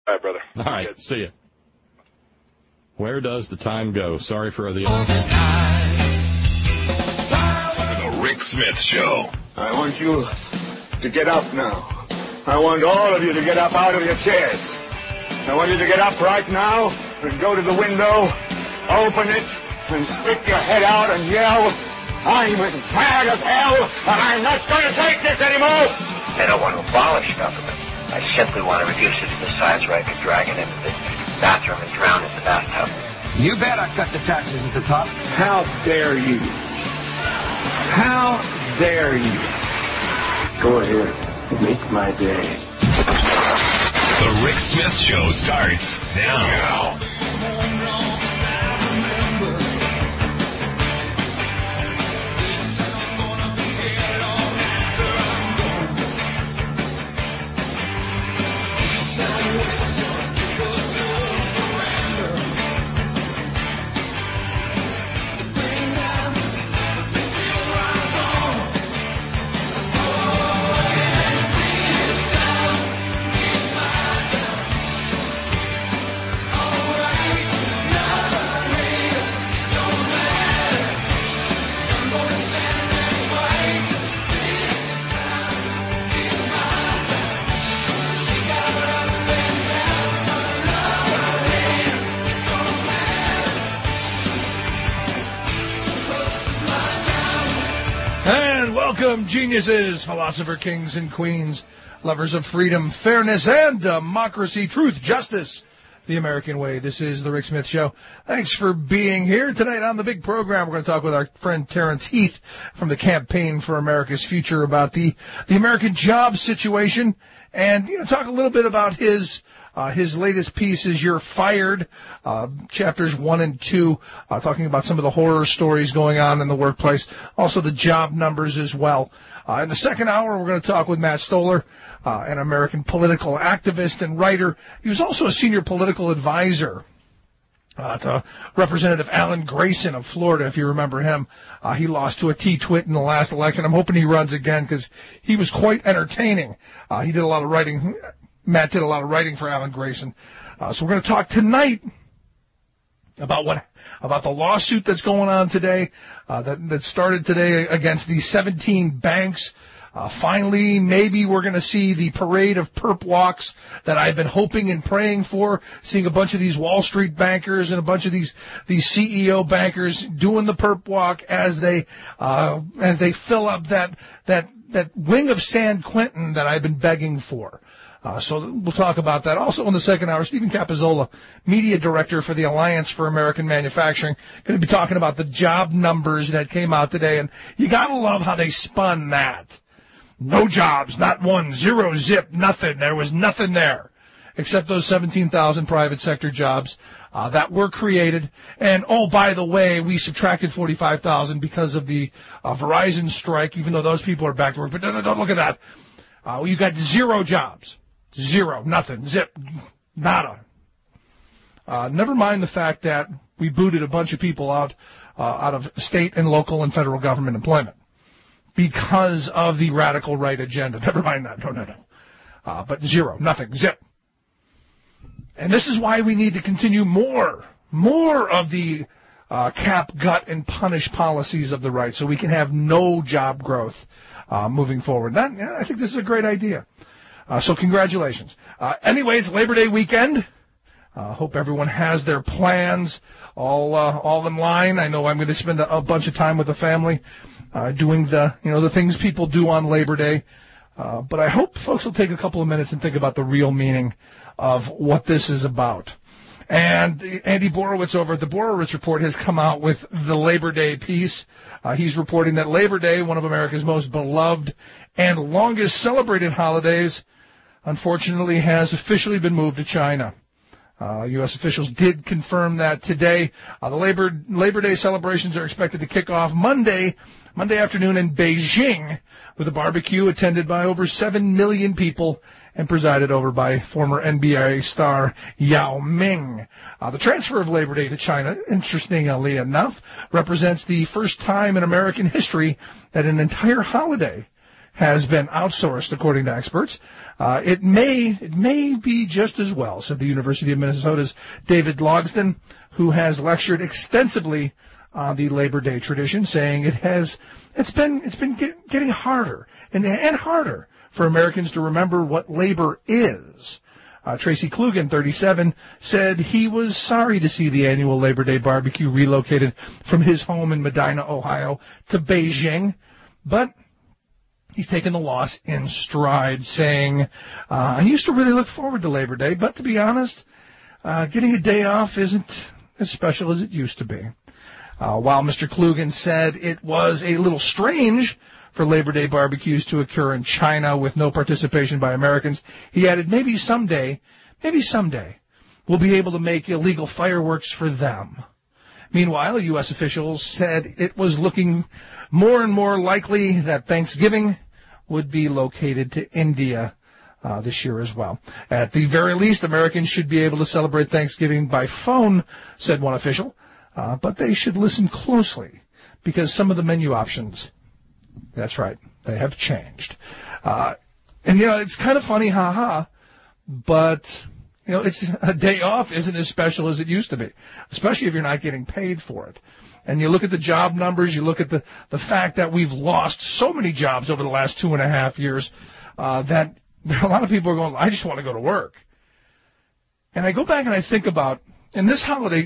All right, brother. All right, Good. see ya. Where does the time go? Sorry for the... The Rick Smith Show. I want you to get up now. I want all of you to get up out of your chairs. I want you to get up right now and go to the window, open it, and stick your head out and yell, I'm as mad as hell, and I'm not going to take this anymore. I don't want to abolish government. I simply want to reduce it to the size where I could drag it into the bathroom and drown in the bathtub. You bet I cut the taxes at the top. How dare you? How dare you? Go ahead. Make my day. The Rick Smith Show starts now. Welcome, geniuses, philosopher kings and queens, lovers of freedom, fairness, and democracy, truth, justice, the American way. This is the Rick Smith Show. Thanks for being here. Tonight on the big program, we're going to talk with our friend Terrence Heath from the Campaign for America's Future about the American job situation, and talk a little bit about his latest piece is You're Fired, chapters 1 and 2, talking about some of the horror stories going on in the workplace, also the job numbers as well. In the second hour, we're going to talk with Matt Stoller, an American political activist and writer. He was also a senior political advisor to Representative Alan Grayson of Florida, if you remember him. He lost to a T-Twit in the last election. I'm hoping he runs again because he was quite entertaining. He did a lot of writing. Matt did a lot of writing for Alan Grayson. So we're going to talk tonight about the lawsuit that's going on today, that started today against the 17 banks. Finally, maybe we're going to see the parade of perp walks that I've been hoping and praying for, seeing a bunch of these Wall Street bankers and a bunch of these CEO bankers doing the perp walk as they fill up that wing of San Quentin that I've been begging for. So we'll talk about that. Also in the second hour, Stephen Capizzola, media director for the Alliance for American Manufacturing, going to be talking about the job numbers that came out today. And you got to love how they spun that. No jobs, not one, zero, zip, nothing. There was nothing there except those 17,000 private sector jobs that were created. And, oh, by the way, we subtracted 45,000 because of the Verizon strike, even though those people are back to work. But don't look at that. You got zero jobs. Zero, nothing, zip, nada. Never mind the fact that we booted a bunch of people out of state and local and federal government employment because of the radical right agenda. Never mind that. No. But zero, nothing, zip. And this is why we need to continue more of the cap, gut, and punish policies of the right so we can have no job growth moving forward. I think this is a great idea. So congratulations. Anyway, it's Labor Day weekend. Hope everyone has their plans all in line. I know I'm going to spend a bunch of time with the family doing the things people do on Labor Day. But I hope folks will take a couple of minutes and think about the real meaning of what this is about. And Andy Borowitz over at the Borowitz Report has come out with the Labor Day piece. He's reporting that Labor Day, one of America's most beloved and longest celebrated holidays, unfortunately has officially been moved to China. U.S. officials did confirm that today. The Labor Day celebrations are expected to kick off Monday afternoon in Beijing with a barbecue attended by over 7 million people and presided over by former NBA star Yao Ming. The transfer of Labor Day to China, interestingly enough, represents the first time in American history that an entire holiday has been outsourced, according to experts. It may be just as well, said the University of Minnesota's David Logsdon, who has lectured extensively on the Labor Day tradition, saying it's been getting harder and harder for Americans to remember what labor is. Tracy Klugen, 37, said he was sorry to see the annual Labor Day barbecue relocated from his home in Medina, Ohio, to Beijing, but he's taken the loss in stride, saying, I used to really look forward to Labor Day, but to be honest, getting a day off isn't as special as it used to be. While Mr. Klugen said it was a little strange for Labor Day barbecues to occur in China with no participation by Americans, he added, maybe someday, we'll be able to make illegal fireworks for them. Meanwhile, U.S. officials said it was looking more and more likely that Thanksgiving would be located to India this year as well. At the very least, Americans should be able to celebrate Thanksgiving by phone, said one official, but they should listen closely because some of the menu options, that's right, they have changed. And, it's kind of funny, but, it's a day off isn't as special as it used to be, especially if you're not getting paid for it. And you look at the job numbers, you look at the fact that we've lost so many jobs over the last 2.5 years, that a lot of people are going, I just want to go to work. And I go back and I think about, in this holiday,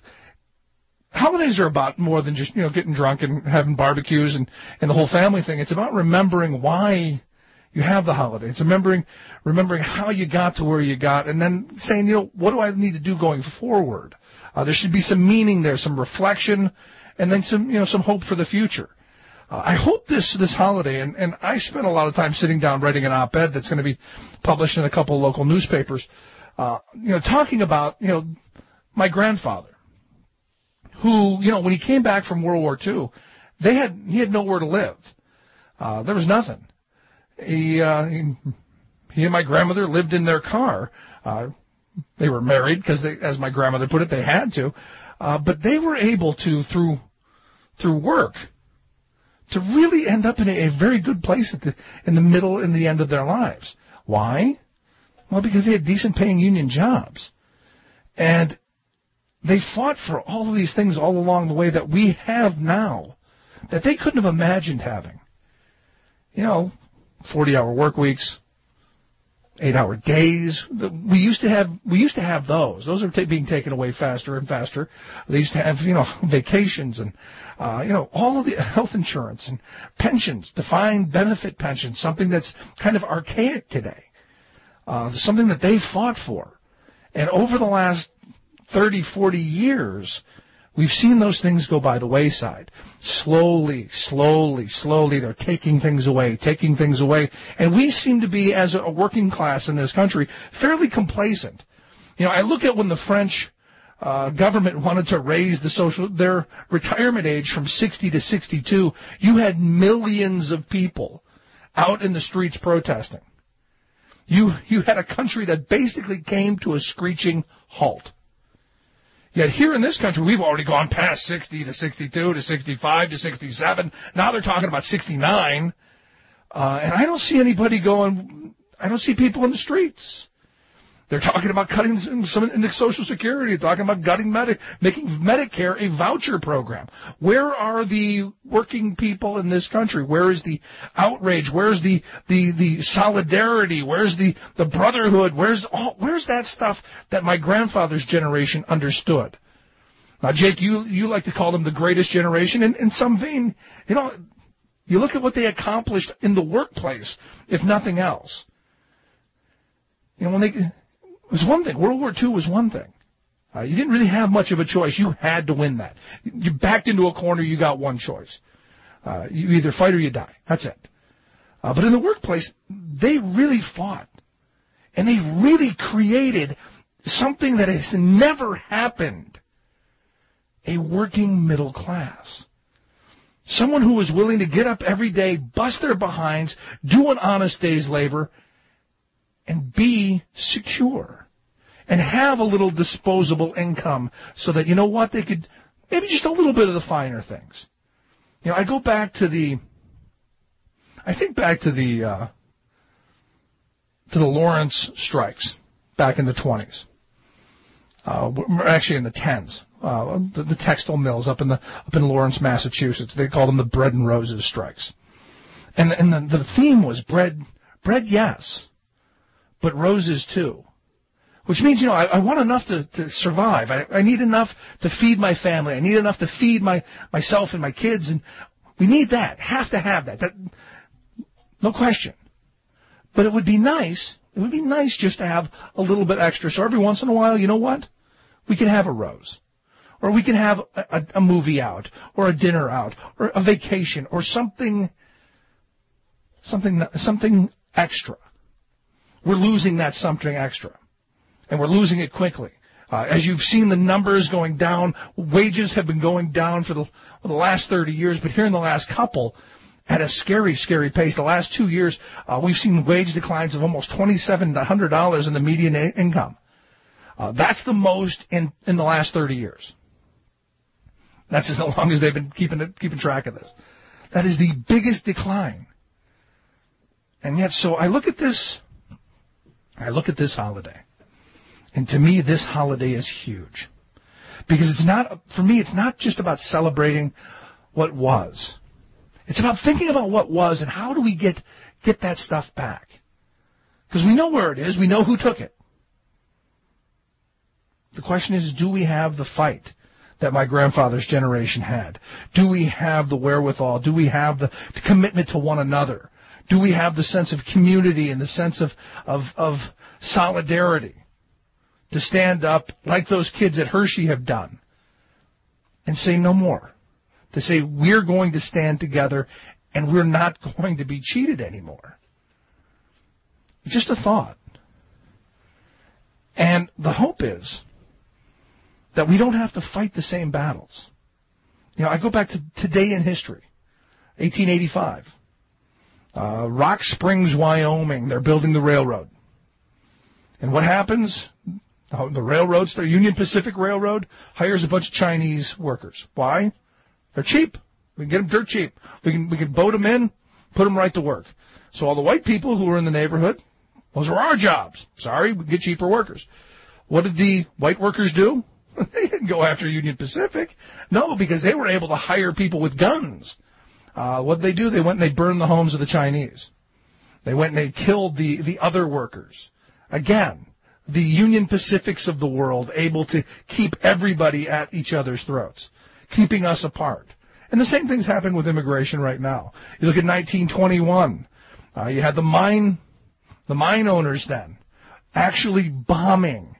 holidays are about more than just, getting drunk and having barbecues and the whole family thing. It's about remembering why you have the holiday. It's remembering how you got to where you got, and then saying, what do I need to do going forward? There should be some meaning there, some reflection, and then some hope for the future. I hope this holiday, and I spent a lot of time sitting down writing an op-ed that's going to be published in a couple of local newspapers, talking about, my grandfather, who, when he came back from World War II, he had nowhere to live. There was nothing. He and my grandmother lived in their car. They were married because, as my grandmother put it, they had to. But they were able to, through work, to really end up in a very good place in the middle and the end of their lives. Why? Well, because they had decent paying union jobs. And they fought for all of these things all along the way that we have now that they couldn't have imagined having. 40-hour work weeks, 8-hour days. We used to have those. Those are being taken away faster and faster. They used to have, vacations and, all of the health insurance and pensions, defined benefit pensions, something that's kind of archaic today, something that they fought for. And over the last 30, 40 years, we've seen those things go by the wayside. Slowly, they're taking things away. And we seem to be, as a working class in this country, fairly complacent. I look at when the French government wanted to raise their retirement age from 60 to 62, you had millions of people out in the streets protesting. You had a country that basically came to a screeching halt. Yet here in this country, we've already gone past 60 to 62 to 65 to 67. Now they're talking about 69. And I don't see I don't see people in the streets. They're talking about cutting some into Social Security. They're talking about making Medicare a voucher program. Where are the working people in this country? Where is the outrage? Where's the solidarity? Where's the brotherhood? Where's that stuff that my grandfather's generation understood? Now, Jake, you like to call them the greatest generation. In some vein, you look at what they accomplished in the workplace, if nothing else. It was one thing. World War II was one thing. You didn't really have much of a choice. You had to win that. You backed into a corner, you got one choice. You either fight or you die. That's it. But in the workplace, they really fought. And they really created something that has never happened. A working middle class. Someone who was willing to get up every day, bust their behinds, do an honest day's labor, and be secure. And have a little disposable income so that, they could, maybe just a little bit of the finer things. I go back to I think back to the Lawrence strikes back in the 20s. Actually in the 10s. The textile mills up in Lawrence, Massachusetts. They called them the bread and roses strikes. And the theme was bread, yes, but roses too. Which means, I want enough to survive. I need enough to feed my family. I need enough to feed myself and my kids. And we need that. Have to have that. No question. But it would be nice. It would be nice just to have a little bit extra. So every once in a while, you know what? We can have a rose. Or we can have a movie out. Or a dinner out. Or a vacation. Or something extra. We're losing that something extra. And we're losing it quickly. As you've seen the numbers going down, wages have been going down for the last 30 years, but here in the last couple, at a scary, scary pace. The last 2 years, we've seen wage declines of almost $2,700 in the median income. That's the most in the last 30 years. That's as long as they've been keeping track of this. That is the biggest decline. And yet, so I look at this holiday. And to me, this holiday is huge. Because for me, it's not just about celebrating what was. It's about thinking about what was and how do we get that stuff back. Because we know where it is. We know who took it. The question is, do we have the fight that my grandfather's generation had? Do we have the wherewithal? Do we have the commitment to one another? Do we have the sense of community and the sense of solidarity to stand up like those kids at Hershey have done and say no more? To say we're going to stand together and we're not going to be cheated anymore. It's just a thought. And the hope is that we don't have to fight the same battles. I go back to today in history, 1885. Rock Springs, Wyoming, they're building the railroad. And what happens? The railroads, the Union Pacific Railroad, hires a bunch of Chinese workers. Why? They're cheap. We can get them dirt cheap. We can boat them in, put them right to work. So all the white people who were in the neighborhood, those are our jobs. Sorry, we get cheaper workers. What did the white workers do? They didn't go after Union Pacific. No, because they were able to hire people with guns. What did they do? They went and they burned the homes of the Chinese. They went and they killed the other workers. Again, the Union Pacifics of the world able to keep everybody at each other's throats, keeping us apart. And the same thing's happening with immigration right now. You look at 1921. You had the mine owners then actually bombing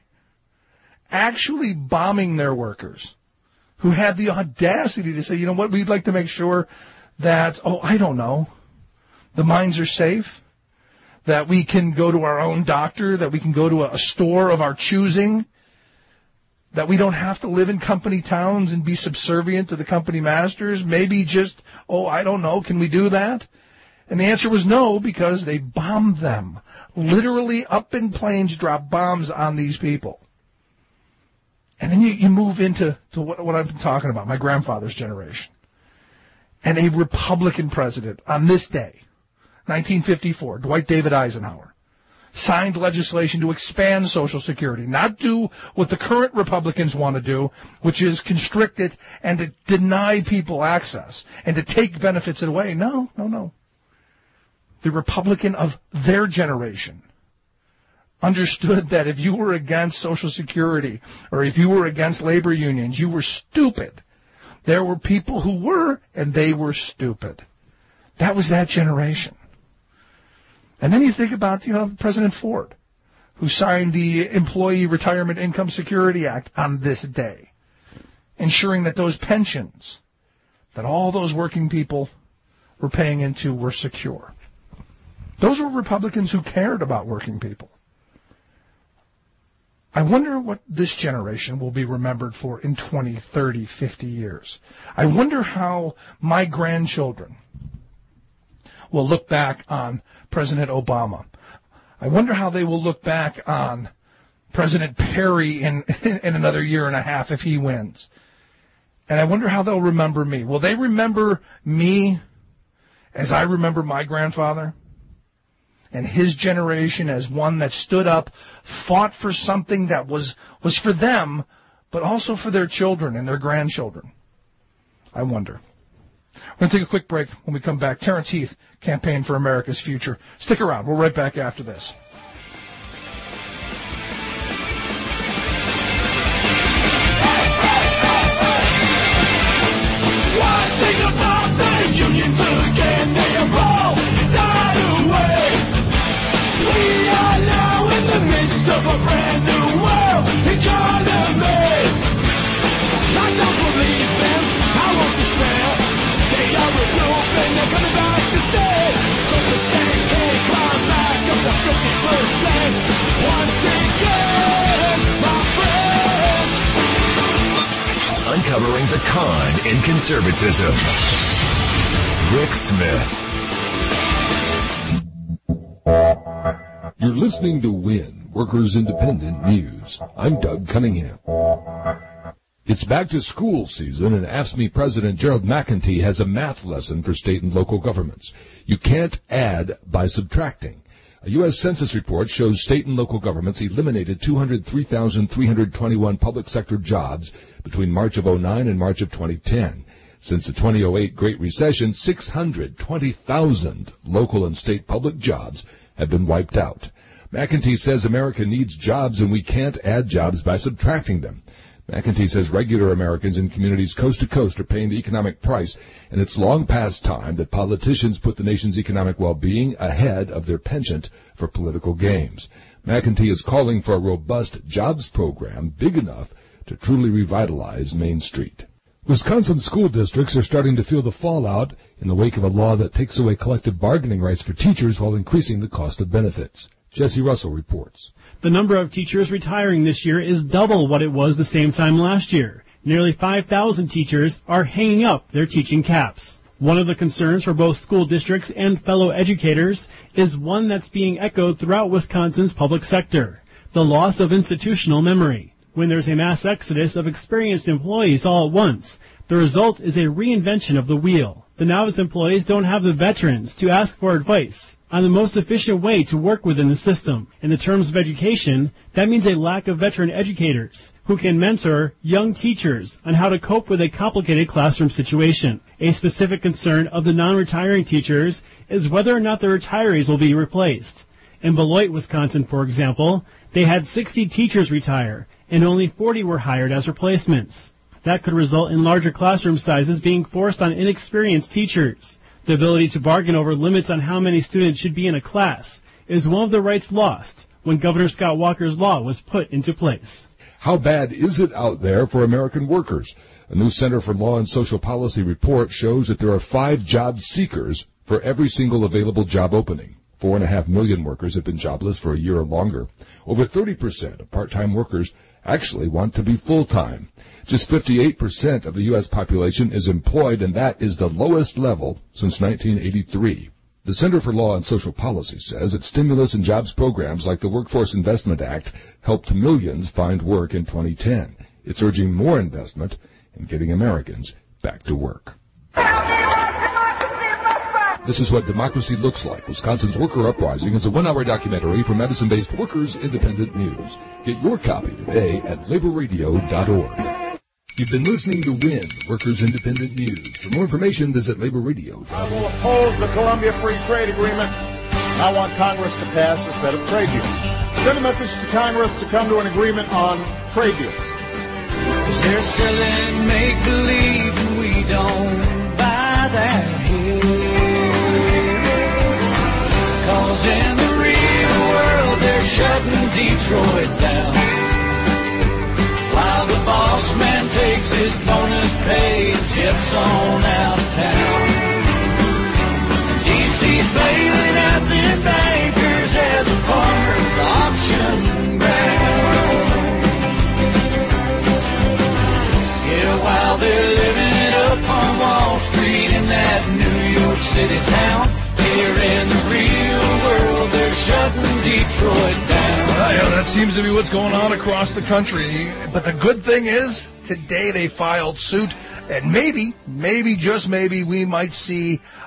their workers who had the audacity to say, you know what, we'd like to make sure that, the mines are safe, that we can go to our own doctor, that we can go to a store of our choosing, that we don't have to live in company towns and be subservient to the company masters. Maybe just, can we do that? And the answer was no, because they bombed them. Literally up in planes, dropped bombs on these people. And then you move into what I've been talking about, my grandfather's generation. And a Republican president on this day, 1954, Dwight David Eisenhower, signed legislation to expand Social Security, not do what the current Republicans want to do, which is constrict it and to deny people access and to take benefits away. No. The Republican of their generation understood that if you were against Social Security or if you were against labor unions, you were stupid. There were people who were, and they were stupid. That was that generation. And then you think about, President Ford, who signed the Employee Retirement Income Security Act on this day, ensuring that those pensions that all those working people were paying into were secure. Those were Republicans who cared about working people. I wonder what this generation will be remembered for in 20, 30, 50 years. I wonder how my grandchildren will look back on President Obama. I wonder how they will look back on President Perry in another year and a half if he wins. And I wonder how they'll remember me. Will they remember me as I remember my grandfather and his generation as one that stood up, fought for something that was for them, but also for their children and their grandchildren. I wonder. We're going to take a quick break. When we come back, Terrence Heath, Campaign for America's Future. Stick around. We're right back after this. Uncovering the con in conservatism. Rick Smith. You're listening to WIN, Workers Independent News. I'm Doug Cunningham. It's back to school season, and AFSCME President Gerald McEntee has a math lesson for state and local governments. You can't add by subtracting. A U.S. Census report shows state and local governments eliminated 203,321 public sector jobs between March of 2009 and March of 2010. Since the 2008 Great Recession, 620,000 local and state public jobs have been wiped out. McEntee says America needs jobs and we can't add jobs by subtracting them. McEntee says regular Americans in communities coast to coast are paying the economic price, and it's long past time that politicians put the nation's economic well-being ahead of their penchant for political games. McEntee is calling for a robust jobs program big enough to truly revitalize Main Street. Wisconsin school districts are starting to feel the fallout in the wake of a law that takes away collective bargaining rights for teachers while increasing the cost of benefits. Jesse Russell reports. The number of teachers retiring this year is double what it was the same time last year. Nearly 5,000 teachers are hanging up their teaching caps. One of the concerns for both school districts and fellow educators is one that's being echoed throughout Wisconsin's public sector: the loss of institutional memory. When there's a mass exodus of experienced employees all at once, the result is a reinvention of the wheel. The novice employees don't have the veterans to ask for advice on the most efficient way to work within the system. In the terms of education, that means a lack of veteran educators who can mentor young teachers on how to cope with a complicated classroom situation. A specific concern of the non-retiring teachers is whether or not the retirees will be replaced. In Beloit, Wisconsin, for example, they had 60 teachers retire, and only 40 were hired as replacements. That could result in larger classroom sizes being forced on inexperienced teachers. The ability to bargain over limits on how many students should be in a class is one of the rights lost when Governor Scott Walker's law was put into place. How bad is it out there for American workers? A new Center for Law and Social Policy report shows that there are 5 job seekers for every single available job opening. 4.5 million workers have been jobless for a year or longer. Over 30% of part-time workers actually want to be full-time. Just 58% of the U.S. population is employed, and that is the lowest level since 1983. The Center for Law and Social Policy says that stimulus and jobs programs like the Workforce Investment Act helped millions find work in 2010. It's urging more investment in getting Americans back to work. This is what democracy looks like. Wisconsin's Worker Uprising is a 1-hour documentary from Madison-based Workers Independent News. Get your copy today at laborradio.org. You've been listening to WIN, Workers Independent News. For more information, visit laborradio.org. I will oppose the Columbia Free Trade Agreement. I want Congress to pass a set of trade deals. Send a message to Congress to come to an agreement on trade deals. They're selling make-believe and we don't buy that here. 'Cause in the real world they're shutting Detroit down, while the boss man takes his bonus pay and jets on out of town. And DC's bailing out them bankers as a farmer's auction ground. Yeah, while they're living it up on Wall Street in that New York City town, here in the real world they're shutting Detroit down. Well, yeah, that seems to be what's going on across the country. But the good thing is, today they filed suit, and maybe, just maybe, we might see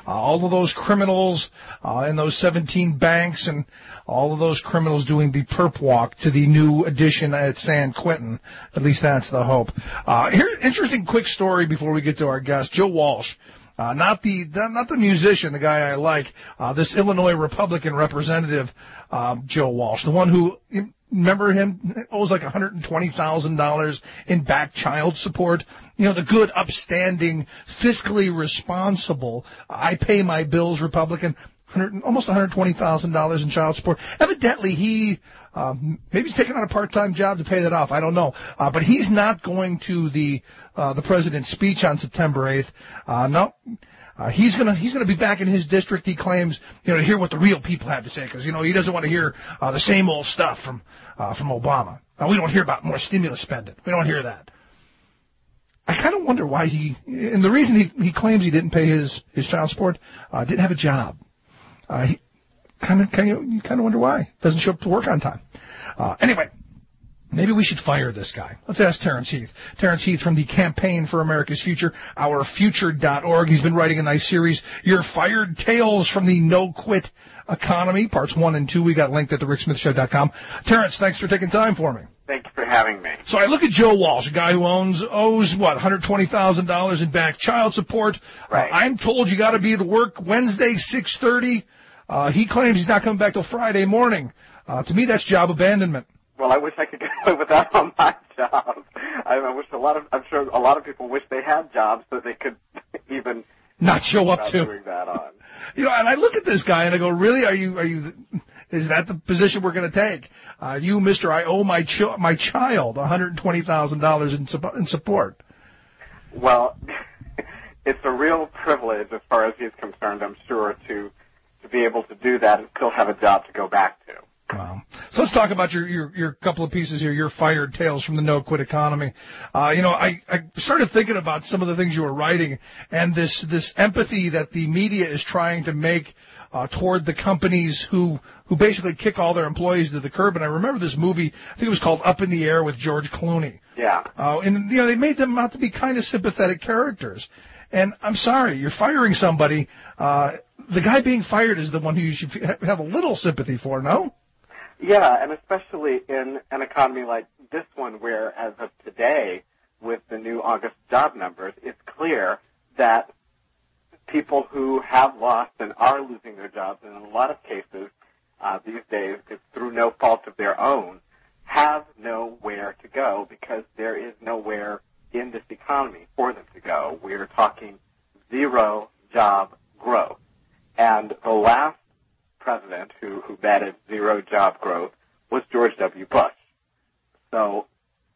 all of those criminals in those 17 banks and all of those criminals doing the perp walk to the new addition at San Quentin. At least that's the hope. Here's an interesting quick story before we get to our guest, Joe Walsh. Not the musician, the guy I like, this Illinois Republican representative, Joe Walsh, the one who, remember him, owes like $120,000 in back child support. You know, the good, upstanding, fiscally responsible, I pay my bills Republican, almost $120,000 in child support. Evidently, he maybe he's taking on a part-time job to pay that off. I don't know, but he's not going to the president's speech on September 8th. No. He's gonna be back in his district. He claims, to hear what the real people have to say, because he doesn't want to hear the same old stuff from Obama. We don't hear about more stimulus spending. We don't hear that. I kind of wonder why and the reason he claims he didn't pay his child support, didn't have a job. You kind of wonder why. Doesn't show up to work on time. Anyway. Maybe we should fire this guy. Let's ask Terrence Heath. Terrence Heath from the Campaign for America's Future, ourfuture.org. He's been writing a nice series, You're Fired, Tales from the No-Quit Economy, parts 1 and 2. We got linked at thericksmithshow.com. Terrence, thanks for taking time for me. Thank you for having me. So I look at Joe Walsh, a guy who owes $120,000 in back child support. Right. I'm told you got to be to work Wednesday, 6:30. He claims he's not coming back till Friday morning. To me, that's job abandonment. Well, I wish I could get with that on my job. I'm sure a lot of people wish they had jobs so they could even not show up to doing that on. And I look at this guy and I go, really? Are you? Is that the position we're going to take? You, Mister, I owe my child $120,000 in support. Well, it's a real privilege as far as he's concerned, I'm sure, to be able to do that and still have a job to go back to. Wow. So let's talk about your couple of pieces here, your fired tales from the no-quit economy. I started thinking about some of the things you were writing and this empathy that the media is trying to make toward the companies who basically kick all their employees to the curb. And I remember this movie, I think it was called Up in the Air with George Clooney. Yeah. And they made them out to be kind of sympathetic characters. And I'm sorry, you're firing somebody. The guy being fired is the one who you should have a little sympathy for, no? Yeah, and especially in an economy like this one where, as of today, with the new August job numbers, it's clear that people who have lost and are losing their jobs, and in a lot of cases these days it's through no fault of their own, have nowhere to go because there is nowhere in this economy for them to go. We're talking zero job growth. And the last president who batted zero job growth was George W. Bush. So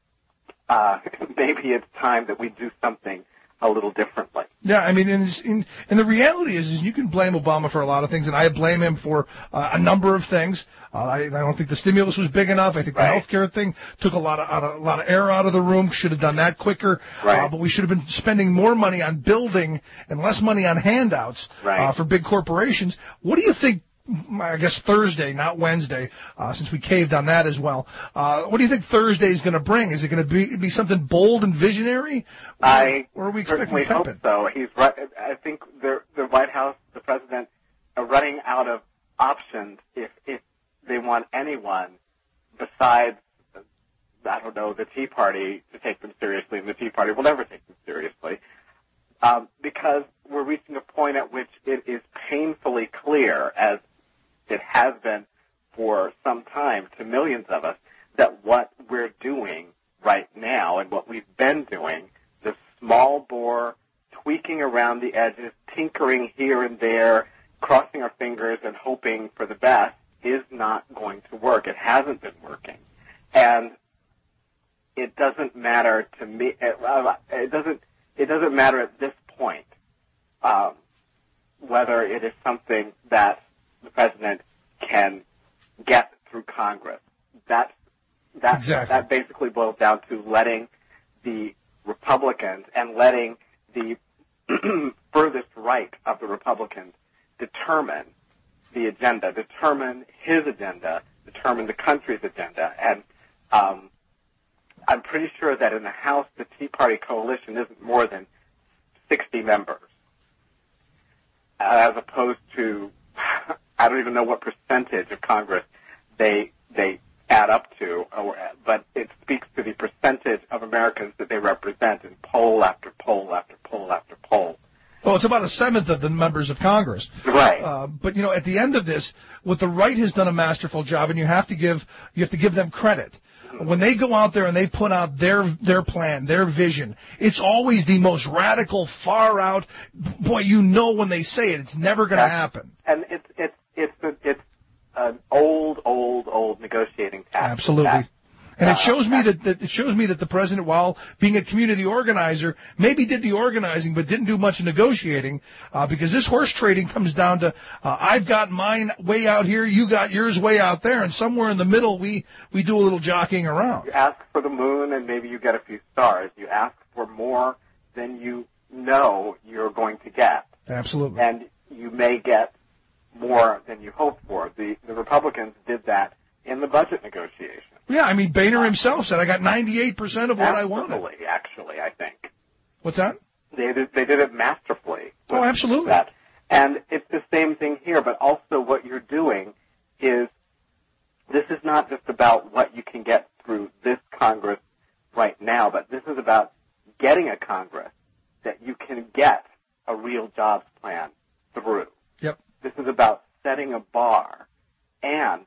maybe it's time that we do something a little differently. Yeah, I mean, and the reality is you can blame Obama for a lot of things, and I blame him for a number of things. I don't think the stimulus was big enough. I think the healthcare thing took a lot of air out of the room. Should have done that quicker. Right. But we should have been spending more money on building and less money on handouts for big corporations. What do you think? I guess Thursday, not Wednesday, since we caved on that as well. What do you think Thursday is going to bring? Is it going to be something bold and visionary? Or are we expecting certainly hope so. He's right. I think the White House, the president, are running out of options if they want anyone besides, I don't know, the Tea Party to take them seriously, and the Tea Party will never take them seriously. Because we're reaching a point at which it is painfully clear, as it has been for some time to millions of us, that what we're doing right now and what we've been doing, the small bore, tweaking around the edges, tinkering here and there, crossing our fingers and hoping for the best, is not going to work. It hasn't been working. And it doesn't matter to me. It doesn't matter at this point whether it is something that the president can get through Congress. That basically boils down to letting the Republicans and letting the furthest right of the Republicans determine the agenda, determine his agenda, determine the country's agenda. And I'm pretty sure that in the House, the Tea Party coalition isn't more than 60 members. as opposed to, I don't even know what percentage of Congress they add up to, but it speaks to the percentage of Americans that they represent in poll after poll after poll after poll. Well, it's about a seventh of the members of Congress. Right. But at the end of this, what the right has done a masterful job, and you have to give them credit. When they go out there and they put out their plan, their vision, it's always the most radical, far out. Boy, when they say it, it's never going to happen. And it's an old negotiating tactic. Absolutely. And it shows me that the president, while being a community organizer, maybe did the organizing but didn't do much negotiating, because this horse trading comes down to I've got mine way out here, you got yours way out there, and somewhere in the middle we do a little jockeying around. You ask for the moon and maybe you get a few stars. You ask for more than you know you're going to get. Absolutely. And you may get more than you hoped for. The Republicans did that in the budget negotiations. Yeah, I mean, Boehner himself said, I got 98% of what I wanted. Masterfully, actually, I think. What's that? They did it masterfully. Oh, absolutely. That. And it's the same thing here, but also what you're doing is, this is not just about what you can get through this Congress right now, but this is about getting a Congress that you can get a real jobs plan through. Yep. This is about setting a bar and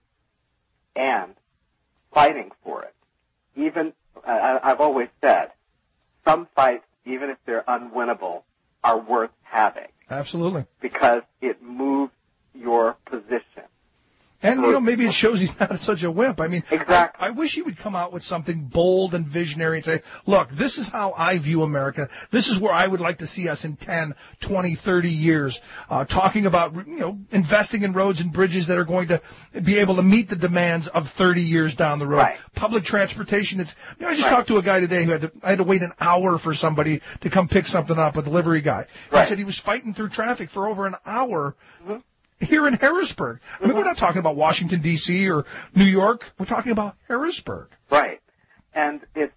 fighting for it. Even, I've always said, some fights, even if they're unwinnable, are worth having. Absolutely. Because it moves your position. And, maybe it shows he's not such a wimp. I mean, exactly. I wish he would come out with something bold and visionary and say, look, this is how I view America. This is where I would like to see us in 10, 20, 30 years, talking about, investing in roads and bridges that are going to be able to meet the demands of 30 years down the road. Right. Public transportation. I just talked to a guy today who I had to wait an hour for somebody to come pick something up, a delivery guy. Right. He said he was fighting through traffic for over an hour. Mm-hmm. Here in Harrisburg. I mean, we're not talking about Washington, D.C. or New York. We're talking about Harrisburg. Right. And it's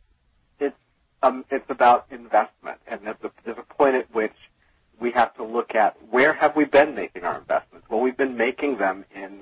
about investment. And there's a point at which we have to look at, where have we been making our investments? Well, we've been making them in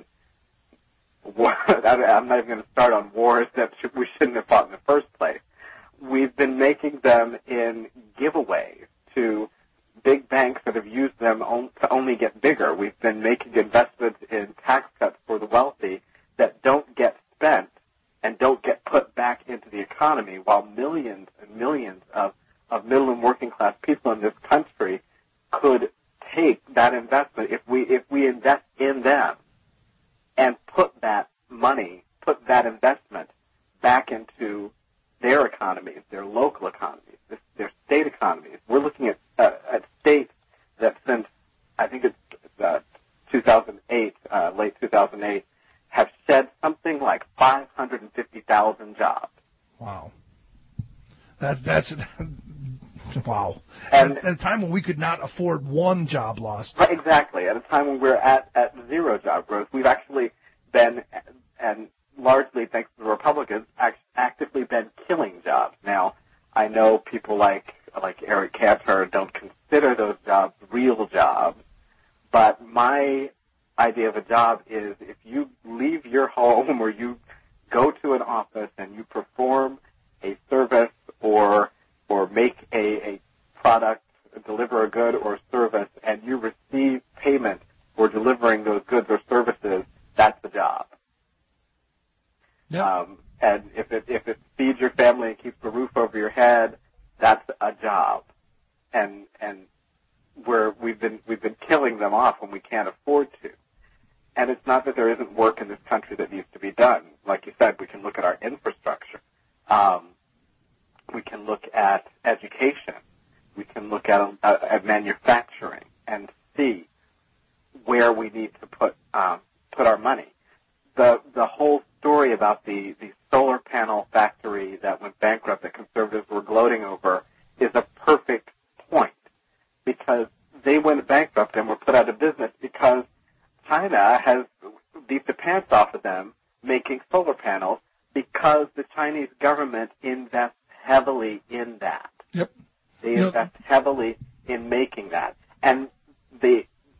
I'm not even going to start on wars that we shouldn't have fought in the first place. We've been making them in giveaways to big banks that have used them to only get bigger. We've been making investments in tax cuts for the wealthy that don't get spent and don't get put back into the economy, while millions and millions of middle and working class people in this country could take that investment if we invest in them and put that money, put that investment back into their economies, their local economies, their state economies. We're looking at states that since, I think it's 2008, late 2008, have shed something like 550,000 jobs. Wow. That's wow. And at a time when we could not afford one job loss. Right, exactly. At a time when we're at zero job growth, we've actually been, and largely thanks to the Republicans, actively been killing jobs. Now, I know people like Eric Cantor don't consider those jobs real jobs, but my idea of a job is, if you leave your home or you go to an office and you perform a service or make a product, deliver a good or service, and you receive payment for delivering those goods or services, that's the job. Yep. And if it feeds your family and keeps the roof over your head, that's a job. And we've been killing them off when we can't afford to. And it's not that there isn't work in this country that needs to be done. Like you said, we can look at our infrastructure. We can look at education. We can look at manufacturing and see where we need to put our money. The whole story about the solar panel factory that went bankrupt that conservatives were gloating over is a perfect point, because they went bankrupt and were put out of business because China has beat the pants off of them making solar panels, because the Chinese government invests heavily in that. Yep. They invest heavily in making that. And the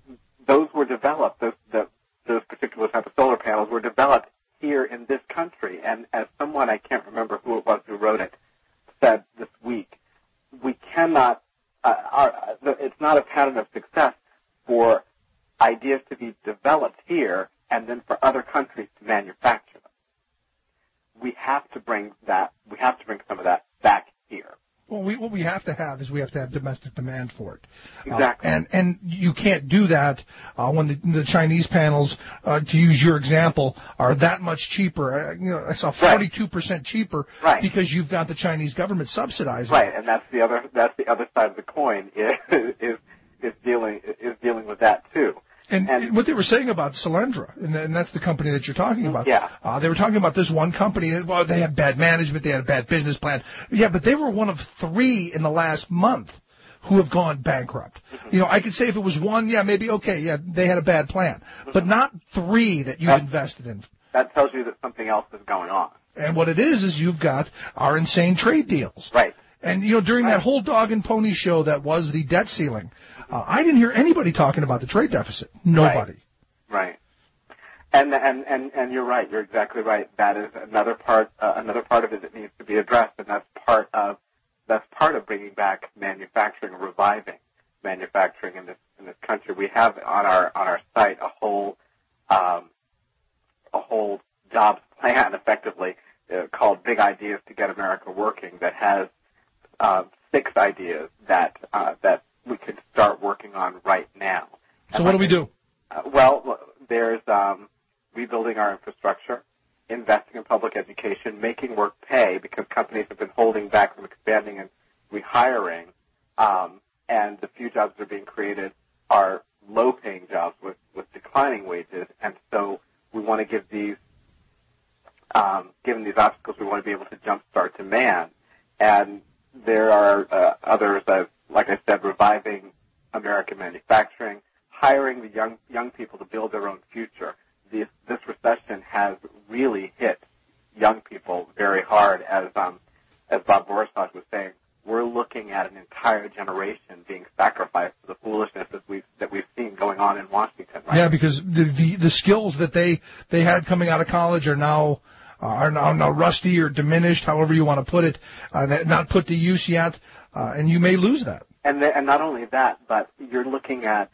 those were developed. Those particular type of solar panels were developed here in this country. And as someone, I can't remember who it was who wrote it, said this week, we cannot. It's not a pattern of success for ideas to be developed here and then for other countries to manufacture them. We have to bring some of that back here. Well, what we have to have is we have to have domestic demand for it. Exactly. And you can't do that when the Chinese panels, to use your example, are that much cheaper. I saw 42% cheaper because you've got the Chinese government subsidizing. Right, and that's the other side of the coin is dealing with that too. And what they were saying about Solyndra, and that's the company that you're talking about. Yeah. They were talking about this one company. Well, they had bad management. They had a bad business plan. Yeah, but they were one of 3 in the last month who have gone bankrupt. Mm-hmm. I could say if it was one, maybe okay, they had a bad plan. Mm-hmm. But not 3 that you've invested in. That tells you that something else is going on. And what it is you've got our insane trade deals. Right. And, during that whole dog and pony show that was the debt ceiling, I didn't hear anybody talking about the trade deficit. Nobody. Right. And you're right. You're exactly right. That is another part of it that needs to be addressed, and that's part of bringing back manufacturing, reviving manufacturing in this country. We have on our site a whole jobs plan, effectively called Big Ideas to Get America Working, that has 6 ideas that we could start working on right now. So what do we do? Well, there's rebuilding our infrastructure, investing in public education, making work pay because companies have been holding back from expanding and rehiring, and the few jobs that are being created are low-paying jobs with declining wages, and so we want to give these, given these obstacles, we want to be able to jumpstart demand, and there are others, like I said, reviving American manufacturing, hiring the young people to build their own future. This recession has really hit young people very hard, as Bob Borisov was saying. We're looking at an entire generation being sacrificed to the foolishness that we've seen going on in Washington. Right? Yeah, because the skills that they had coming out of college are now rusty or diminished, however you want to put it, not put to use yet, and you may lose that. And not only that, but you're looking at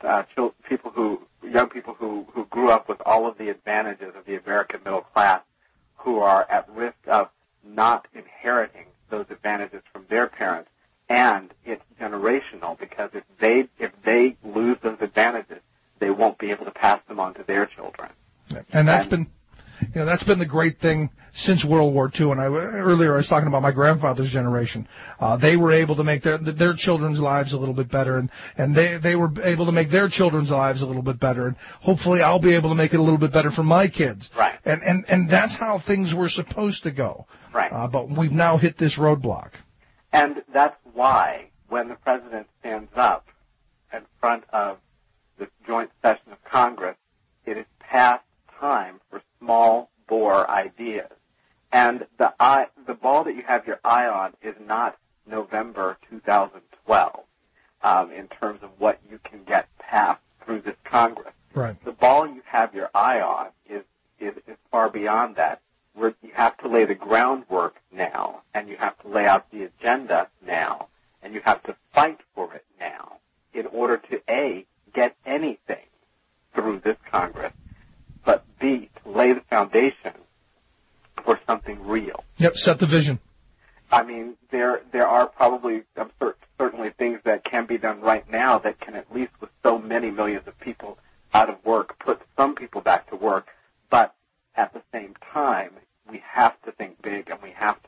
young people who grew up with all of the advantages of the American middle class, who are at risk of not inheriting those advantages from their parents, and it's generational because if they lose those advantages, they won't be able to pass them on to their children. And that's been the great thing since World War II. And earlier I was talking about my grandfather's generation. They were able to make their children's lives a little bit better, and they were able to make their children's lives a little bit better. And hopefully I'll be able to make it a little bit better for my kids. Right. And that's how things were supposed to go. Right. But we've now hit this roadblock. And that's why when the president stands up in front of the joint session of Congress, it is past time for small bore ideas. And the ball that you have your eye on is not November 2012 in terms of what you can get passed through this Congress. Right. The ball you have your eye on is far beyond that. Where you have to lay the groundwork now, and you have to lay out the agenda now, and you have to fight for it now in order to, A, get anything through this Congress, but B, to lay the foundation for something real. Yep, set the vision. I mean, there are probably certainly things that can be done right now that can, at least with so many millions of people out of work, put some people back to work, but at the same time, we have to think big, and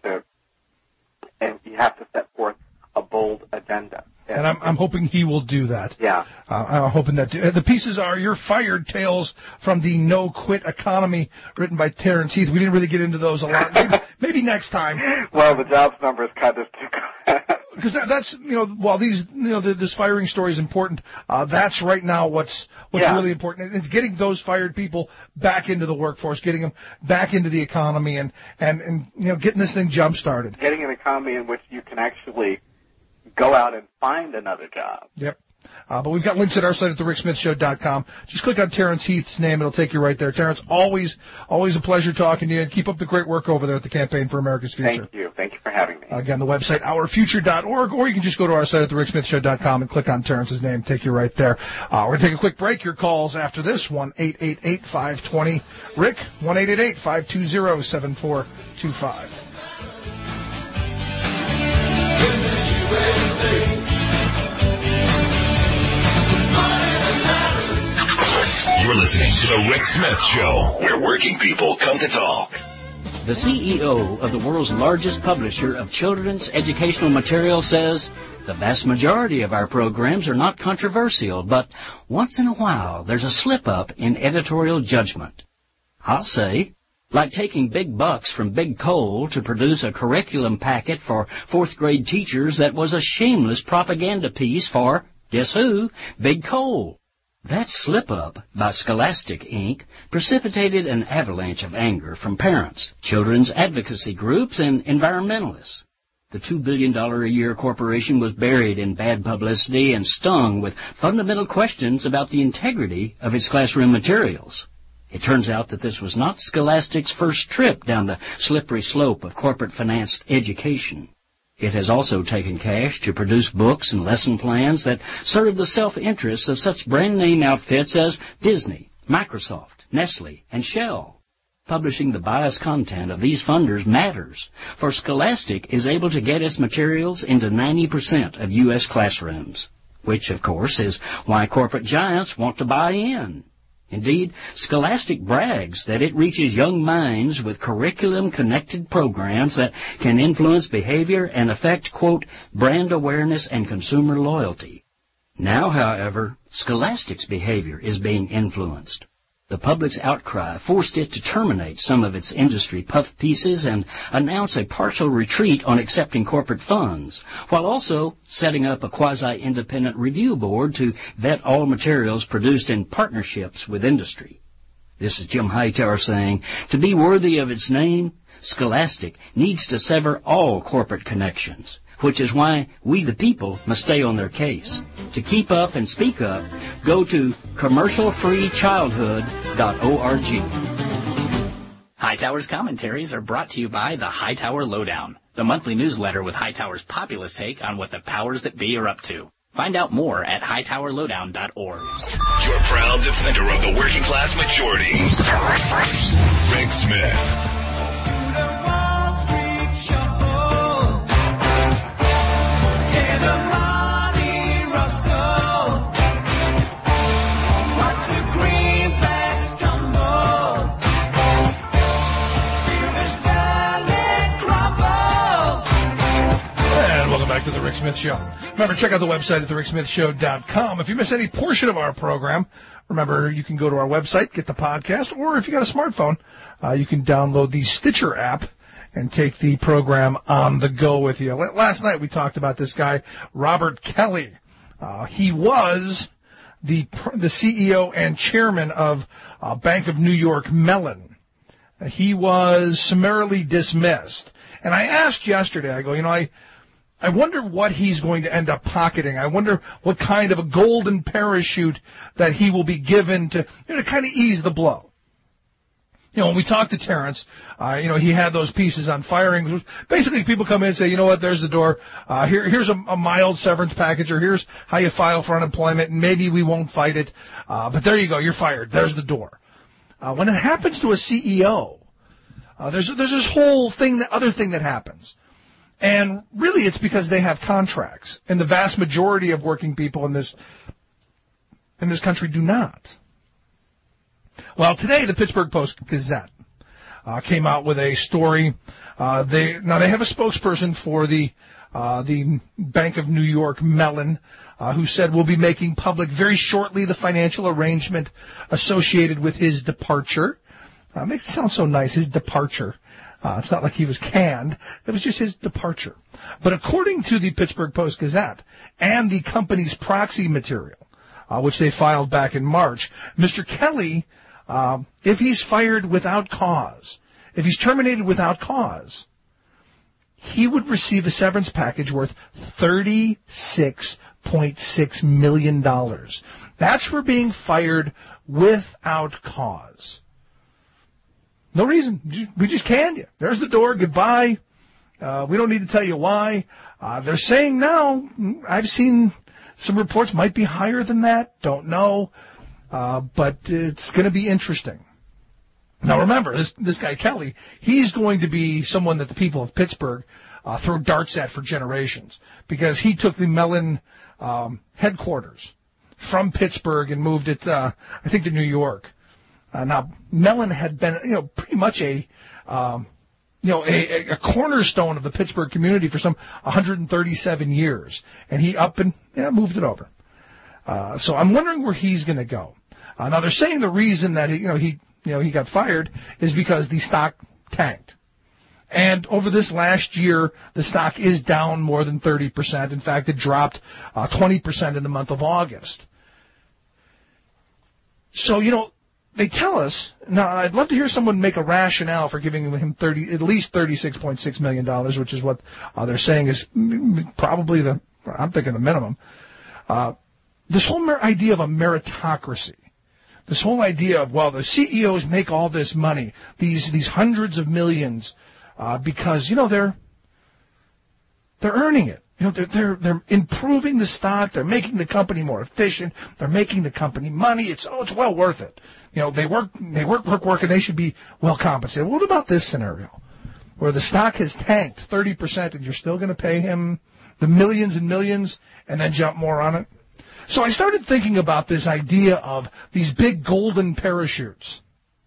you have to set forth a bold agenda. And I'm hoping he will do that. Yeah. I'm hoping that the pieces are You're Fired Tales from the No Quit Economy, written by Terrence Heath. We didn't really get into those a lot. Maybe next time. Well, the jobs numbers kind of because that's while this firing story is important, that's right now what's really important. It's getting those fired people back into the workforce, getting them back into the economy, and getting this thing jump started. Getting an economy in which you can actually go out and find another job. Yep. But we've got links at our site at thericksmithshow.com. Just click on Terrence Heath's name. It'll take you right there. Terrence, always a pleasure talking to you. And keep up the great work over there at the Campaign for America's Future. Thank you. Thank you for having me. Again, the website, ourfuture.org, or you can just go to our site at thericksmithshow.com and click on Terrence's name. Take you right there. We're going to take a quick break. Your calls after this, 1-888-520-RICK, 1-888-520-7425. You're listening to The Rick Smith Show, where working people come to talk. The CEO of the world's largest publisher of children's educational material says the vast majority of our programs are not controversial, but once in a while there's a slip-up in editorial judgment. I'll say, like taking big bucks from Big Coal to produce a curriculum packet for fourth-grade teachers that was a shameless propaganda piece for, guess who, Big Coal. That slip-up by Scholastic, Inc. precipitated an avalanche of anger from parents, children's advocacy groups, and environmentalists. The $2 billion a year corporation was buried in bad publicity and stung with fundamental questions about the integrity of its classroom materials. It turns out that this was not Scholastic's first trip down the slippery slope of corporate-financed education. It has also taken cash to produce books and lesson plans that serve the self-interests of such brand-name outfits as Disney, Microsoft, Nestle, and Shell. Publishing the biased content of these funders matters, for Scholastic is able to get its materials into 90% of U.S. classrooms, which, of course, is why corporate giants want to buy in. Indeed, Scholastic brags that it reaches young minds with curriculum-connected programs that can influence behavior and affect, quote, brand awareness and consumer loyalty. Now, however, Scholastic's behavior is being influenced. The public's outcry forced it to terminate some of its industry puff pieces and announce a partial retreat on accepting corporate funds, while also setting up a quasi-independent review board to vet all materials produced in partnerships with industry. This is Jim Hightower saying, to be worthy of its name, Scholastic needs to sever all corporate connections, which is why we the people must stay on their case. To keep up and speak up, go to commercialfreechildhood.org. Hightower's commentaries are brought to you by the Hightower Lowdown, the monthly newsletter with Hightower's populist take on what the powers that be are up to. Find out more at hightowerlowdown.org. Your proud defender of the working class majority, Rick Smith. Back to the Rick Smith Show. Remember, check out the website at thericksmithshow.com. If you miss any portion of our program, remember, you can go to our website, get the podcast, or if you got a smartphone, you can download the Stitcher app and take the program on the go with you. Last night we talked about this guy, Robert Kelly. He was the CEO and chairman of Bank of New York Mellon. He was summarily dismissed. And I asked yesterday, I go, I wonder what he's going to end up pocketing. I wonder what kind of a golden parachute that he will be given to kind of ease the blow. When we talked to Terrence, he had those pieces on firing. Basically, people come in and say, you know what, there's the door. Here's a mild severance package, or here's how you file for unemployment, and maybe we won't fight it. But there you go, you're fired. There's the door. When it happens to a CEO, there's this whole other thing that happens. And really, it's because they have contracts, and the vast majority of working people in this country do not. Well, today the Pittsburgh Post-Gazette came out with a story. They have a spokesperson for the Bank of New York Mellon, who said we'll be making public very shortly the financial arrangement associated with his departure. Makes it sound so nice, his departure. It's not like he was canned. It was just his departure. But according to the Pittsburgh Post-Gazette and the company's proxy material, which they filed back in March, Mr. Kelly, if he's fired without cause, if he's terminated without cause, he would receive a severance package worth $36 $36.6 million. That's for being fired without cause. No reason. We just canned you. There's the door. Goodbye. We don't need to tell you why. They're saying now, I've seen some reports might be higher than that. Don't know. But it's going to be interesting. Now remember, this guy Kelly, he's going to be someone that the people of Pittsburgh throw darts at for generations, because he took the Mellon headquarters from Pittsburgh and moved it, I think, to New York. Now Mellon had been, pretty much a cornerstone of the Pittsburgh community for some 137 years, and he up and moved it over. So I'm wondering where he's going to go. Now they're saying the reason that he got fired is because the stock tanked. And over this last year, the stock is down more than 30%. In fact, it dropped 20% in the month of August. So, they tell us, now I'd love to hear someone make a rationale for giving him at least $36.6 million, which is what they're saying is probably I'm thinking the minimum. This whole idea of a meritocracy. This whole idea of, the CEOs make all this money, these hundreds of millions, because, they're earning it. They're improving the stock, they're making the company more efficient, they're making the company money, it's well worth it. They work, and they should be well compensated. What about this scenario, where the stock has tanked 30% and you're still going to pay him the millions and millions and then jump more on it? So I started thinking about this idea of these big golden parachutes.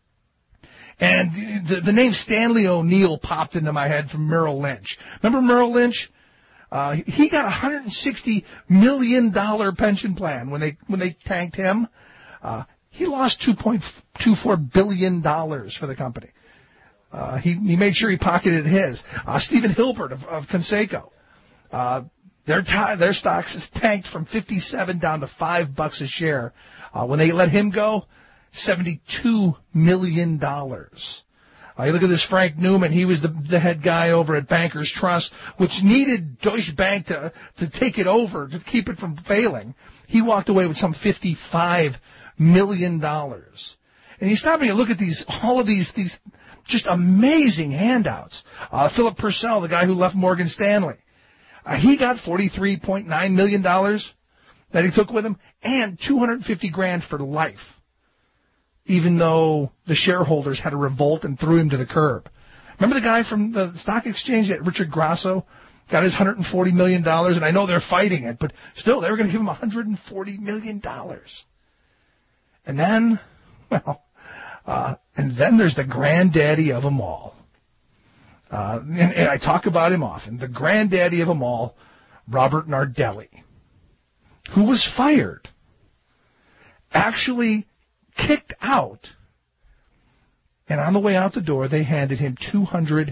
And the name Stanley O'Neill popped into my head from Merrill Lynch. Remember Merrill Lynch? He got a $160 million pension plan when they tanked him. He lost $2.24 billion for the company. He made sure he pocketed his. Stephen Hilbert of Conseco. Their stocks has tanked from 57 down to $5 a share. When they let him go, $72 million. You look at this Frank Newman. He was the head guy over at Bankers Trust, which needed Deutsche Bank to take it over, to keep it from failing. He walked away with some $55 million. And you stop and you look at all of these just amazing handouts. Philip Purcell, the guy who left Morgan Stanley, he got $43.9 million that he took with him, and $250,000 for life, even though the shareholders had a revolt and threw him to the curb. Remember the guy from the stock exchange, Richard Grasso, got his $140 million, and I know they're fighting it, but still, they were going to give him $140 million. And then, and then there's the granddaddy of them all. And I talk about him often. The granddaddy of them all, Robert Nardelli, who was fired, actually kicked out, and on the way out the door, they handed him $210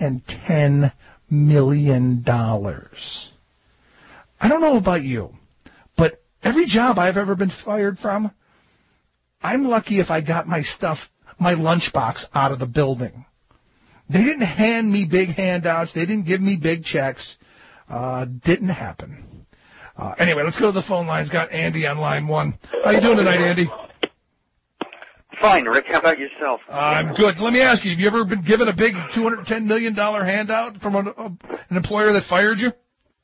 million. I don't know about you, but every job I've ever been fired from, I'm lucky if I got my stuff, my lunchbox, out of the building. They didn't hand me big handouts. They didn't give me big checks. Didn't happen. Anyway, let's go to the phone lines. Got Andy on line one. How you doing tonight, Andy? Fine, Rick. How about yourself? I'm good. Let me ask you, have you ever been given a big $210 million handout from an employer that fired you?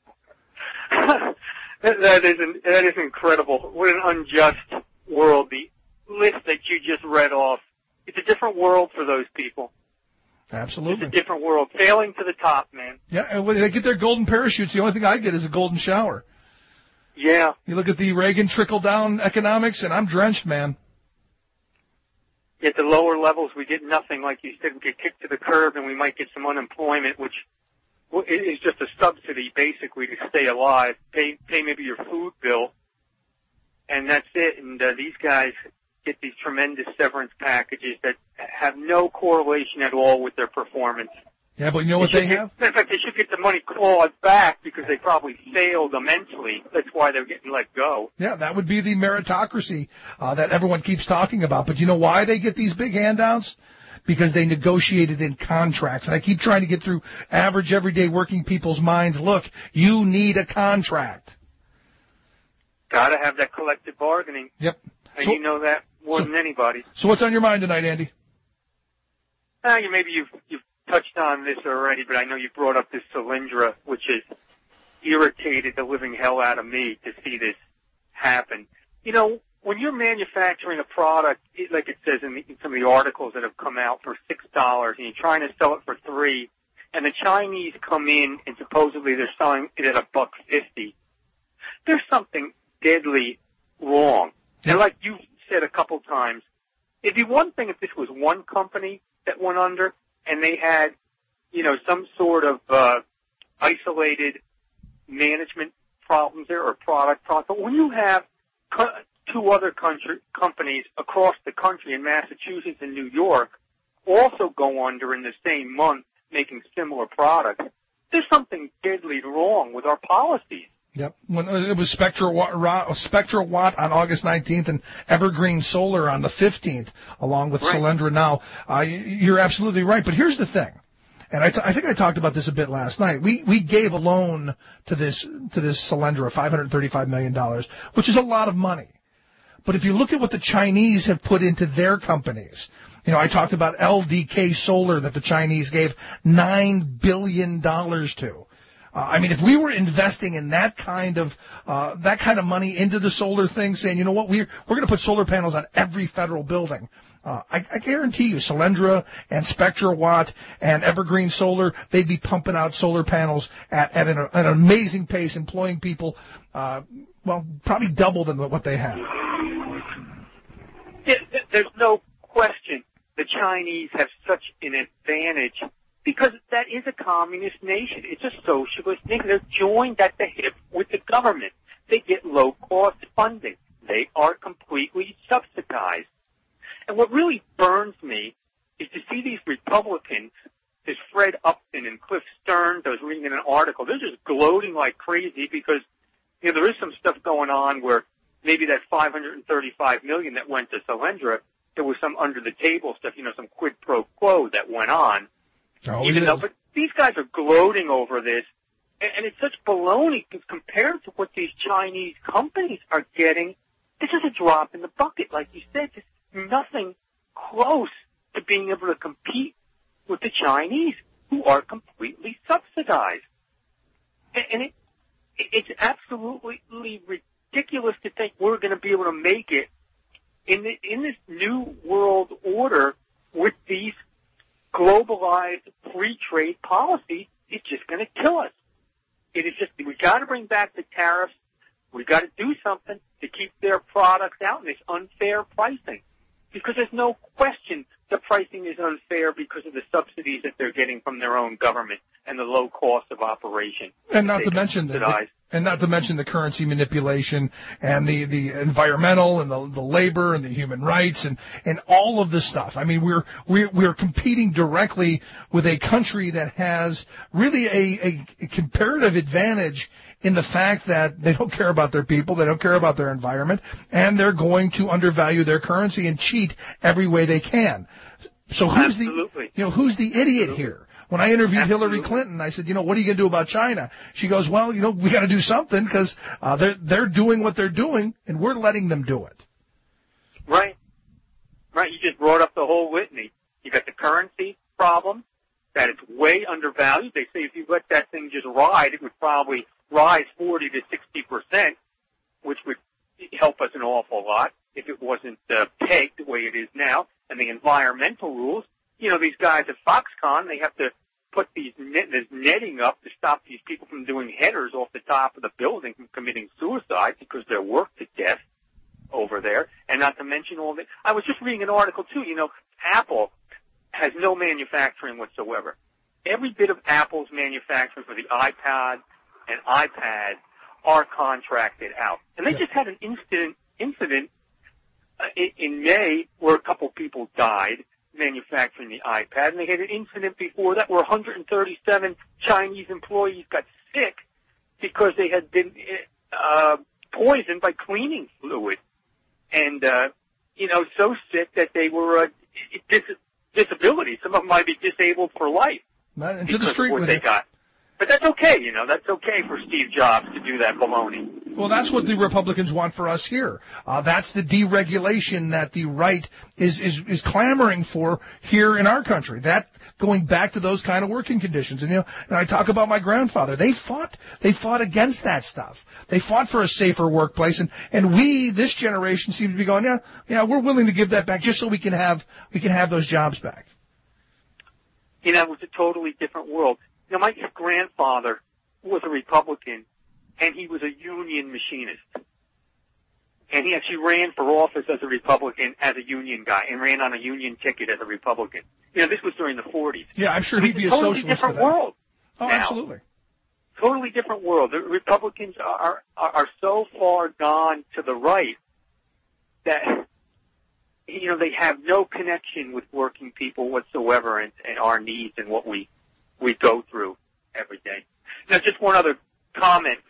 That is incredible. What an unjust world. The list that you just read off, it's a different world for those people. Absolutely. It's a different world. Failing to the top, man. Yeah, and when they get their golden parachutes, the only thing I get is a golden shower. Yeah. You look at the Reagan trickle-down economics, and I'm drenched, man. At the lower levels, we get nothing. Like you said, we get kicked to the curb, and we might get some unemployment, which is just a subsidy, basically, to stay alive. Pay maybe your food bill, and that's it. And these guys get these tremendous severance packages that have no correlation at all with their performance. Yeah, but you know what they have? In fact, they should get the money clawed back because they probably failed immensely. That's why they're getting let go. Yeah, that would be the meritocracy that everyone keeps talking about. But you know why they get these big handouts? Because they negotiated in contracts. And I keep trying to get through average, everyday working people's minds. Look, you need a contract. Got to have that collective bargaining. Yep. And you know that more than anybody. So what's on your mind tonight, Andy? Maybe you've touched on this already, but I know you brought up this Solyndra, which has irritated the living hell out of me to see this happen. You know, when you're manufacturing a product, like it says in some of the articles that have come out, for $6, and you're trying to sell it for $3, and the Chinese come in and supposedly they're selling it at $1.50, there's something deadly wrong. And like you said a couple times, it'd be one thing if this was one company that went under and they had, you know, some sort of isolated management problems there or product problems. But when you have two other companies across the country in Massachusetts and New York also go under in the same month making similar products, there's something deadly wrong with our policies. Yep. When it was Spectra Watt on August 19th and Evergreen Solar on the 15th, along with Solyndra now. You're absolutely right. But here's the thing, and I think I talked about this a bit last night. We gave a loan to this Solyndra, $535 million, which is a lot of money. But if you look at what the Chinese have put into their companies, you know, I talked about LDK Solar that the Chinese gave $9 billion to. I mean, if we were investing in that kind of money into the solar thing, saying, you know what, we're going to put solar panels on every federal building, I guarantee you, Solyndra and Spectra Watt and Evergreen Solar, they'd be pumping out solar panels at an amazing pace, employing people, probably double than what they have. There's no question the Chinese have such an advantage because that is a communist nation. It's a socialist nation. They're joined at the hip with the government. They get low-cost funding. They are completely subsidized. And what really burns me is to see these Republicans, this Fred Upton and Cliff Stearns, I was reading in an article, they're just gloating like crazy because, you know, there is some stuff going on where maybe that $535 million that went to Solyndra, there was some under-the-table stuff, you know, some quid pro quo that went on. But these guys are gloating over this, and it's such baloney compared to what these Chinese companies are getting. This is a drop in the bucket, like you said. Just nothing close to being able to compete with the Chinese, who are completely subsidized. And it's absolutely ridiculous to think we're going to be able to make it in this new world order with these globalized free trade policy. It's just going to kill us. It is just, we got to bring back the tariffs. We got to do something to keep their products out in this unfair pricing, because there's no question the pricing is unfair because of the subsidies that they're getting from their own government and the low cost of operation. And not to mention the currency manipulation and the environmental and the labor and the human rights and all of this stuff. I mean, we're competing directly with a country that has really a comparative advantage in the fact that they don't care about their people, they don't care about their environment, and they're going to undervalue their currency and cheat every way they can. So who's the idiot here? When I interviewed Hillary Clinton, I said, you know, what are you going to do about China? She goes, well, you know, we got to do something because they're doing what they're doing, and we're letting them do it. Right. You just brought up the whole litany. You got the currency problem, that it's way undervalued. They say if you let that thing just ride, it would probably rise 40 to 60%, which would help us an awful lot if it wasn't pegged the way it is now. And the environmental rules, you know, these guys at Foxconn, they have to put this netting up to stop these people from doing headers off the top of the building from committing suicide because they're worked to death over there. And not to mention all that. I was just reading an article, too. You know, Apple has no manufacturing whatsoever. Every bit of Apple's manufacturing for the iPod and iPad are contracted out. And they just had an incident in May where a couple people died manufacturing the iPad, and they had an incident before that where 137 Chinese employees got sick because they had been poisoned by cleaning fluid, and so sick that they were disabilities. Some of them might be disabled for life into the street what with they got. But that's okay, you know. That's okay for Steve Jobs to do that baloney. Well, that's what the Republicans want for us here. That's the deregulation that the right is clamoring for here in our country. That going back to those kind of working conditions. And I talk about my grandfather. They fought against that stuff. They fought for a safer workplace, and we, this generation, seem to be going, yeah, we're willing to give that back just so we can have those jobs back. It was a totally different world. My grandfather was a Republican, and he was a union machinist. And he actually ran for office as a Republican, as a union guy, and ran on a union ticket as a Republican. This was during the 40s. Yeah, I'm sure he'd be a socialist for that. Totally different world. Oh, now. Absolutely. Totally different world. The Republicans are so far gone to the right that, they have no connection with working people whatsoever and our needs and what we go through every day. Now, just one other comment.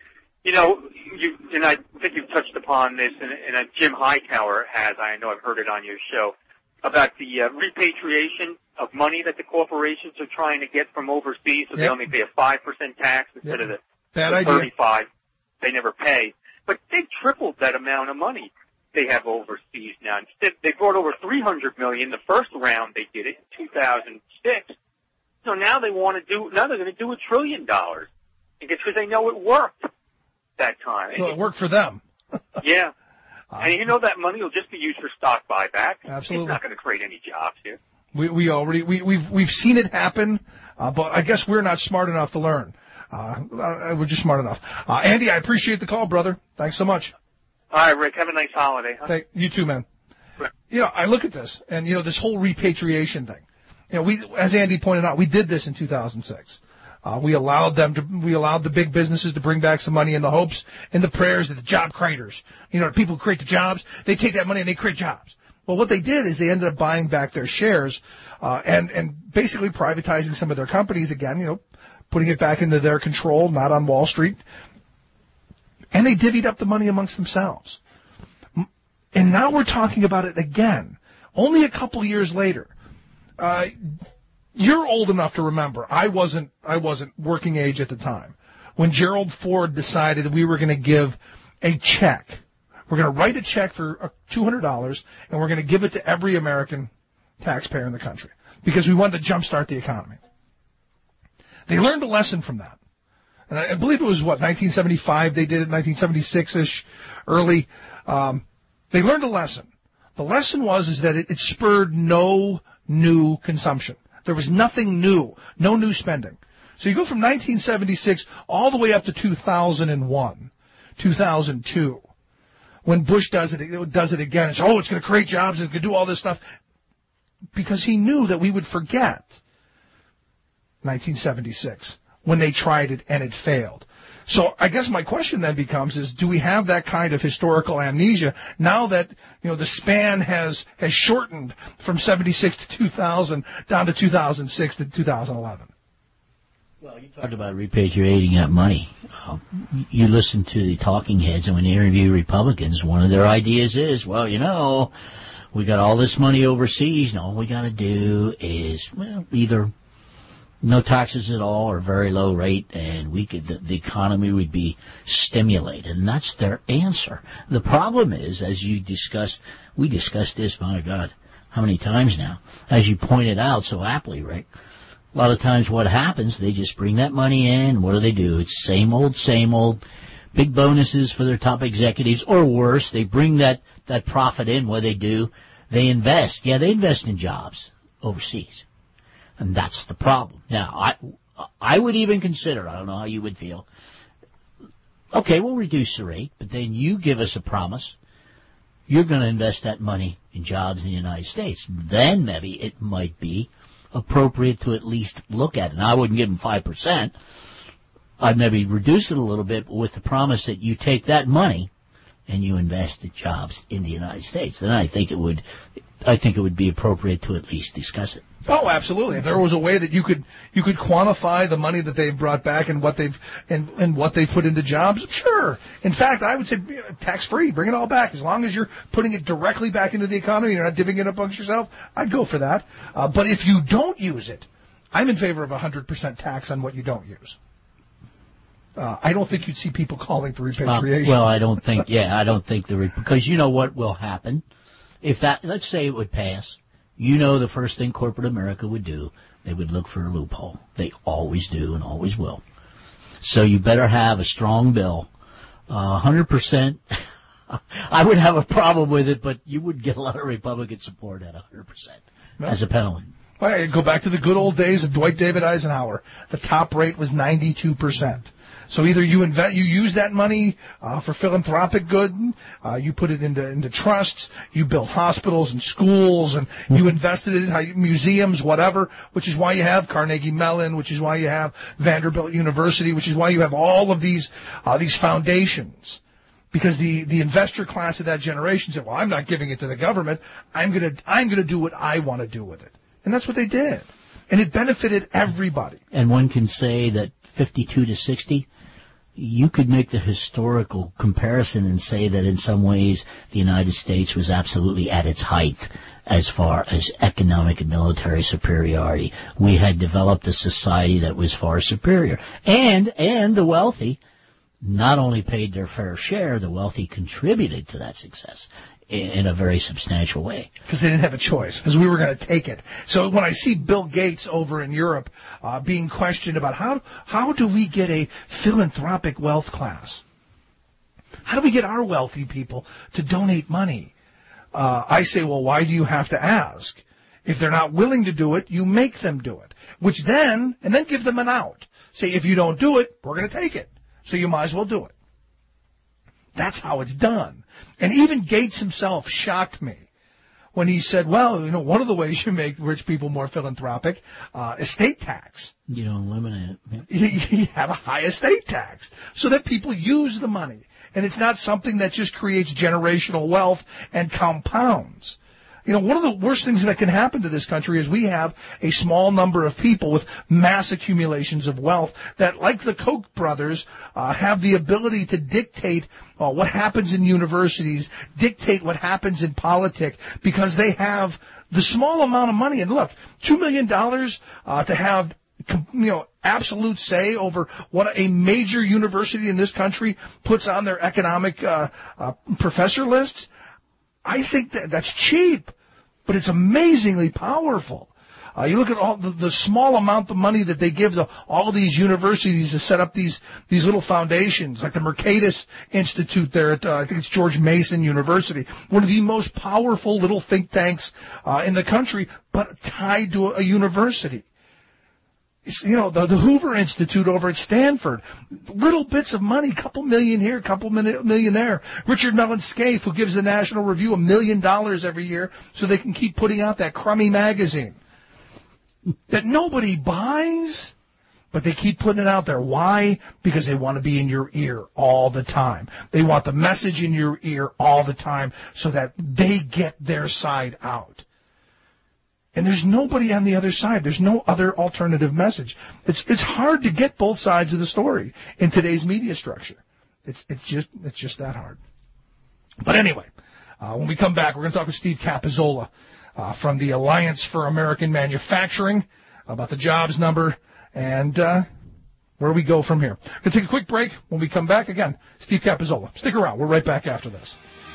And I think you've touched upon this, and Jim Hightower has. I know I've heard it on your show about the repatriation of money that the corporations are trying to get from overseas, so they only pay a 5% tax instead of the 35% they never pay. But they've tripled that amount of money they have overseas now. Instead, they brought over $300 million the first round they did it in 2006. So now they're going to do $1 trillion because they know it worked that time. Well, it worked for them. Yeah. And that money will just be used for stock buyback. Absolutely. It's not going to create any jobs here. We've seen it happen, but I guess we're not smart enough to learn. We're just smart enough. Andy, I appreciate the call, brother. Thanks so much. All right, Rick. Have a nice holiday. Huh? You too, man. Right. I look at this, and this whole repatriation thing. We, as Andy pointed out, we did this in 2006. We allowed the big businesses to bring back some money in the hopes and the prayers that the job creators, the people who create the jobs, they take that money and they create jobs. Well, what they did is they ended up buying back their shares, and basically privatizing some of their companies again, putting it back into their control, not on Wall Street. And they divvied up the money amongst themselves. And now we're talking about it again, only a couple years later. You're old enough to remember. I wasn't working age at the time when Gerald Ford decided that we were going to give a check. We're going to write a check for $200, and we're going to give it to every American taxpayer in the country because we wanted to jumpstart the economy. They learned a lesson from that. And I believe it was, 1975 they did it, 1976-ish, early. They learned a lesson. The lesson was that it spurred no new consumption. There was nothing new, no new spending. So you go from 1976 all the way up to 2001, 2002, when Bush does it again. It's going to create jobs, it's going to do all this stuff, because he knew that we would forget 1976 when they tried it and it failed. So I guess my question then becomes do we have that kind of historical amnesia now that, the span has shortened from 76 to 2000 down to 2006 to 2011? Well, you talked about repatriating that money. You listen to the talking heads, and when they interview Republicans, one of their ideas is, we got all this money overseas, and all we got to do is, either no taxes at all or very low rate, and the economy would be stimulated. And that's their answer. The problem is, as you discussed, we discussed this, my God, how many times now? As you pointed out so aptly, Rick, a lot of times what happens, they just bring that money in. What do? It's same old, big bonuses for their top executives, or worse, they bring that profit in. What do? They invest. Yeah, they invest in jobs overseas. And that's the problem. Now, I would even consider, I don't know how you would feel, okay, we'll reduce the rate, but then you give us a promise. You're going to invest that money in jobs in the United States. Then maybe it might be appropriate to at least look at it. And I wouldn't give them 5%. I'd maybe reduce it a little bit with the promise that you take that money and you invest in jobs in the United States. Then I think it would be appropriate to at least discuss it. Oh, absolutely. If there was a way that you could quantify the money that they've brought back and what they've put into jobs, sure. In fact, I would say tax free, bring it all back. As long as you're putting it directly back into the economy, you're not divvying it up amongst yourself, I'd go for that. But if you don't use it, I'm in favor of 100% tax on what you don't use. I don't think you'd see people calling for repatriation. Well, I don't think because you know what will happen if that, let's say it would pass. You know, the first thing corporate America would do, they would look for a loophole. They always do and always will. So you better have a strong bill. 100%. I would have a problem with it, but you would get a lot of Republican support at 100% as a penalty. Well, go back to the good old days of Dwight David Eisenhower. The top rate was 92%. So either you use that money for philanthropic good, you put it into trusts, you built hospitals and schools, and you invested it in museums, whatever, which is why you have Carnegie Mellon, which is why you have Vanderbilt University, which is why you have all of these foundations. Because the investor class of that generation said, well, I'm not giving it to the government. I'm gonna do what I want to do with it. And that's what they did. And it benefited everybody. And one can say that 52 to 60, you could make the historical comparison and say that in some ways the United States was absolutely at its height as far as economic and military superiority. We had developed a society that was far superior. And the wealthy not only paid their fair share, the wealthy contributed to that success in a very substantial way. Because they didn't have a choice, because we were going to take it. So when I see Bill Gates over in Europe being questioned about how do we get a philanthropic wealth class? How do we get our wealthy people to donate money? I say, well, why do you have to ask? If they're not willing to do it, you make them do it. And then give them an out. Say, if you don't do it, we're going to take it. So you might as well do it. That's how it's done. And even Gates himself shocked me when he said, well, you know, one of the ways you make rich people more philanthropic, estate tax. You don't eliminate it. You have a high estate tax so that people use the money. And it's not something that just creates generational wealth and compounds. You know, one of the worst things that can happen to this country is we have a small number of people with mass accumulations of wealth that, like the Koch brothers, have the ability to dictate what happens in universities, dictate what happens in politics, because they have the small amount of money. And look, $2 million to have, you know, absolute say over what a major university in this country puts on their economic professor lists, I think that's cheap. But it's amazingly powerful. You look at all the small amount of money that they give to all these universities to set up these little foundations, like the Mercatus Institute there at, I think it's George Mason University, one of the most powerful little think tanks in the country, but tied to a university. You know, the Hoover Institute over at Stanford, little bits of money, couple million here, couple million there. Richard Mellon Scaife, who gives the National Review $1 million every year so they can keep putting out that crummy magazine that nobody buys, but they keep putting it out there. Why? Because they want to be in your ear all the time. They want the message in your ear all the time so that they get their side out. And there's nobody on the other side. There's no other alternative message. It's hard to get both sides of the story in today's media structure. It's just that hard. But anyway, when we come back, we're going to talk with Steve Capizzola from the Alliance for American Manufacturing about the jobs number and where we go from here. We're going to take a quick break. When we come back, again, Steve Capizzola. Stick around. We're right back after this.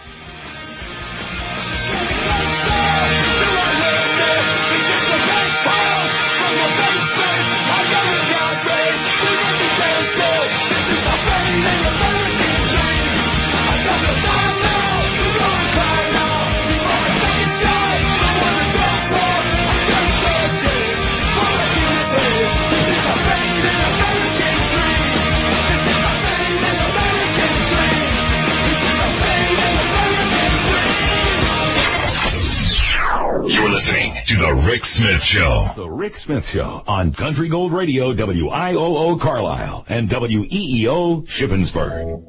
You're listening to The Rick Smith Show. The Rick Smith Show on Country Gold Radio, WIOO Carlisle, and WEEO Shippensburg.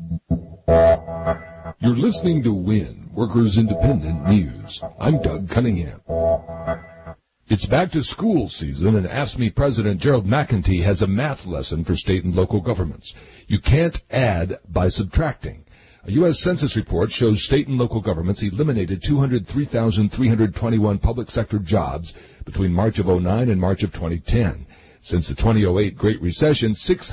You're listening to WIN, Workers Independent News. I'm Doug Cunningham. It's back to school season, and AFSCME President Gerald McEntee has a math lesson for state and local governments. You can't add by subtracting. A U.S. Census report shows state and local governments eliminated 203,321 public sector jobs between March of 2009 and March of 2010. Since the 2008 Great Recession,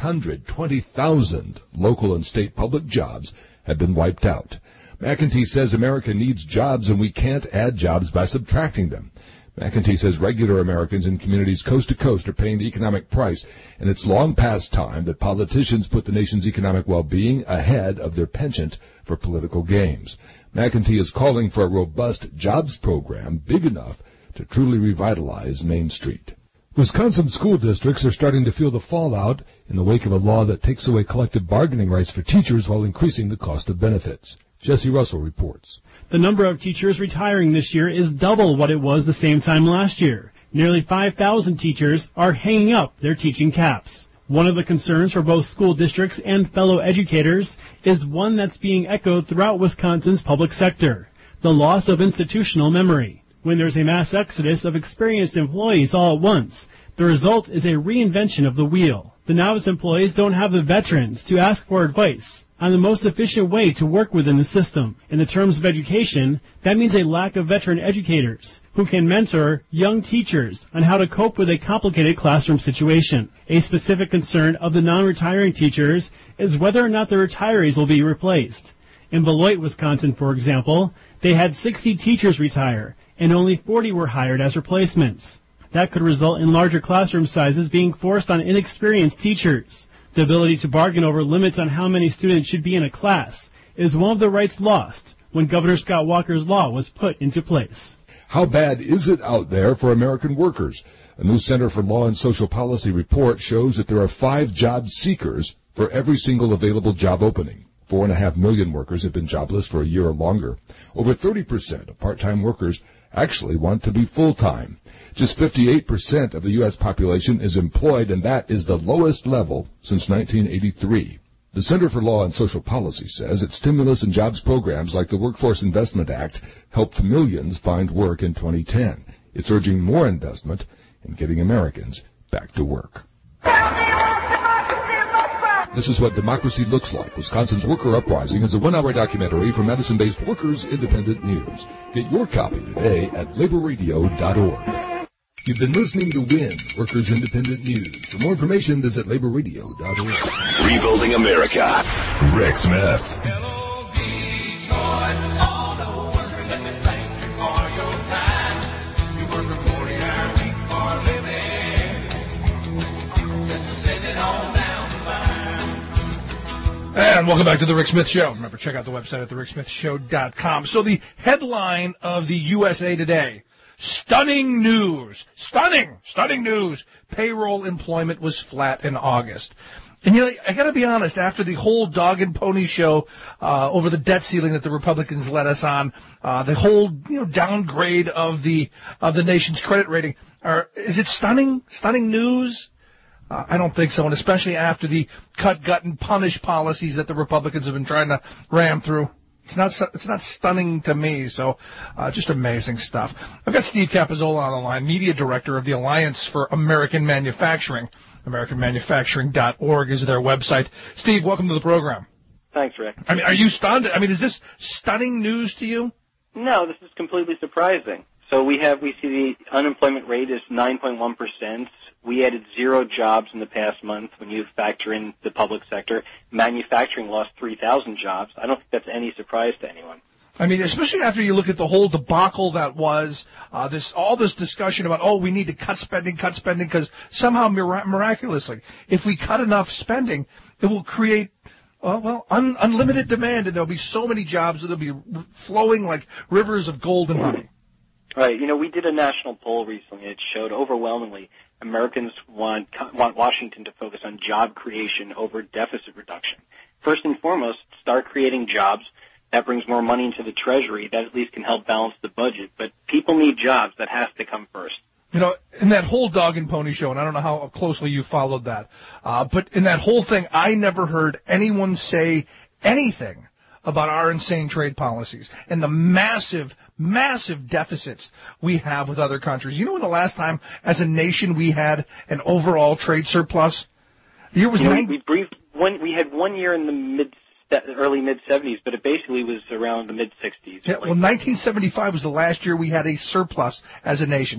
620,000 local and state public jobs have been wiped out. McEntee says America needs jobs and we can't add jobs by subtracting them. McEntee says regular Americans in communities coast to coast are paying the economic price, and it's long past time that politicians put the nation's economic well-being ahead of their penchant for political games. McEntee is calling for a robust jobs program big enough to truly revitalize Main Street. Wisconsin school districts are starting to feel the fallout in the wake of a law that takes away collective bargaining rights for teachers while increasing the cost of benefits. Jesse Russell reports. The number of teachers retiring this year is double what it was the same time last year. Nearly 5,000 teachers are hanging up their teaching caps. One of the concerns for both school districts and fellow educators is one that's being echoed throughout Wisconsin's public sector: the loss of institutional memory. When there's a mass exodus of experienced employees all at once, the result is a reinvention of the wheel. The novice employees don't have the veterans to ask for advice on the most efficient way to work within the system. In the terms of education, that means a lack of veteran educators who can mentor young teachers on how to cope with a complicated classroom situation. A specific concern of the non-retiring teachers is whether or not the retirees will be replaced. In Beloit, Wisconsin, for example, they had 60 teachers retire, and only 40 were hired as replacements. That could result in larger classroom sizes being forced on inexperienced teachers. The ability to bargain over limits on how many students should be in a class is one of the rights lost when Governor Scott Walker's law was put into place. How bad is it out there for American workers? A new Center for Law and Social Policy report shows that there are 5 job seekers for every single available job opening. 4.5 million workers have been jobless for a year or longer. Over 30% of part-time workers actually want to be full-time. Just 58% of the U.S. population is employed, and that is the lowest level since 1983. The Center for Law and Social Policy says its stimulus and jobs programs like the Workforce Investment Act helped millions find work in 2010. It's urging more investment in getting Americans back to work. This is what democracy looks like. Wisconsin's Worker Uprising is a 1-hour documentary from Madison-based Workers Independent News. Get your copy today at laborradio.org. You've been listening to WIN, Workers Independent News. For more information, visit laborradio.org. Rebuilding America. Rick Smith. Hello, Detroit. All the workers, let me thank you for your time. You work a 40-hour week for a living. Just send it on down the line. And welcome back to the Rick Smith Show. Remember, check out the website at thericksmithshow.com. So the headline of the USA Today: stunning news. Stunning news. Payroll employment was flat in August. And, you know, I got to be honest, after the whole dog and pony show over the debt ceiling that the Republicans led us on, the whole, downgrade of the nation's credit rating, is it stunning news? I don't think so, and especially after the cut, gut, and punish policies that the Republicans have been trying to ram through. It's not stunning to me, so just amazing stuff. I've got Steve Capizzola on the line, media director of the Alliance for American Manufacturing. AmericanManufacturing.org is their website. Steve, welcome to the program. Thanks, Rick. I mean, are you stunned? I mean, is this stunning news to you? No, this is completely surprising. So we see the unemployment rate is 9.1%. We added 0 jobs in the past month when you factor in the public sector. Manufacturing lost 3,000 jobs. I don't think that's any surprise to anyone. I mean, especially after you look at the whole debacle that was all this discussion about, we need to cut spending, because somehow miraculously, if we cut enough spending, it will create unlimited demand, and there'll be so many jobs that they'll be flowing like rivers of gold and money. Right. We did a national poll recently. It showed overwhelmingly Americans want Washington to focus on job creation over deficit reduction. First and foremost, start creating jobs. That brings more money into the Treasury. That at least can help balance the budget. But people need jobs. That has to come first. In that whole dog and pony show, and I don't know how closely you followed that, but in that whole thing, I never heard anyone say anything about our insane trade policies and the massive deficits we have with other countries. You know when the last time as a nation we had an overall trade surplus? The year was we had 1 year in the early mid-'70s, but it basically was around the mid-'60s. Yeah, well, 1975 was the last year we had a surplus as a nation.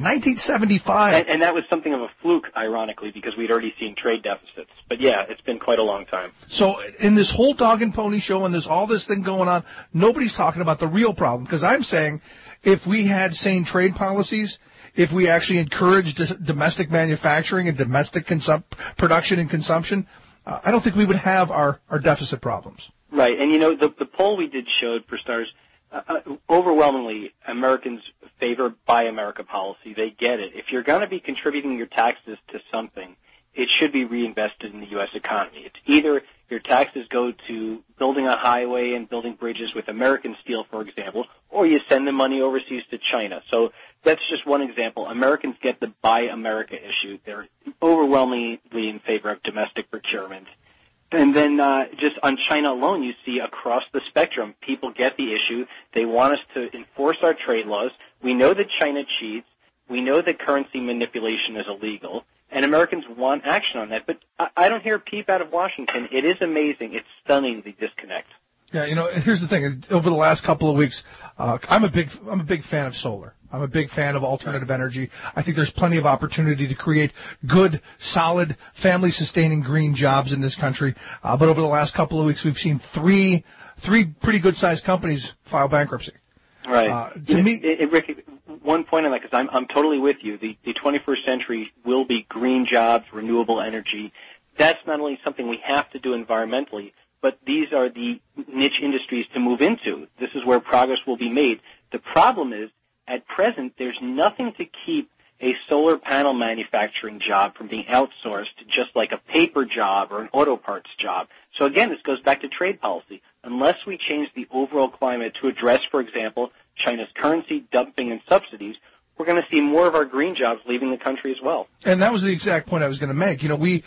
1975. And that was something of a fluke, ironically, because we'd already seen trade deficits. But yeah, it's been quite a long time. So in this whole dog and pony show and there's all this thing going on, nobody's talking about the real problem. Because I'm saying if we had sane trade policies, if we actually encouraged domestic manufacturing and domestic production and consumption, I don't think we would have our deficit problems. Right, and the poll we did showed, for starters, overwhelmingly Americans favor Buy America policy. They get it. If you're going to be contributing your taxes to something, it should be reinvested in the U.S. economy. It's either your taxes go to building a highway and building bridges with American steel, for example, or you send the money overseas to China. So that's just one example. Americans get the Buy America issue. They're overwhelmingly in favor of domestic procurement. And then just on China alone, you see across the spectrum, people get the issue. They want us to enforce our trade laws. We know that China cheats. We know that currency manipulation is illegal. And Americans want action on that. But I don't hear a peep out of Washington. It is amazing. It's stunning, the disconnect. Yeah, here's the thing. Over the last couple of weeks, I'm a big fan of solar. I'm a big fan of alternative energy. I think there's plenty of opportunity to create good, solid, family-sustaining green jobs in this country. But over the last couple of weeks, we've seen three pretty good-sized companies file bankruptcy. Right. Rick, one point on that, because I'm totally with you. The 21st century will be green jobs, renewable energy. That's not only something we have to do environmentally, but these are the niche industries to move into. This is where progress will be made. The problem is, at present, there's nothing to keep a solar panel manufacturing job from being outsourced to just like a paper job or an auto parts job. So again, this goes back to trade policy. Unless we change the overall climate to address, for example, China's currency dumping and subsidies, we're going to see more of our green jobs leaving the country as well. And that was the exact point I was going to make.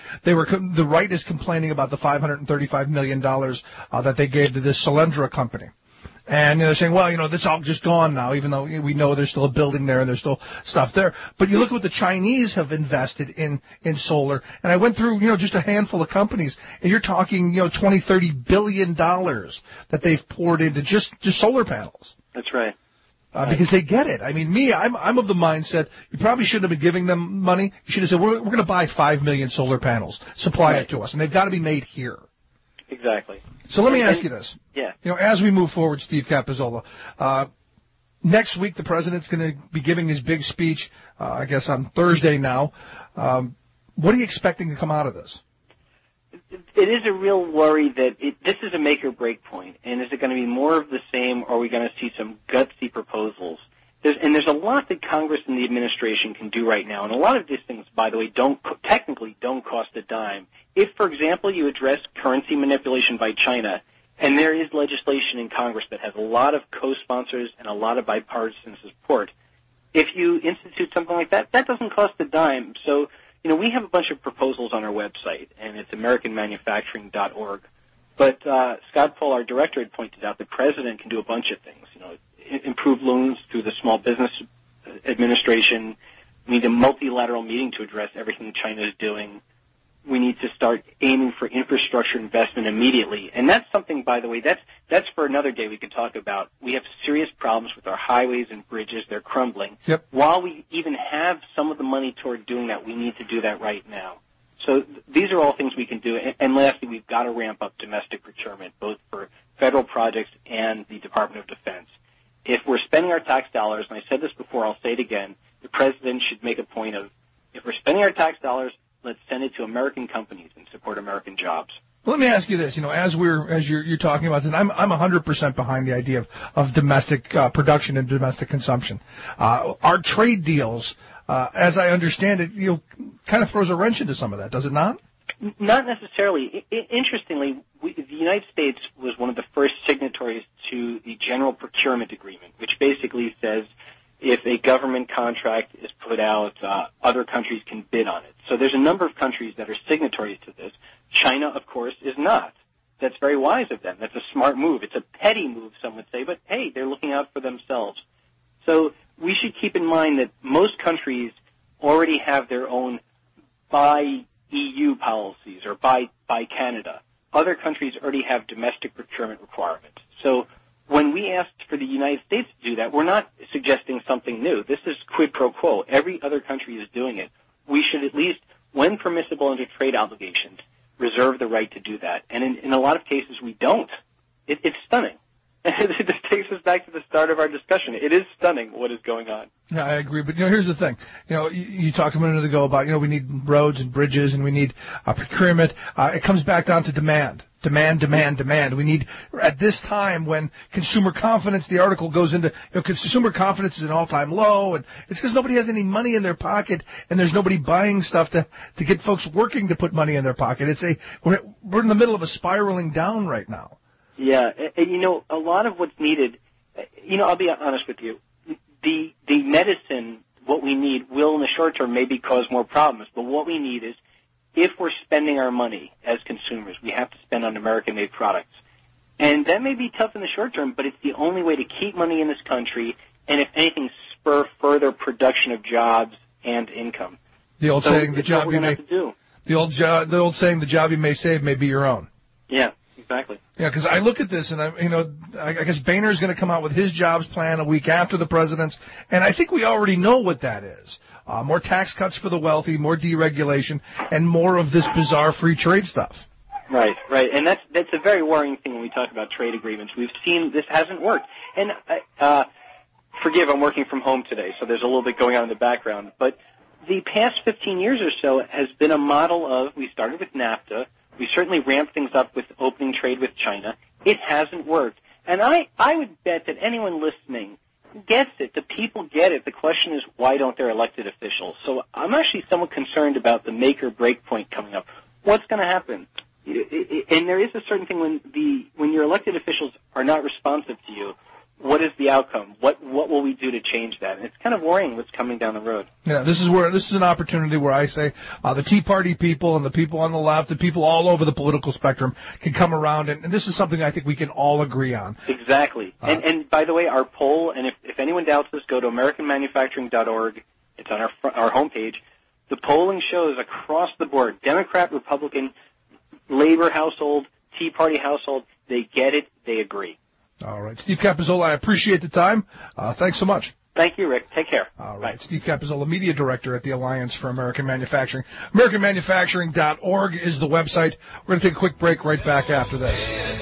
The right is complaining about the $535 million that they gave to this Solyndra company. And they're saying, well, that's all just gone now, even though we know there's still a building there and there's still stuff there. But you look at what the Chinese have invested in solar. And I went through, just a handful of companies, and you're talking, $20-30 billion that they've poured into just solar panels. That's right. Because they get it. I mean, I'm of the mindset you probably shouldn't have been giving them money. You should have said, we're going to buy 5 million solar panels, supply it to us, and they've got to be made here. Exactly. So let me ask you this. Yeah. As we move forward, Steve Capizzola, next week the president's going to be giving his big speech, I guess on Thursday now. What are you expecting to come out of this? It is a real worry that this is a make-or-break point, and is it going to be more of the same, or are we going to see some gutsy proposals? There's a lot that Congress and the administration can do right now, and a lot of these things, by the way, technically don't cost a dime. If, for example, you address currency manipulation by China, and there is legislation in Congress that has a lot of co-sponsors and a lot of bipartisan support, if you institute something like that, that doesn't cost a dime. So, we have a bunch of proposals on our website, and it's AmericanManufacturing.org. But Scott Paul, our director, had pointed out the president can do a bunch of things. Improve loans through the Small Business Administration. We need a multilateral meeting to address everything China is doing. We need to start aiming for infrastructure investment immediately. And that's something, by the way, that's for another day we could talk about. We have serious problems with our highways and bridges. They're crumbling. Yep. While we even have some of the money toward doing that, we need to do that right now. So these are all things we can do. And lastly, we've got to ramp up domestic procurement, both for federal projects and the Department of Defense. If we're spending our tax dollars, and I said this before, I'll say it again, the president should make a point of, if we're spending our tax dollars, let's send it to American companies and support American jobs. Well, let me ask you this. As you're talking about this, I'm 100% behind the idea of domestic production and domestic consumption. Our trade deals, as I understand it, kind of throws a wrench into some of that, does it not? Not necessarily. Interestingly, the United States was one of the first signatories to the General Procurement Agreement, which basically says if a government contract is put out, other countries can bid on it. So there's a number of countries that are signatories to this. China, of course, is not. That's very wise of them. That's a smart move. It's a petty move, some would say, but hey, they're looking out for themselves. So we should keep in mind that most countries already have their own buy EU policies or buy Canada. other countries already have domestic procurement requirements. So when we asked for the United States to do that, we're not suggesting something new. This is quid pro quo. Every other country is doing it. We should at least, when permissible under trade obligations, reserve the right to do that. And in a lot of cases, we don't. It's stunning. It just takes us back to the start of our discussion. It is stunning what is going on. Yeah, I agree. But, here's the thing. You talked a minute ago about, we need roads and bridges and we need procurement. It comes back down to demand. Demand. We need, at this time when consumer confidence, the article goes into, consumer confidence is an all-time low, and it's because nobody has any money in their pocket, and there's nobody buying stuff to get folks working to put money in their pocket. We're in the middle of a spiraling down right now. Yeah, and a lot of what's needed, I'll be honest with you, the medicine, what we need will in the short term maybe cause more problems, but what we need is, if we're spending our money as consumers, we have to spend on American-made products. And that may be tough in the short term, but it's the only way to keep money in this country and, if anything, spur further production of jobs and income. The old saying, the job you may save may be your own. Yeah, exactly. Yeah, because I look at this, and I guess Boehner's going to come out with his jobs plan a week after the president's, and I think we already know what that is. More tax cuts for the wealthy, more deregulation, and more of this bizarre free trade stuff. Right. And that's a very worrying thing when we talk about trade agreements. We've seen this hasn't worked. And forgive, I'm working from home today, so there's a little bit going on in the background. But the past 15 years or so has been a model of, we started with NAFTA, we certainly ramped things up with opening trade with China. It hasn't worked. And I would bet that anyone listening gets it. The people get it. The question is, why don't their elected officials? So I'm actually somewhat concerned about the make or break point coming up. What's going to happen? And there is a certain thing when your elected officials are not responsive to you. What is the outcome? What will we do to change that? And it's kind of worrying what's coming down the road. Yeah, this is an opportunity where I say the Tea Party people and the people on the left, the people all over the political spectrum can come around, and this is something I think we can all agree on. Exactly. And by the way, our poll, and if anyone doubts this, go to AmericanManufacturing.org. It's on our homepage. The polling shows across the board, Democrat, Republican, Labor household, Tea Party household, they get it, they agree. All right. Steve Capizzola, I appreciate the time. Thanks so much. Thank you, Rick. Take care. All right. Bye. Steve Capizzola, Media Director at the Alliance for American Manufacturing. AmericanManufacturing.org is the website. We're going to take a quick break right back after this.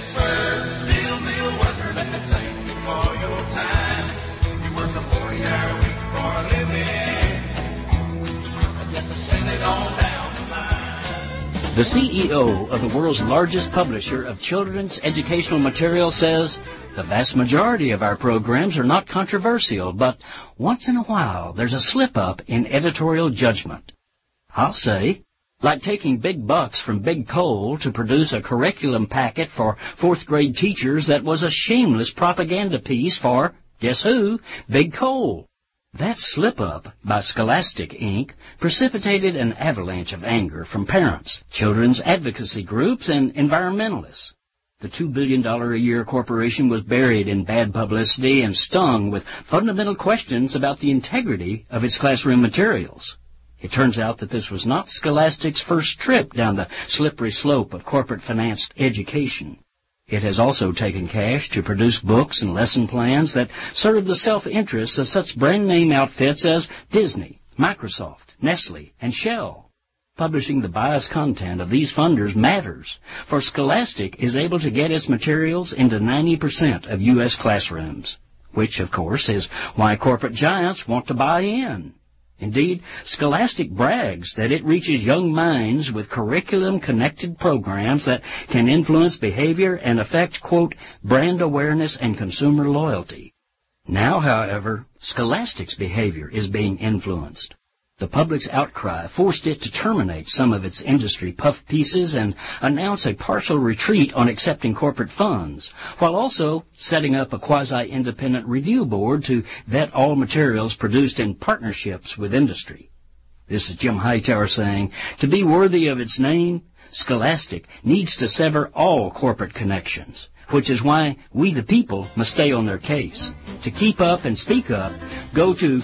The CEO of the world's largest publisher of children's educational material says the vast majority of our programs are not controversial, but once in a while there's a slip-up in editorial judgment. I'll say, like taking big bucks from Big Coal to produce a curriculum packet for fourth-grade teachers that was a shameless propaganda piece for, guess who, Big Coal. That slip-up by Scholastic, Inc. precipitated an avalanche of anger from parents, children's advocacy groups, and environmentalists. The $2 billion a year corporation was buried in bad publicity and stung with fundamental questions about the integrity of its classroom materials. It turns out that this was not Scholastic's first trip down the slippery slope of corporate-financed education. It has also taken cash to produce books and lesson plans that serve the self-interests of such brand-name outfits as Disney, Microsoft, Nestle, and Shell. Publishing the biased content of these funders matters, for Scholastic is able to get its materials into 90% of U.S. classrooms, which, of course, is why corporate giants want to buy in. Indeed, Scholastic brags that it reaches young minds with curriculum-connected programs that can influence behavior and affect, quote, brand awareness and consumer loyalty. Now, however, Scholastic's behavior is being influenced. The public's outcry forced it to terminate some of its industry puff pieces and announce a partial retreat on accepting corporate funds, while also setting up a quasi-independent review board to vet all materials produced in partnerships with industry. This is Jim Hightower saying, to be worthy of its name, Scholastic needs to sever all corporate connections, which is why we the people must stay on their case. To keep up and speak up, go to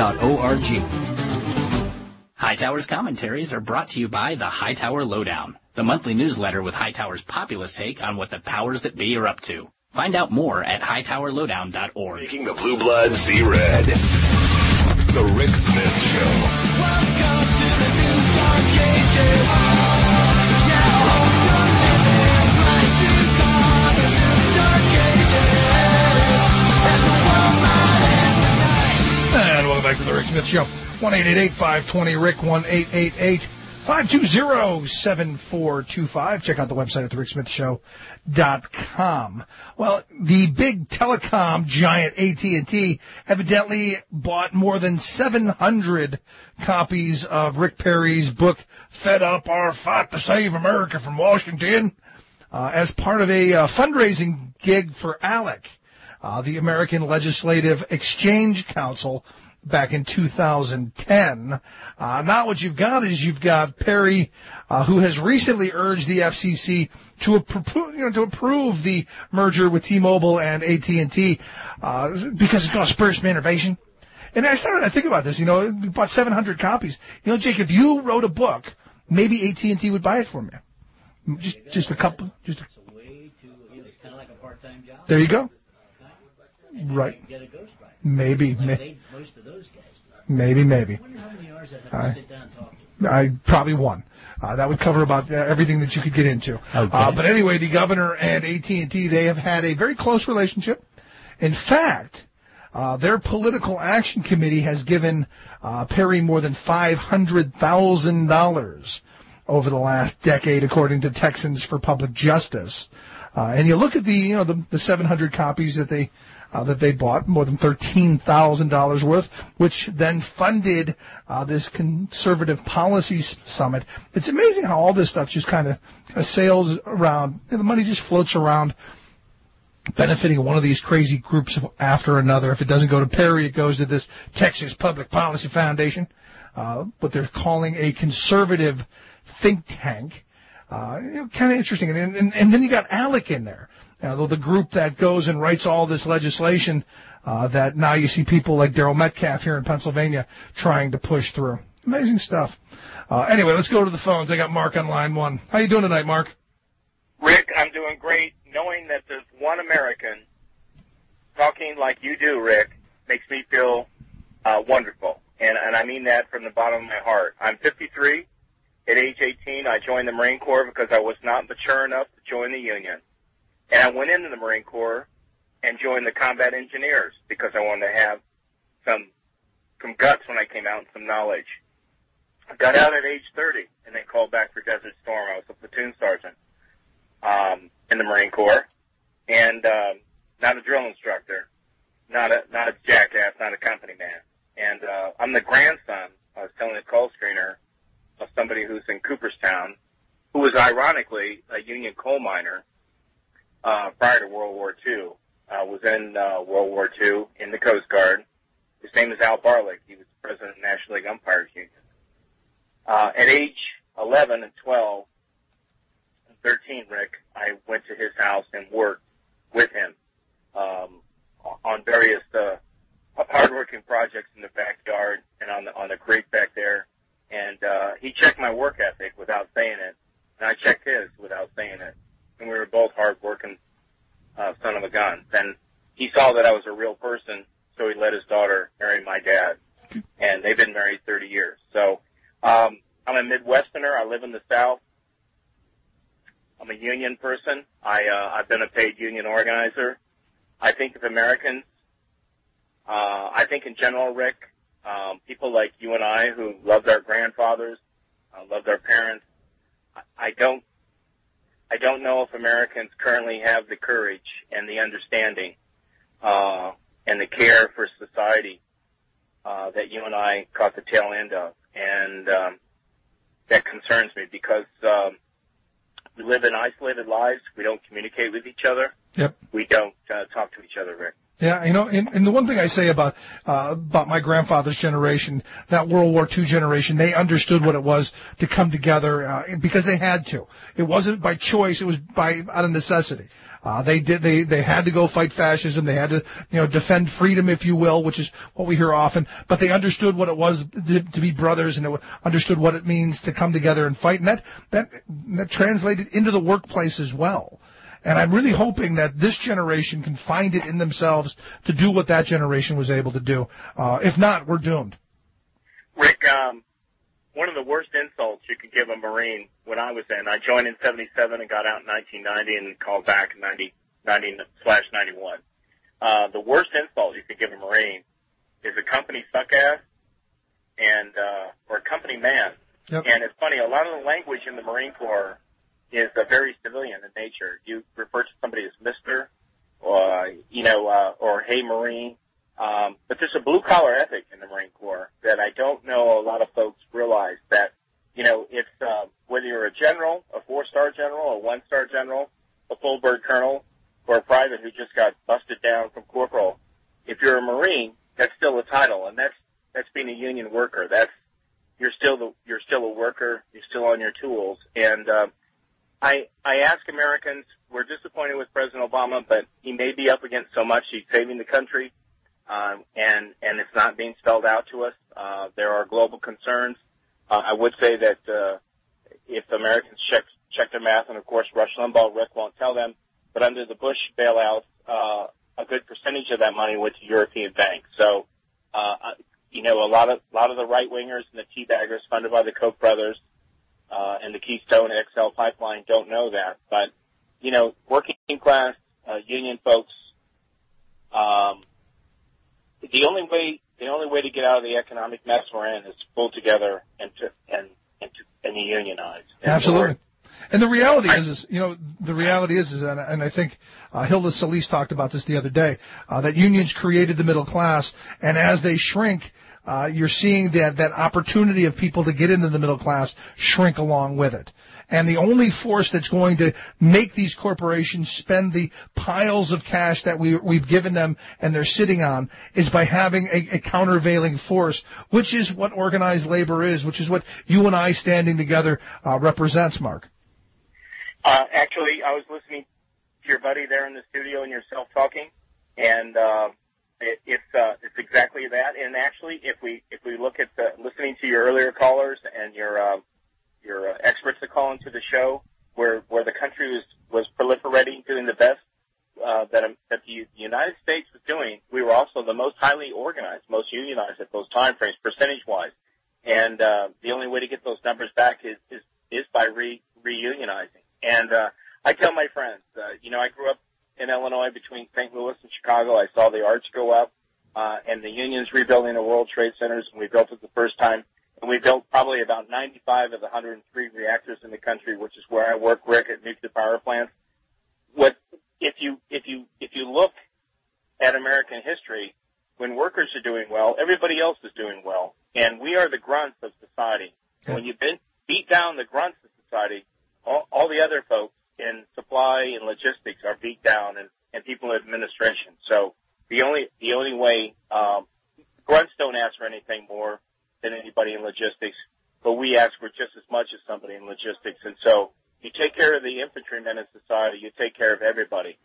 commercialfreechildhood.org. Hightower's commentaries are brought to you by the Hightower Lowdown, the monthly newsletter with Hightower's populist take on what the powers that be are up to. Find out more at hightowerlowdown.org. Making the blue blood see red. The Rick Smith Show. Welcome to the new dark ages. And welcome back to the Rick Smith Show. 1-888-520-RICK, 1-888-520-7425. Check out the website at thericksmithshow.com. Well, the big telecom giant AT&T evidently bought more than 700 copies of Rick Perry's book, Fed Up, Our Fight to Save America from Washington, as part of a fundraising gig for ALEC, the American Legislative Exchange Council, back in 2010. Now what you've got is you've got Perry, who has recently urged the FCC to approve the merger with T-Mobile and AT&T because it's called spur innovation. And I started to think about this. We bought 700 copies. Jake, if you wrote a book, maybe AT&T would buy it for me. Just a couple. It's kind of like a part-time job. There you go. And right. Get a ghostwriter. Maybe. Most of those guys do. Maybe. I wonder how many hours I'd have to sit down and talk to. Probably one. That would cover about everything that you could get into. Okay. But anyway, the governor and AT&T, they have had a very close relationship. In fact, their political action committee has given Perry more than $500,000 over the last decade, according to Texans for Public Justice. And you look at the 700 copies that they bought, more than $13,000 worth, which then funded this conservative policy summit. It's amazing how all this stuff just kind of sails around. The money just floats around, benefiting one of these crazy groups after another. If it doesn't go to Perry, it goes to this Texas Public Policy Foundation, what they're calling a conservative think tank. Kind of interesting. And then you got ALEC in there. The group that goes and writes all this legislation that now you see people like Daryl Metcalf here in Pennsylvania trying to push through. Amazing stuff. Anyway, let's go to the phones. I got Mark on line one. How you doing tonight, Mark? Rick, I'm doing great. Knowing that there's one American talking like you do, Rick, makes me feel wonderful. And I mean that from the bottom of my heart. I'm 53. At age 18, I joined the Marine Corps because I was not mature enough to join the Union. And I went into the Marine Corps and joined the combat engineers because I wanted to have some guts when I came out and some knowledge. I got out at age 30 and then called back for Desert Storm. I was a platoon sergeant in the Marine Corps and not a drill instructor, not a jackass, not a company man. And I'm the grandson, I was telling the call screener, of somebody who's in Cooperstown, who was ironically a Union coal miner prior to World War II. Was in World War II in the Coast Guard. His name is Al Barlick. He was president of the National League Umpires Union. At age 11 and 12 and 13, Rick, I went to his house and worked with him on various hardworking projects in the backyard and on the creek back there. And he checked my work ethic without saying it, and I checked his without saying it. And we were both hard-working son of a gun. Then he saw that I was a real person, so he let his daughter marry my dad. And they've been married 30 years. So I'm a Midwesterner. I live in the South. I'm a union person. I've been a paid union organizer. I think of Americans. I think in general, Rick, people like you and I who loved our grandfathers, loved our parents. I don't know if Americans currently have the courage and the understanding and the care for society that you and I caught the tail end of. And that concerns me because we live in isolated lives. We don't communicate with each other. Yep. We don't talk to each other, Rick. Yeah, and the one thing I say about my grandfather's generation, that World War II generation, they understood what it was to come together because they had to. It wasn't by choice; it was out of necessity. They had to go fight fascism. They had to, defend freedom, if you will, which is what we hear often. But they understood what it was to be brothers, and they understood what it means to come together and fight. And that translated into the workplace as well. And I'm really hoping that this generation can find it in themselves to do what that generation was able to do. If not, we're doomed. Rick, one of the worst insults you could give a Marine when I was in, I joined in 77 and got out in 1990 and called back in 90/91. The worst insult you could give a Marine is a company suck ass or a company man. Yep. And it's funny, a lot of the language in the Marine Corps is very civilian in nature. You refer to somebody as Mr. or Hey Marine. But there's a blue-collar ethic in the Marine Corps that I don't know a lot of folks realize that, it's whether you're a general, a 4-star general, a 1-star general, a full-bird colonel, or a private who just got busted down from corporal. If you're a Marine, that's still a title, and that's being a union worker. You're still a worker. You're still on your tools. And I ask Americans, we're disappointed with President Obama, but he may be up against so much. He's saving the country. And it's not being spelled out to us. There are global concerns. I would say that if Americans check their math, and of course Rush Limbaugh, Rick won't tell them, but under the Bush bailouts, a good percentage of that money went to European banks. So, a lot of the right wingers and the teabaggers funded by the Koch brothers and the Keystone XL pipeline don't know that. But working class union folks. The only way to get out of the economic mess we're in is to pull together and to unionize. Absolutely. And the reality is, and I think Hilda Solis talked about this the other day, that unions created the middle class, and as they shrink, you're seeing that opportunity of people to get into the middle class shrink along with it. And the only force that's going to make these corporations spend the piles of cash that we've given them and they're sitting on is by having a countervailing force, which is what organized labor is, which is what you and I standing together represents, Mark. Actually, I was listening to your buddy there in the studio and yourself talking, and it's exactly that. And actually, if we look at listening to your earlier callers and your experts that call into the show, where the country was proliferating, doing the best that the United States was doing, we were also the most highly organized, most unionized at those time frames, percentage-wise. And the only way to get those numbers back is by reunionizing. And I tell my friends, I grew up in Illinois between St. Louis and Chicago. I saw the arch go up, and the unions rebuilding the World Trade Centers, and we built it the first time. And we built probably about 95 of the 103 reactors in the country, which is where I work, Rick, at nuclear power plants. If you look at American history, when workers are doing well, everybody else is doing well, and we are the grunts of society. And when you beat down the grunts of society, all the other folks in supply and logistics are beat down, and people in administration. So the only way grunts don't ask for anything more than anybody in logistics, but we ask for just as much as somebody in logistics. And so you take care of the infantrymen in society, you take care of everybody.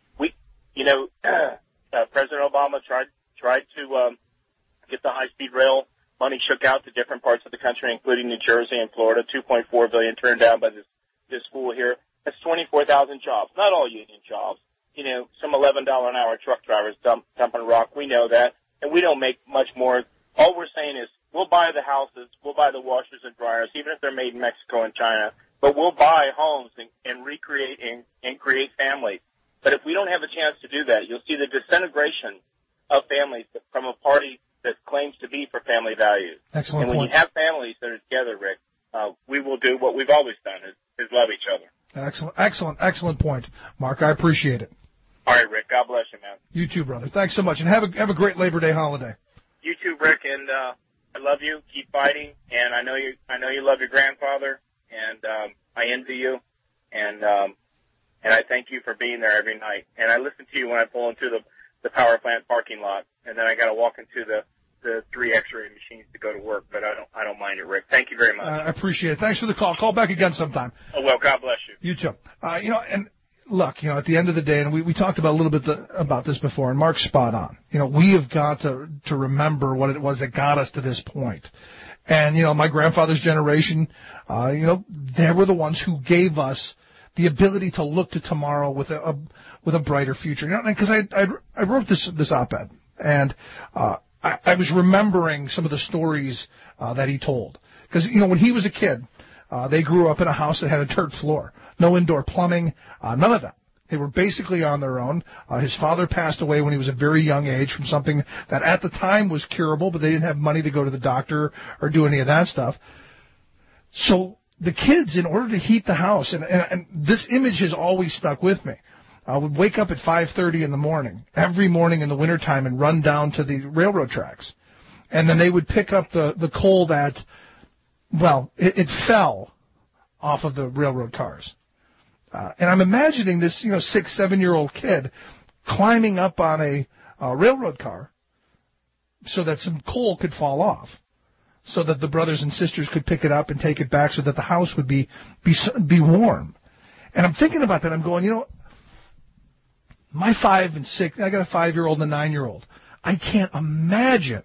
President Obama tried to get the high-speed rail money shook out to different parts of the country, including New Jersey and Florida. $2.4 billion turned down by this school here. That's 24,000 jobs. Not all union jobs. Some $11 an hour truck drivers dumping rock. We know that, and we don't make much more. All we're saying is, we'll buy the houses, we'll buy the washers and dryers, even if they're made in Mexico and China, but we'll buy homes and recreate and create families. But if we don't have a chance to do that, you'll see the disintegration of families from a party that claims to be for family values. Excellent and when point. you have families that are together, Rick, we will do what we've always done, is love each other. Excellent point, Mark. I appreciate it. All right, Rick. God bless you, man. You too, brother. Thanks so much, and have a great Labor Day holiday. You too, Rick, and I love you. Keep fighting, and I know you love your grandfather, and I envy you, and I thank you for being there every night. And I listen to you when I pull into the power plant parking lot, and then I got to walk into the 3 X-ray machines to go to work. But I don't mind it, Rick. Thank you very much. I appreciate it. Thanks for the call. Call back again sometime. Oh well, God bless you. You too. And look, at the end of the day, and we talked about a little bit about this before, and Mark's spot on. We have got to remember what it was that got us to this point. And, my grandfather's generation, they were the ones who gave us the ability to look to tomorrow with a brighter future. Because I wrote this op-ed, and I was remembering some of the stories that he told. Because, when he was a kid, they grew up in a house that had a dirt floor. No indoor plumbing, none of that. They were basically on their own. His father passed away when he was a very young age from something that at the time was curable, but they didn't have money to go to the doctor or do any of that stuff. So the kids, in order to heat the house, and this image has always stuck with me, would wake up at 5:30 in the morning, every morning in the wintertime, and run down to the railroad tracks. And then they would pick up the coal that, it fell off of the railroad cars. And I'm imagining this, 6, 7-year-old kid climbing up on a railroad car so that some coal could fall off, so that the brothers and sisters could pick it up and take it back so that the house would be warm. And I'm thinking about that. I'm going, my 5 and 6, I got a 5-year-old and a 9-year-old. I can't imagine.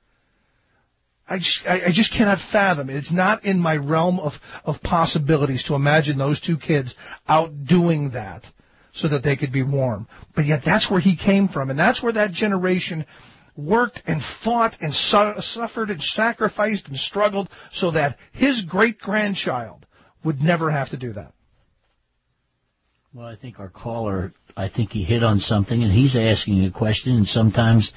I just cannot fathom. It's not in my realm of possibilities to imagine those two kids out doing that so that they could be warm. But yet that's where he came from, and that's where that generation worked and fought and suffered and sacrificed and struggled so that his great-grandchild would never have to do that. Well, I think our caller, he hit on something, and he's asking a question, and sometimes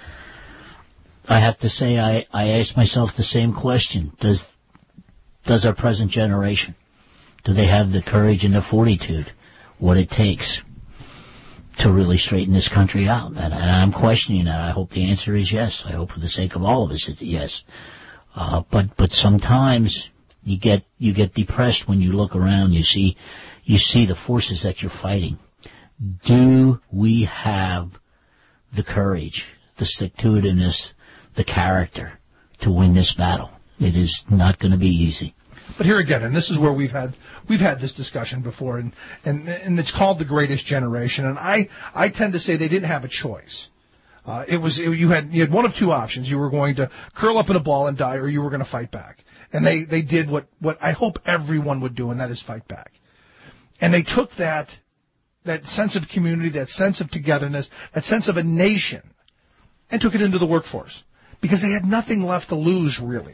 I have to say I ask myself the same question. Does our present generation, do they have the courage and the fortitude, what it takes to really straighten this country out? And I'm questioning that. I hope the answer is yes. I hope for the sake of all of us it's yes. But sometimes you get depressed when you look around. You see the forces that you're fighting. Do we have the courage, the stick-to-itiveness, the character to win this battle? It is not going to be easy. But here again, and this is where we've had this discussion before, and it's called the greatest generation. And I tend to say they didn't have a choice. You had one of two options. You were going to curl up in a ball and die, or you were going to fight back. And they did what I hope everyone would do, and that is fight back. And they took that sense of community, that sense of togetherness, that sense of a nation, and took it into the workforce. Because they had nothing left to lose, really.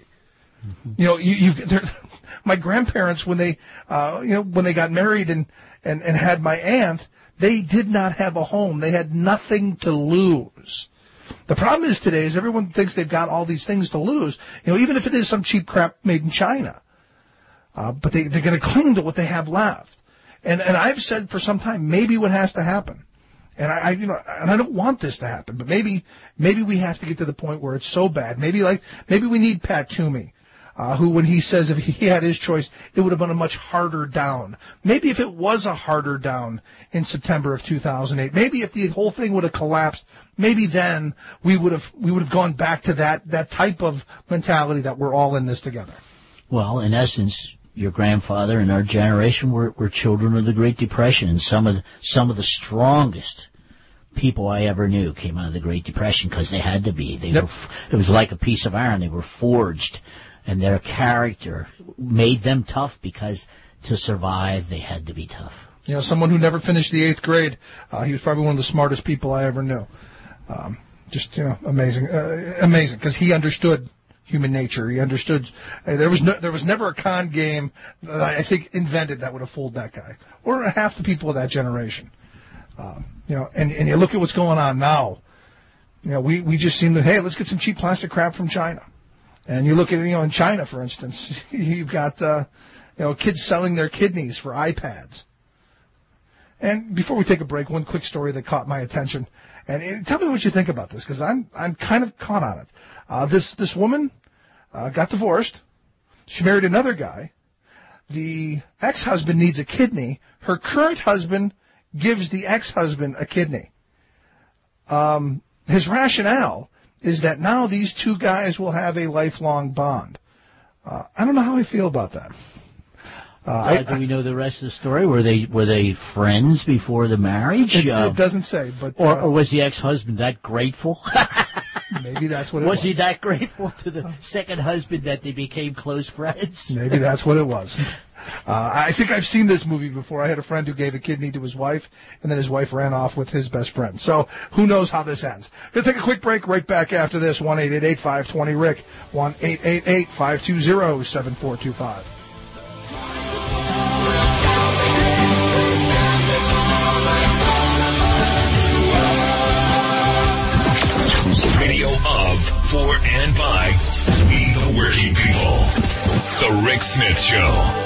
Mm-hmm. My grandparents, when they got married and had my aunt, they did not have a home. They had nothing to lose. The problem is today is everyone thinks they've got all these things to lose. Even if it is some cheap crap made in China, but they're going to cling to what they have left. And I've said for some time, maybe what has to happen. And I don't want this to happen, but maybe we have to get to the point where it's so bad. Maybe we need Pat Toomey, who, when he says if he had his choice, it would have been a much harder down. Maybe if it was a harder down in September of 2008, maybe if the whole thing would have collapsed, maybe then we would have gone back to that type of mentality that we're all in this together. Well, in essence, your grandfather and our generation were children of the Great Depression, and some of the strongest people I ever knew came out of the Great Depression because they had to be. It was like a piece of iron. They were forged, and their character made them tough because to survive they had to be tough. Someone who never finished the 8th grade, he was probably one of the smartest people I ever knew. Amazing, because he understood human nature. He understood. There was never a con game that I think invented that would have fooled that guy or half the people of that generation. And you look at what's going on now. We just seem to, hey, let's get some cheap plastic crap from China. And you look at in China, for instance, you've got kids selling their kidneys for iPads. And before we take a break, one quick story that caught my attention. And tell me what you think about this, because I'm kind of caught on it. This woman got divorced. She married another guy. The ex-husband needs a kidney. Her current husband gives the ex-husband a kidney. His rationale is that now these two guys will have a lifelong bond. I don't know how I feel about that. Do we know the rest of the story? Were they friends before the marriage? It doesn't say, but or was the ex-husband that grateful? Maybe that's what it was. Was he that grateful to the second husband that they became close friends? Maybe that's what it was. I think I've seen this movie before. I had a friend who gave a kidney to his wife, and then his wife ran off with his best friend. So who knows how this ends. Going to take a quick break. Right back after this. 1-888-520-RICK. 1-888-520-7425. Radio of, for, and by the working people. The Rick Smith Show.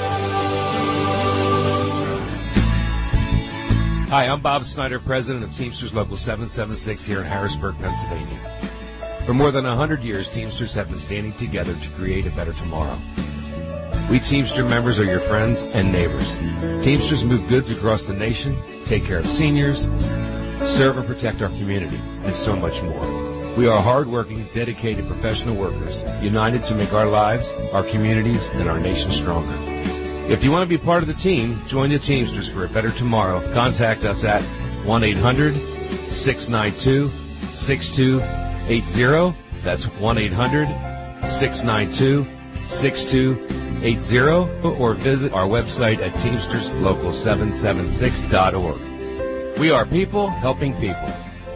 Hi, I'm Bob Snyder, president of Teamsters Local 776 here in Harrisburg, Pennsylvania. For more than 100 years, Teamsters have been standing together to create a better tomorrow. We Teamster members are your friends and neighbors. Teamsters move goods across the nation, take care of seniors, serve and protect our community, and so much more. We are hard-working, dedicated professional workers, united to make our lives, our communities, and our nation stronger. If you want to be part of the team, join the Teamsters for a better tomorrow. Contact us at 1-800-692-6280. That's 1-800-692-6280. Or visit our website at teamsterslocal776.org. We are people helping people.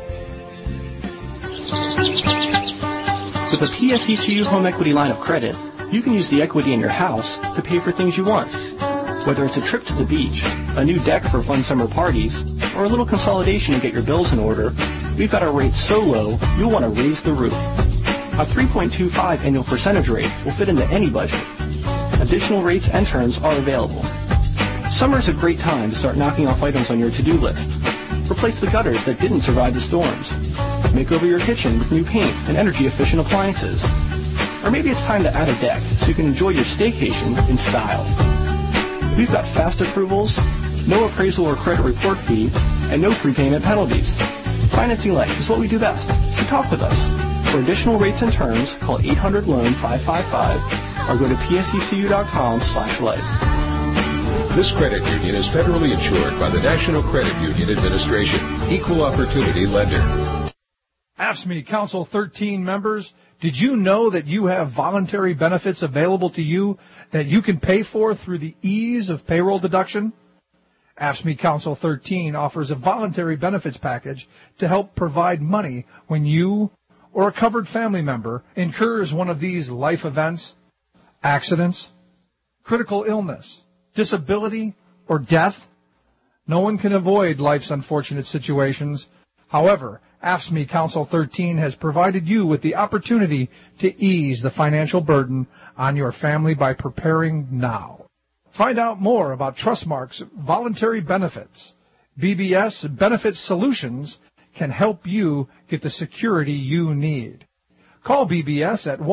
With the PSECU Home Equity Line of Credit, you can use the equity in your house to pay for things you want. Whether it's a trip to the beach, a new deck for fun summer parties, or a little consolidation to get your bills in order, we've got our rates so low, you'll want to raise the roof. A 3.25 annual percentage rate will fit into any budget. Additional rates and terms are available. Summer is a great time to start knocking off items on your to-do list. Replace the gutters that didn't survive the storms. Make over your kitchen with new paint and energy-efficient appliances. Or maybe it's time to add a deck so you can enjoy your staycation in style. We've got fast approvals, no appraisal or credit report fee, and no prepayment penalties. Financing life is what we do best, so talk with us. For additional rates and terms, call 800-LOAN-555 or go to psecu.com/life. This credit union is federally insured by the National Credit Union Administration, Equal Opportunity Lender. AFSCME Council 13 members, did you know that you have voluntary benefits available to you that you can pay for through the ease of payroll deduction? AFSCME Council 13 offers a voluntary benefits package to help provide money when you or a covered family member incurs one of these life events, accidents, critical illness, disability, or death. No one can avoid life's unfortunate situations. However, AFSCME Council 13 has provided you with the opportunity to ease the financial burden on your family by preparing now. Find out more about Trustmark's voluntary benefits. BBS Benefit Solutions can help you get the security you need. Call BBS at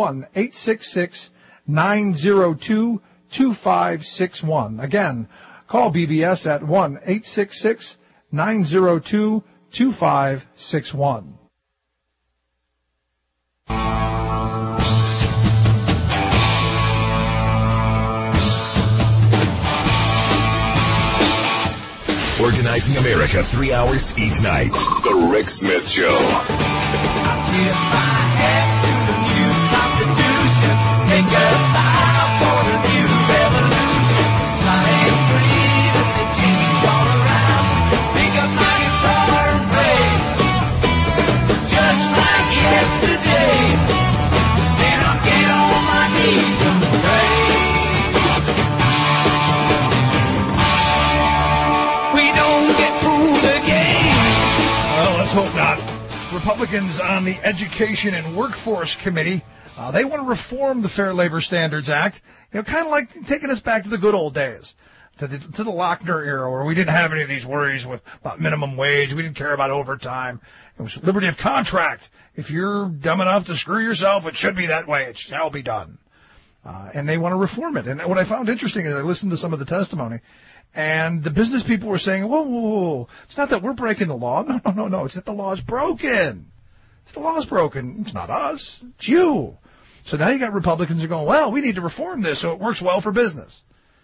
1-866-902-2561. Again, call BBS at 1-866-902-2561. Organizing America 3 hours each night. The Rick Smith Show. I tip my hat to the new Constitution. Take a bow for the new revolution. Flying free with the team all around. Pick up my guitar and play, just like yesterday. Then I'll get on my knees and pray. We don't get fooled again. Well, let's hope not. Republicans on the Education and Workforce Committee, they want to reform the Fair Labor Standards Act, kind of like taking us back to the good old days, to the Lochner era, where we didn't have any of these worries about minimum wage. We didn't care about overtime. It was liberty of contract. If you're dumb enough to screw yourself, it should be that way. It shall be done. And they want to reform it. And what I found interesting is I listened to some of the testimony, and the business people were saying, whoa, it's not that we're breaking the law. No, it's that the law is broken. The law is broken. It's not us. It's you. So now you got Republicans who are going, well, we need to reform this so it works well for business.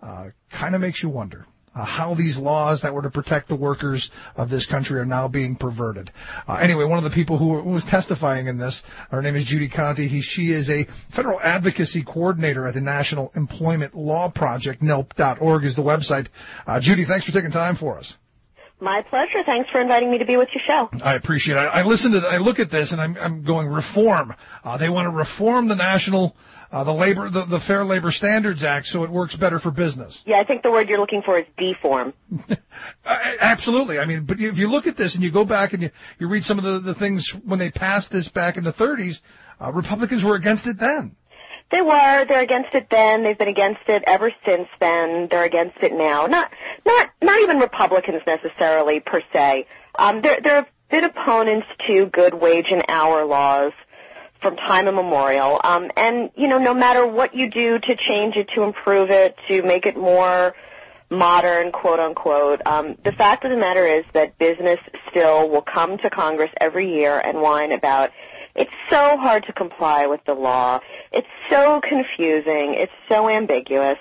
kind of makes you wonder how these laws that were to protect the workers of this country are now being perverted. Anyway, one of the people who was testifying in this, her name is Judy Conte. She is a federal advocacy coordinator at the National Employment Law Project. NELP.org is the website. Judy, thanks for taking time for us. My pleasure. Thanks for inviting me to be with your show. I appreciate it. I look at this and I'm going reform. They want to reform the national the Fair Labor Standards Act so it works better for business. Yeah, I think the word you're looking for is deform. Absolutely. I mean, but if you look at this and you go back and you read some of the things when they passed this back in the 30s, Republicans were against it then. They were. They're against it then. They've been against it ever since then. They're against it now. Not even Republicans necessarily per se. There have been opponents to good wage and hour laws from time immemorial. And, no matter what you do to change it, to improve it, to make it more modern, quote unquote, the fact of the matter is that business still will come to Congress every year and whine about it's so hard to comply with the law. It's so confusing. It's so ambiguous.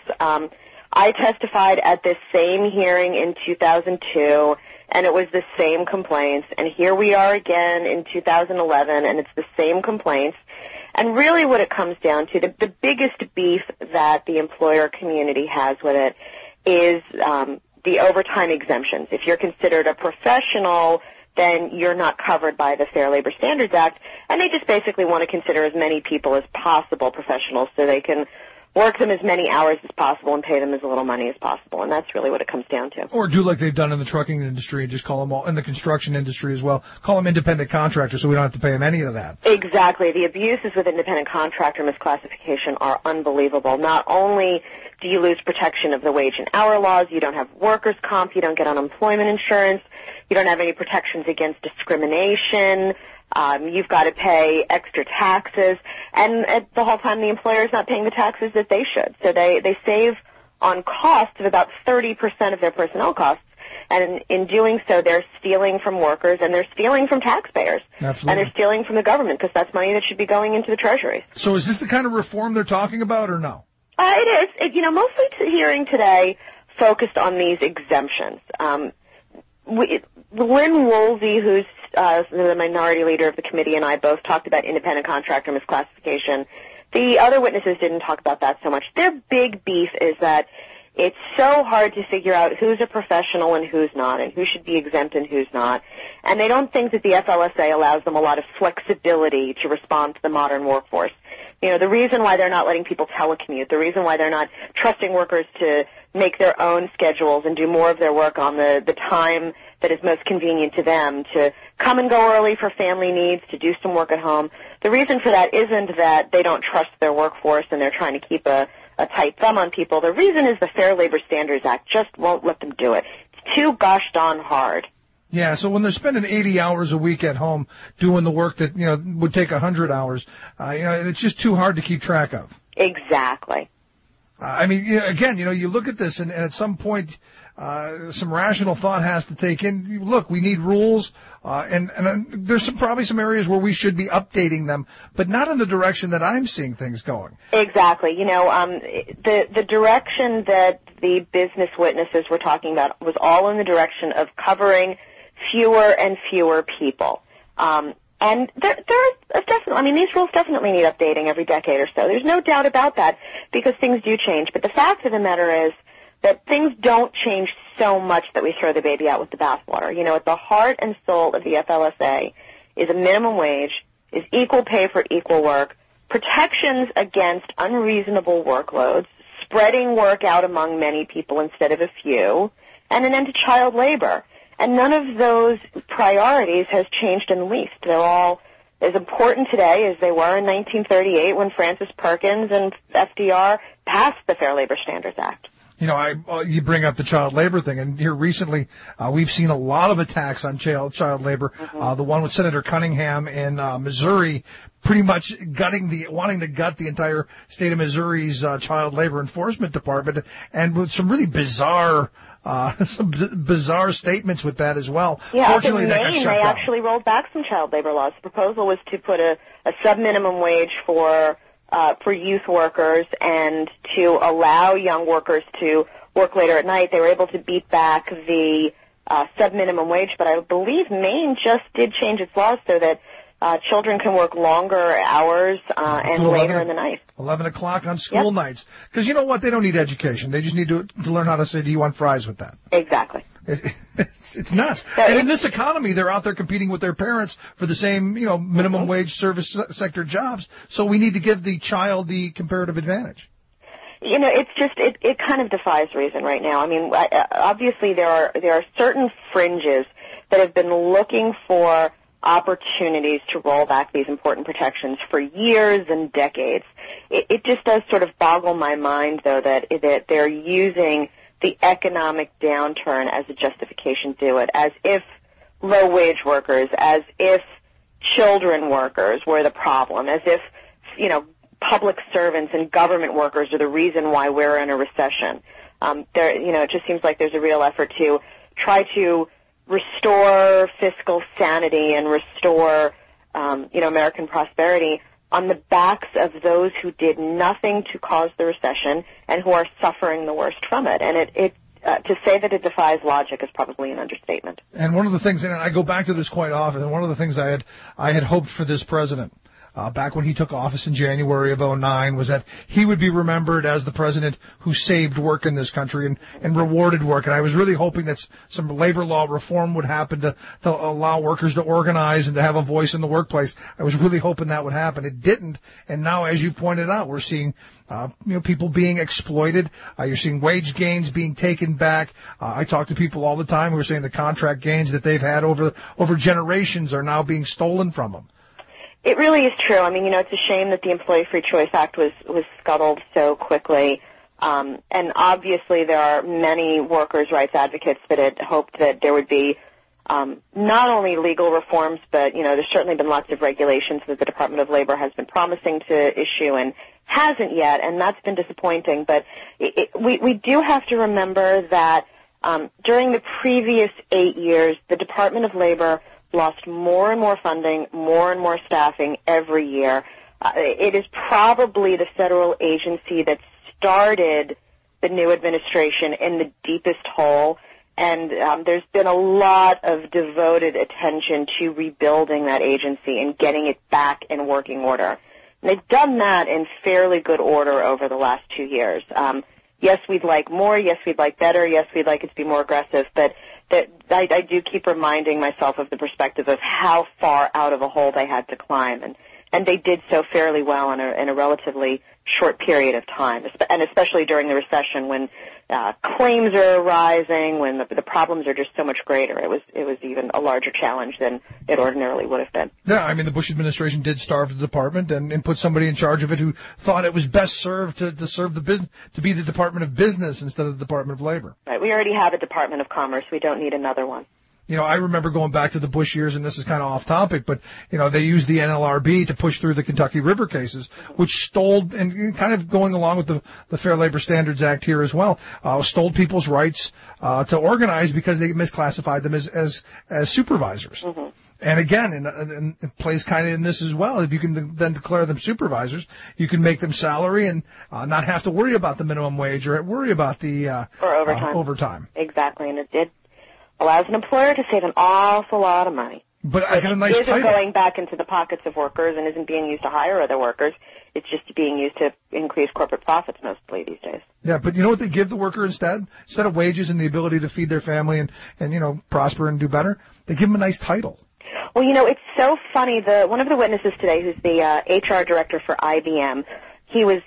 I testified at this same hearing in 2002, and it was the same complaints. And here we are again in 2011, and it's the same complaints. And really what it comes down to, the biggest beef that the employer community has with it is the overtime exemptions. If you're considered a professional, then you're not covered by the Fair Labor Standards Act, and they just basically want to consider as many people as possible professionals so they can work them as many hours as possible and pay them as little money as possible, and that's really what it comes down to. Or do like they've done in the trucking industry and just call them all, in the construction industry as well, call them independent contractors so we don't have to pay them any of that. Exactly. The abuses with independent contractor misclassification are unbelievable. Not only do you lose protection of the wage and hour laws, you don't have workers' comp, you don't get unemployment insurance, you don't have any protections against discrimination, you've got to pay extra taxes, and the whole time the employer is not paying the taxes that they should. So they save on costs of about 30% of their personnel costs, and in doing so they're stealing from workers and they're stealing from taxpayers. Absolutely. And they're stealing from the government because that's money that should be going into the treasury. So is this the kind of reform they're talking about or no? It is. Mostly hearing today focused on these exemptions. Lynn Woolsey, who's the minority leader of the committee, and I both talked about independent contractor misclassification. The other witnesses didn't talk about that so much. Their big beef is that it's so hard to figure out who's a professional and who's not, and who should be exempt and who's not. And they don't think that the FLSA allows them a lot of flexibility to respond to the modern workforce. The reason why they're not letting people telecommute, the reason why they're not trusting workers to make their own schedules and do more of their work on the time that is most convenient to them, to come and go early for family needs, to do some work at home. The reason for that isn't that they don't trust their workforce and they're trying to keep a tight thumb on people. The reason is the Fair Labor Standards Act just won't let them do it. It's too gosh darn hard. Yeah, so when they're spending 80 hours a week at home doing the work that, would take 100 hours, it's just too hard to keep track of. Exactly. Again, you look at this and at some point, some rational thought has to take in. Look, we need rules, and there's probably some areas where we should be updating them, but not in the direction that I'm seeing things going. Exactly. The direction that the business witnesses were talking about was all in the direction of covering fewer and fewer people. And there definitely, these rules definitely need updating every decade or so. There's no doubt about that because things do change. But the fact of the matter is that things don't change so much that we throw the baby out with the bathwater. At the heart and soul of the FLSA is a minimum wage, is equal pay for equal work, protections against unreasonable workloads, spreading work out among many people instead of a few, and an end to child labor. And none of those priorities has changed in the least. They're all as important today as they were in 1938 when Francis Perkins and FDR passed the Fair Labor Standards Act. You bring up the child labor thing, and here recently we've seen a lot of attacks on child labor. Mm-hmm. The one with Senator Cunningham in Missouri, pretty much wanting to gut the entire state of Missouri's child labor enforcement department, and with some really bizarre statements with that as well. Yeah, fortunately, in Maine, they actually rolled back some child labor laws. The proposal was to put a sub-minimum wage for for youth workers and to allow young workers to work later at night. They were able to beat back the sub-minimum wage, but I believe Maine just did change its laws so that children can work longer hours and later in the night. 11 o'clock on school nights. Because you know what? They don't need education. They just need to learn how to say, do you want fries with that? Exactly. It's nuts. And in this economy, they're out there competing with their parents for the same, minimum wage service sector jobs. So we need to give the child the comparative advantage. It's just, it kind of defies reason right now. I mean, obviously there are certain fringes that have been looking for opportunities to roll back these important protections for years and decades. It just does sort of boggle my mind, though, that they're using the economic downturn as a justification to do it, as if low-wage workers, as if children workers were the problem, as if, public servants and government workers are the reason why we're in a recession. It just seems like there's a real effort to try to restore fiscal sanity and restore, American prosperity on the backs of those who did nothing to cause the recession and who are suffering the worst from it. And to say that it defies logic is probably an understatement. And one of the things, and I go back to this quite often, and one of the things I had hoped for this president back when he took office in January of 2009 was that he would be remembered as the president who saved work in this country and rewarded work. And I was really hoping that some labor law reform would happen to allow workers to organize and to have a voice in the workplace. I was really hoping that would happen. It didn't. And now, as you pointed out, we're seeing people being exploited. You're seeing wage gains being taken back. I talk to people all the time who are saying the contract gains that they've had over generations are now being stolen from them. It really is true. I mean, it's a shame that the Employee Free Choice Act was scuttled so quickly. And obviously there are many workers' rights advocates that had hoped that there would be not only legal reforms, but, there's certainly been lots of regulations that the Department of Labor has been promising to issue and hasn't yet, and that's been disappointing. But we do have to remember that during the previous 8 years, the Department of Labor lost more and more funding, more and more staffing every year. It is probably the federal agency that started the new administration in the deepest hole, and there's been a lot of devoted attention to rebuilding that agency and getting it back in working order. And they've done that in fairly good order over the last 2 years. Yes, we'd like more. Yes, we'd like better. Yes, we'd like it to be more aggressive, but I do keep reminding myself of the perspective of how far out of a hole they had to climb, and they did so fairly well in a relatively short period of time, and especially during the recession when claims are rising, when the problems are just so much greater. It was even a larger challenge than it ordinarily would have been. Yeah, I mean, the Bush administration did starve the department and put somebody in charge of it who thought it was best served to serve the business, to be the Department of Business instead of the Department of Labor. Right. We already have a Department of Commerce. We don't need another one. I remember going back to the Bush years, and this is kind of off topic, but, they used the NLRB to push through the Kentucky River cases, which stole, and kind of going along with the Fair Labor Standards Act here as well, stole people's rights to organize because they misclassified them as supervisors. Mm-hmm. And again, and it plays kind of in this as well. If you can then declare them supervisors, you can make them salary and not have to worry about the minimum wage or worry about the or overtime. Exactly, and it allows an employer to save an awful lot of money. But I got a nice title. It isn't going back into the pockets of workers and isn't being used to hire other workers. It's just being used to increase corporate profits mostly these days. Yeah, but you know what they give the worker instead? Instead of wages and the ability to feed their family and prosper and do better, they give them a nice title. Well, it's so funny. One of the witnesses today, who's the HR director for IBM, he was,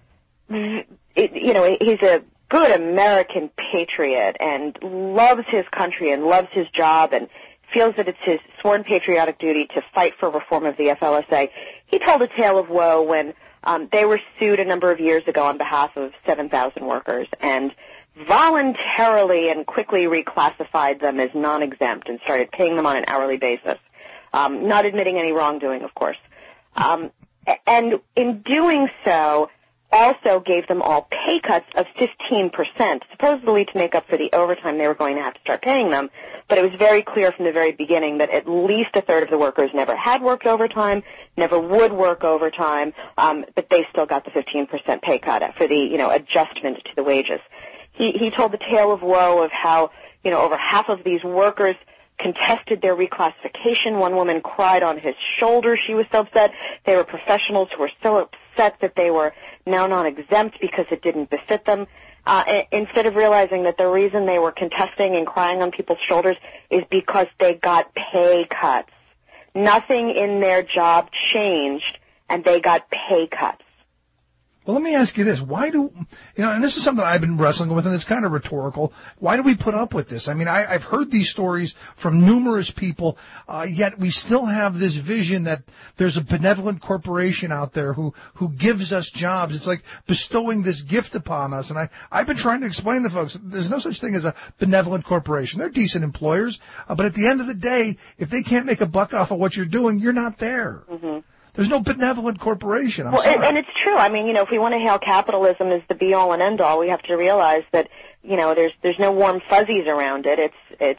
he's a good American patriot and loves his country and loves his job and feels that it's his sworn patriotic duty to fight for reform of the FLSA. He told a tale of woe when they were sued a number of years ago on behalf of 7,000 workers and voluntarily and quickly reclassified them as non-exempt and started paying them on an hourly basis, not admitting any wrongdoing, of course. And in doing so, also gave them all pay cuts of 15%, supposedly to make up for the overtime they were going to have to start paying them. But it was very clear from the very beginning that at least a third of the workers never had worked overtime, never would work overtime, but they still got the 15% pay cut for the, adjustment to the wages. He told the tale of woe of how, over half of these workers contested their reclassification. One woman cried on his shoulder. She was so upset. They were professionals who were so upset that they were now non-exempt because it didn't befit them. Instead of realizing that the reason they were contesting and crying on people's shoulders is because they got pay cuts. Nothing in their job changed, and they got pay cuts. Well, let me ask you this. Why do, and this is something I've been wrestling with, and it's kind of rhetorical. Why do we put up with this? I mean, I've heard these stories from numerous people, yet we still have this vision that there's a benevolent corporation out there who gives us jobs. It's like bestowing this gift upon us. And I've been trying to explain to folks, there's no such thing as a benevolent corporation. They're decent employers, but at the end of the day, if they can't make a buck off of what you're doing, you're not there. Mm-hmm. There's no benevolent corporation. Well, and it's true. I mean, if we want to hail capitalism as the be-all and end-all, we have to realize that, there's no warm fuzzies around it. It's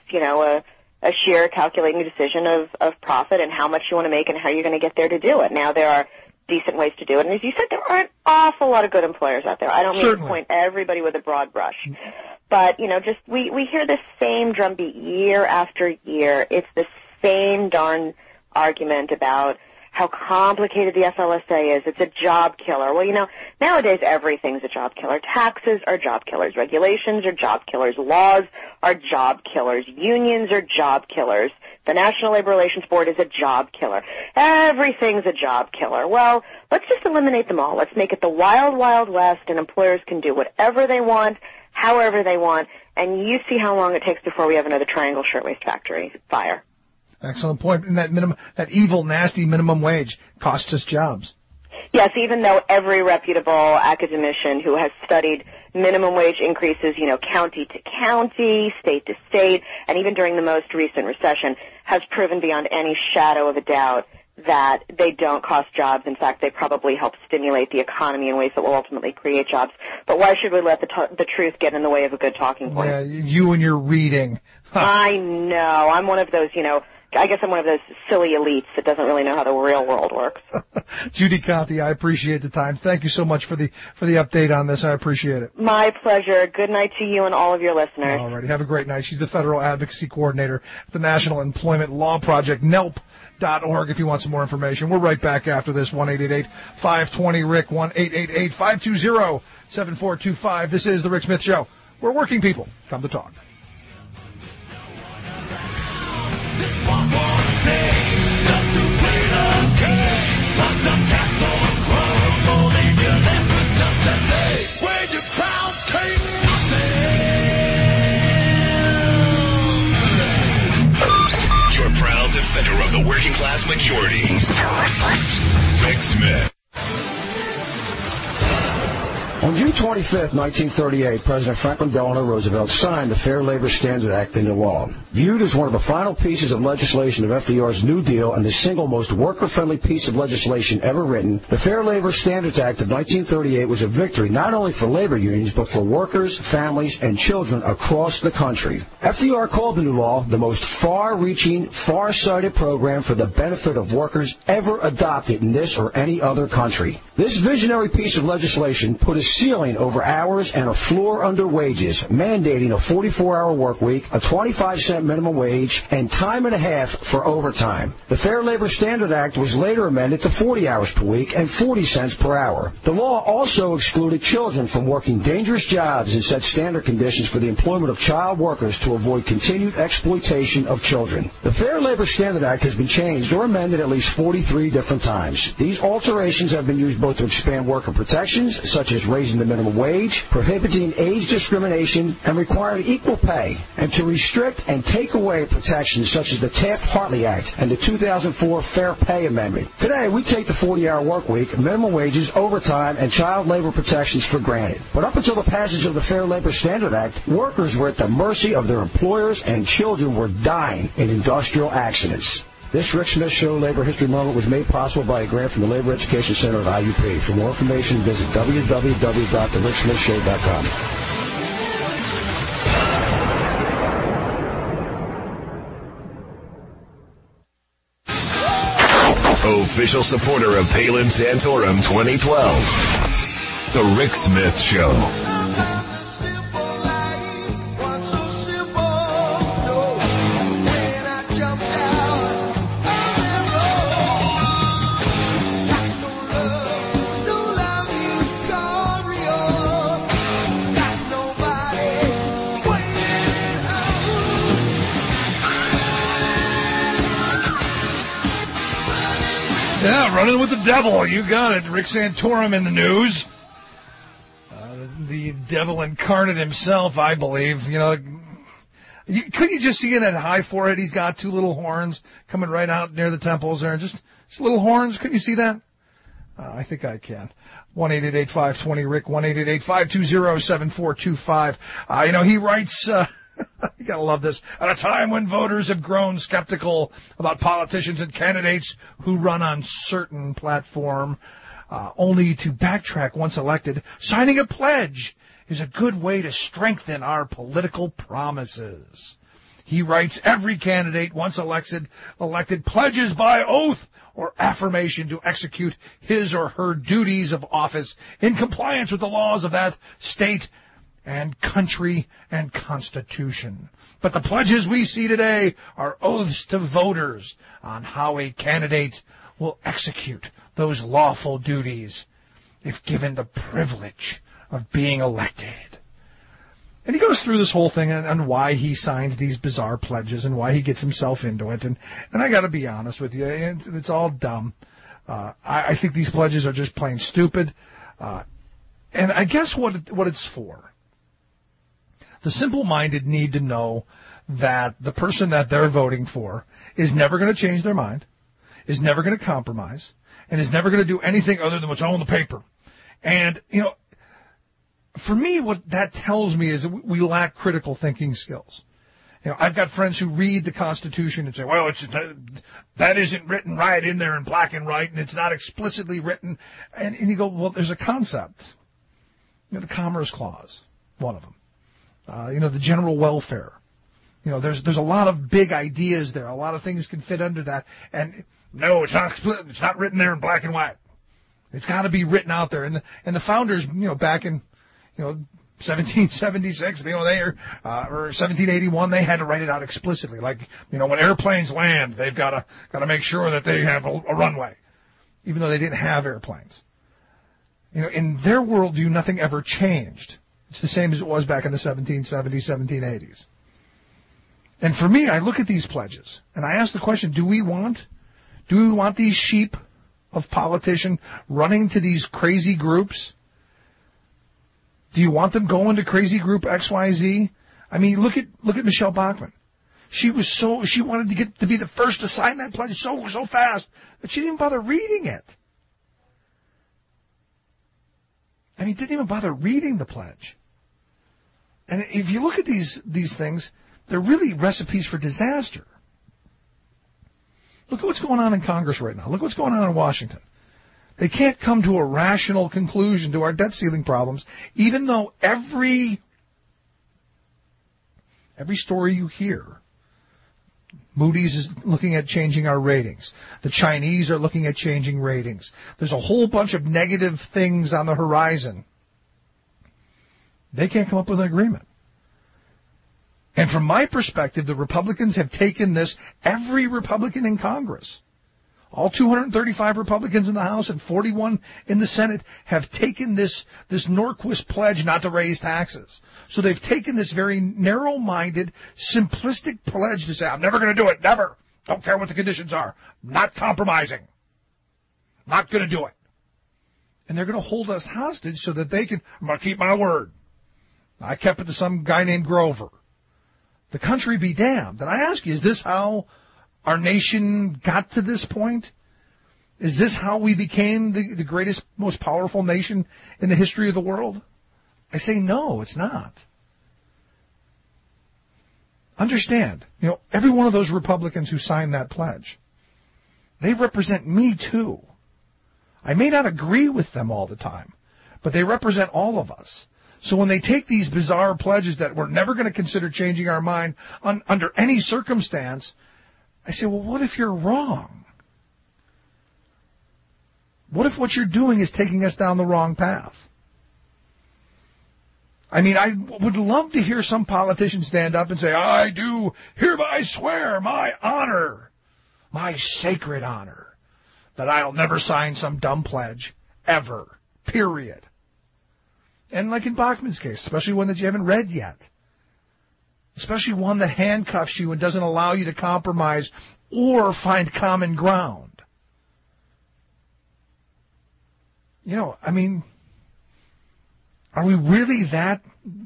a sheer calculating decision of profit and how much you want to make and how you're going to get there to do it. Now, there are decent ways to do it. And as you said, there are an awful lot of good employers out there. I don't mean to point everybody with a broad brush. But, we hear the same drumbeat year after year. It's the same darn argument about how complicated the FLSA is. It's a job killer. Well, nowadays everything's a job killer. Taxes are job killers. Regulations are job killers. Laws are job killers. Unions are job killers. The National Labor Relations Board is a job killer. Everything's a job killer. Well, let's just eliminate them all. Let's make it the wild, wild west, and employers can do whatever they want, however they want, and you see how long it takes before we have another Triangle Shirtwaist Factory fire. Excellent point. And that evil, nasty minimum wage costs us jobs. Yes, even though every reputable academician who has studied minimum wage increases, county to county, state to state, and even during the most recent recession, has proven beyond any shadow of a doubt that they don't cost jobs. In fact, they probably help stimulate the economy in ways that will ultimately create jobs. But why should we let the truth get in the way of a good talking point? Yeah, you and your reading. I know. I'm one of those, I guess I'm one of those silly elites that doesn't really know how the real world works. Judy Conte, I appreciate the time. Thank you so much for the update on this. I appreciate it. My pleasure. Good night to you and all of your listeners. All righty. Have a great night. She's the Federal Advocacy Coordinator at the National Employment Law Project, NELP.org, if you want some more information. We're right back after this. 1-888-520-RICK, 1-888-520-7425. This is The Rick Smith Show, where working people come to talk. Your proud defender of the working class majority, Rick Smith. On June 25, 1938, President Franklin Delano Roosevelt signed the Fair Labor Standards Act into law. Viewed as one of the final pieces of legislation of FDR's New Deal and the single most worker-friendly piece of legislation ever written, the Fair Labor Standards Act of 1938 was a victory not only for labor unions, but for workers, families, and children across the country. FDR called the new law the most far-reaching, far-sighted program for the benefit of workers ever adopted in this or any other country. This visionary piece of legislation put a ceiling over hours and a floor under wages, mandating a 44-hour work week, a 25-cent minimum wage, and time and a half for overtime. The Fair Labor Standards Act was later amended to 40 hours per week and 40 cents per hour. The law also excluded children from working dangerous jobs and set standard conditions for the employment of child workers to avoid continued exploitation of children. The Fair Labor Standards Act has been changed or amended at least 43 different times. These alterations have been used both to expand worker protections, such as raising the minimum wage, prohibiting age discrimination, and requiring equal pay, and to restrict and take away protections such as the Taft-Hartley Act and the 2004 Fair Pay Amendment. Today, we take the 40-hour work week, minimum wages, overtime, and child labor protections for granted. But up until the passage of the Fair Labor Standards Act, workers were at the mercy of their employers and children were dying in industrial accidents. This Rick Smith Show Labor History Moment was made possible by a grant from the Labor Education Center at IUP. For more information, visit www.thericksmithshow.com. Official supporter of Palin Santorum 2012. The Rick Smith Show. Yeah, running with the devil. You got it. Rick Santorum in the news. The devil incarnate himself, I believe. You know, couldn't you just see in that high forehead he's got two little horns coming right out near the temples there? Just little horns. Couldn't you see that? I think I can. 1-888-520-RICK, 1-888-520-7425. You know, he writes... you gotta love this. At a time when voters have grown skeptical about politicians and candidates who run on certain platform, only to backtrack once elected, signing a pledge is a good way to strengthen our political promises. He writes, every candidate once elected pledges by oath or affirmation to execute his or her duties of office in compliance with the laws of that state and country and constitution. But the pledges we see today are oaths to voters on how a candidate will execute those lawful duties if given the privilege of being elected. And he goes through this whole thing on why he signs these bizarre pledges and why he gets himself into it. And I got to be honest with you, it's all dumb. I think these pledges are just plain stupid. And I guess what it's for. The simple-minded need to know that the person that they're voting for is never going to change their mind, is never going to compromise, and is never going to do anything other than what's on the paper. And, you know, for me, what that tells me is that we lack critical thinking skills. You know, I've got friends who read the Constitution and say, well, that isn't written right in there in black and white, and it's not explicitly written. And you go, well, there's a concept. You know, the Commerce Clause, one of them. You know, the general welfare. You know, there's a lot of big ideas there. A lot of things can fit under that. And no, it's not written there in black and white. It's got to be written out there. And the founders, you know, back in, you know, 1776, you know, or 1781, they had to write it out explicitly. Like, you know, when airplanes land, they've got to make sure that they have a runway, even though they didn't have airplanes. You know, in their worldview, nothing ever changed. It's the same as it was back in the 1770s, 1780s. And for me, I look at these pledges, and I ask the question, do we want these sheep of politicians running to these crazy groups? Do you want them going to crazy group XYZ? I mean, look at Michelle Bachmann. She wanted to get to be the first to sign that pledge so fast that she didn't even bother reading it. I mean, didn't even bother reading the pledge. And if you look at these things, they're really recipes for disaster. Look at what's going on in Congress right now. Look what's going on in Washington. They can't come to a rational conclusion to our debt ceiling problems, even though every story you hear, Moody's is looking at changing our ratings. The Chinese are looking at changing ratings. There's a whole bunch of negative things on the horizon. They can't come up with an agreement. And from my perspective, the Republicans have taken this, every Republican in Congress, all 235 Republicans in the House and 41 in the Senate have taken this Norquist pledge not to raise taxes. So they've taken this very narrow-minded, simplistic pledge to say, I'm never going to do it, never. Don't care what the conditions are. Not compromising. Not going to do it. And they're going to hold us hostage so that I'm going to keep my word. I kept it to some guy named Grover. The country be damned. And I ask you, is this how our nation got to this point? Is this how we became the greatest, most powerful nation in the history of the world? I say no, it's not. Understand, every one of those Republicans who signed that pledge, They represent me too. I may not agree with them all the time, but they represent all of us. So when they take these bizarre pledges that we're never going to consider changing our mind under any circumstance, I say, well, what if you're wrong? What if what you're doing is taking us down the wrong path? I mean, I would love to hear some politician stand up and say, I do hereby swear my honor, my sacred honor, that I'll never sign some dumb pledge, ever, period. And like in Bachmann's case, especially one that you haven't read yet, especially one that handcuffs you and doesn't allow you to compromise or find common ground. You know, I mean, are we really that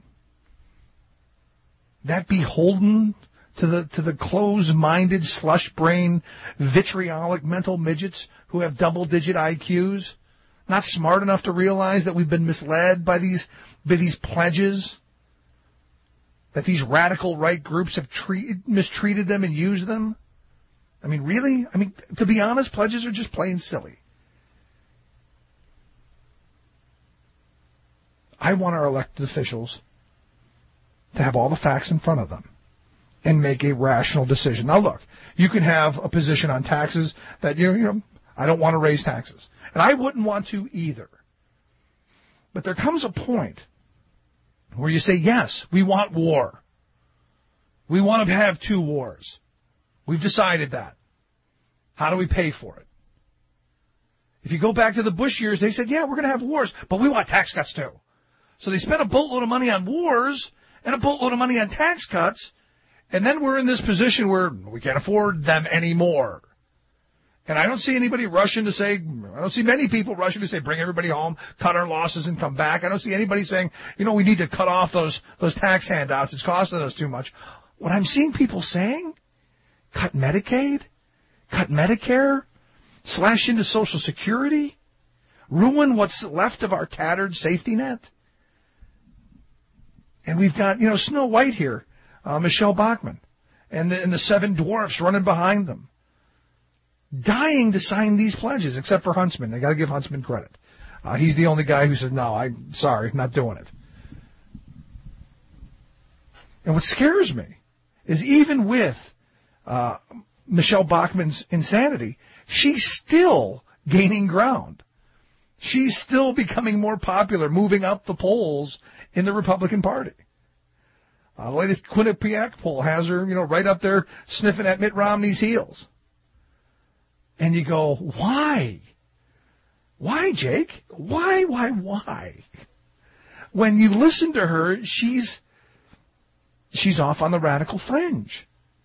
beholden to the closed-minded, slush-brain, vitriolic mental midgets who have double-digit IQs, not smart enough to realize that we've been misled by these pledges, that these radical right groups have mistreated them and used them? I mean, really? I mean, to be honest, pledges are just plain silly. I want our elected officials to have all the facts in front of them and make a rational decision. Now, look, you can have a position on taxes that, you know, I don't want to raise taxes. And I wouldn't want to either. But there comes a point where you say, yes, we want war. We want to have 2 wars. We've decided that. How do we pay for it? If you go back to the Bush years, they said, yeah, we're going to have wars, but we want tax cuts too. So they spent a boatload of money on wars and a boatload of money on tax cuts, and then we're in this position where we can't afford them anymore. And I don't see anybody rushing to say, I don't see many people rushing to say, bring everybody home, cut our losses and come back. I don't see anybody saying, you know, we need to cut off those tax handouts. It's costing us too much. What I'm seeing people saying, cut Medicaid, cut Medicare, slash into Social Security, ruin what's left of our tattered safety net. And we've got, you know, Snow White here, Michelle Bachmann, and the 7 dwarfs running behind them, dying to sign these pledges, except for Huntsman. They got to give Huntsman credit. He's the only guy who says, no, I'm sorry, not doing it. And what scares me is even with Michelle Bachmann's insanity, she's still gaining ground. She's still becoming more popular, moving up the polls in the Republican Party. The latest Quinnipiac poll has her, you know, right up there sniffing at Mitt Romney's heels. And you go, why? Why, Jake? Why? When you listen to her, she's off on the radical fringe.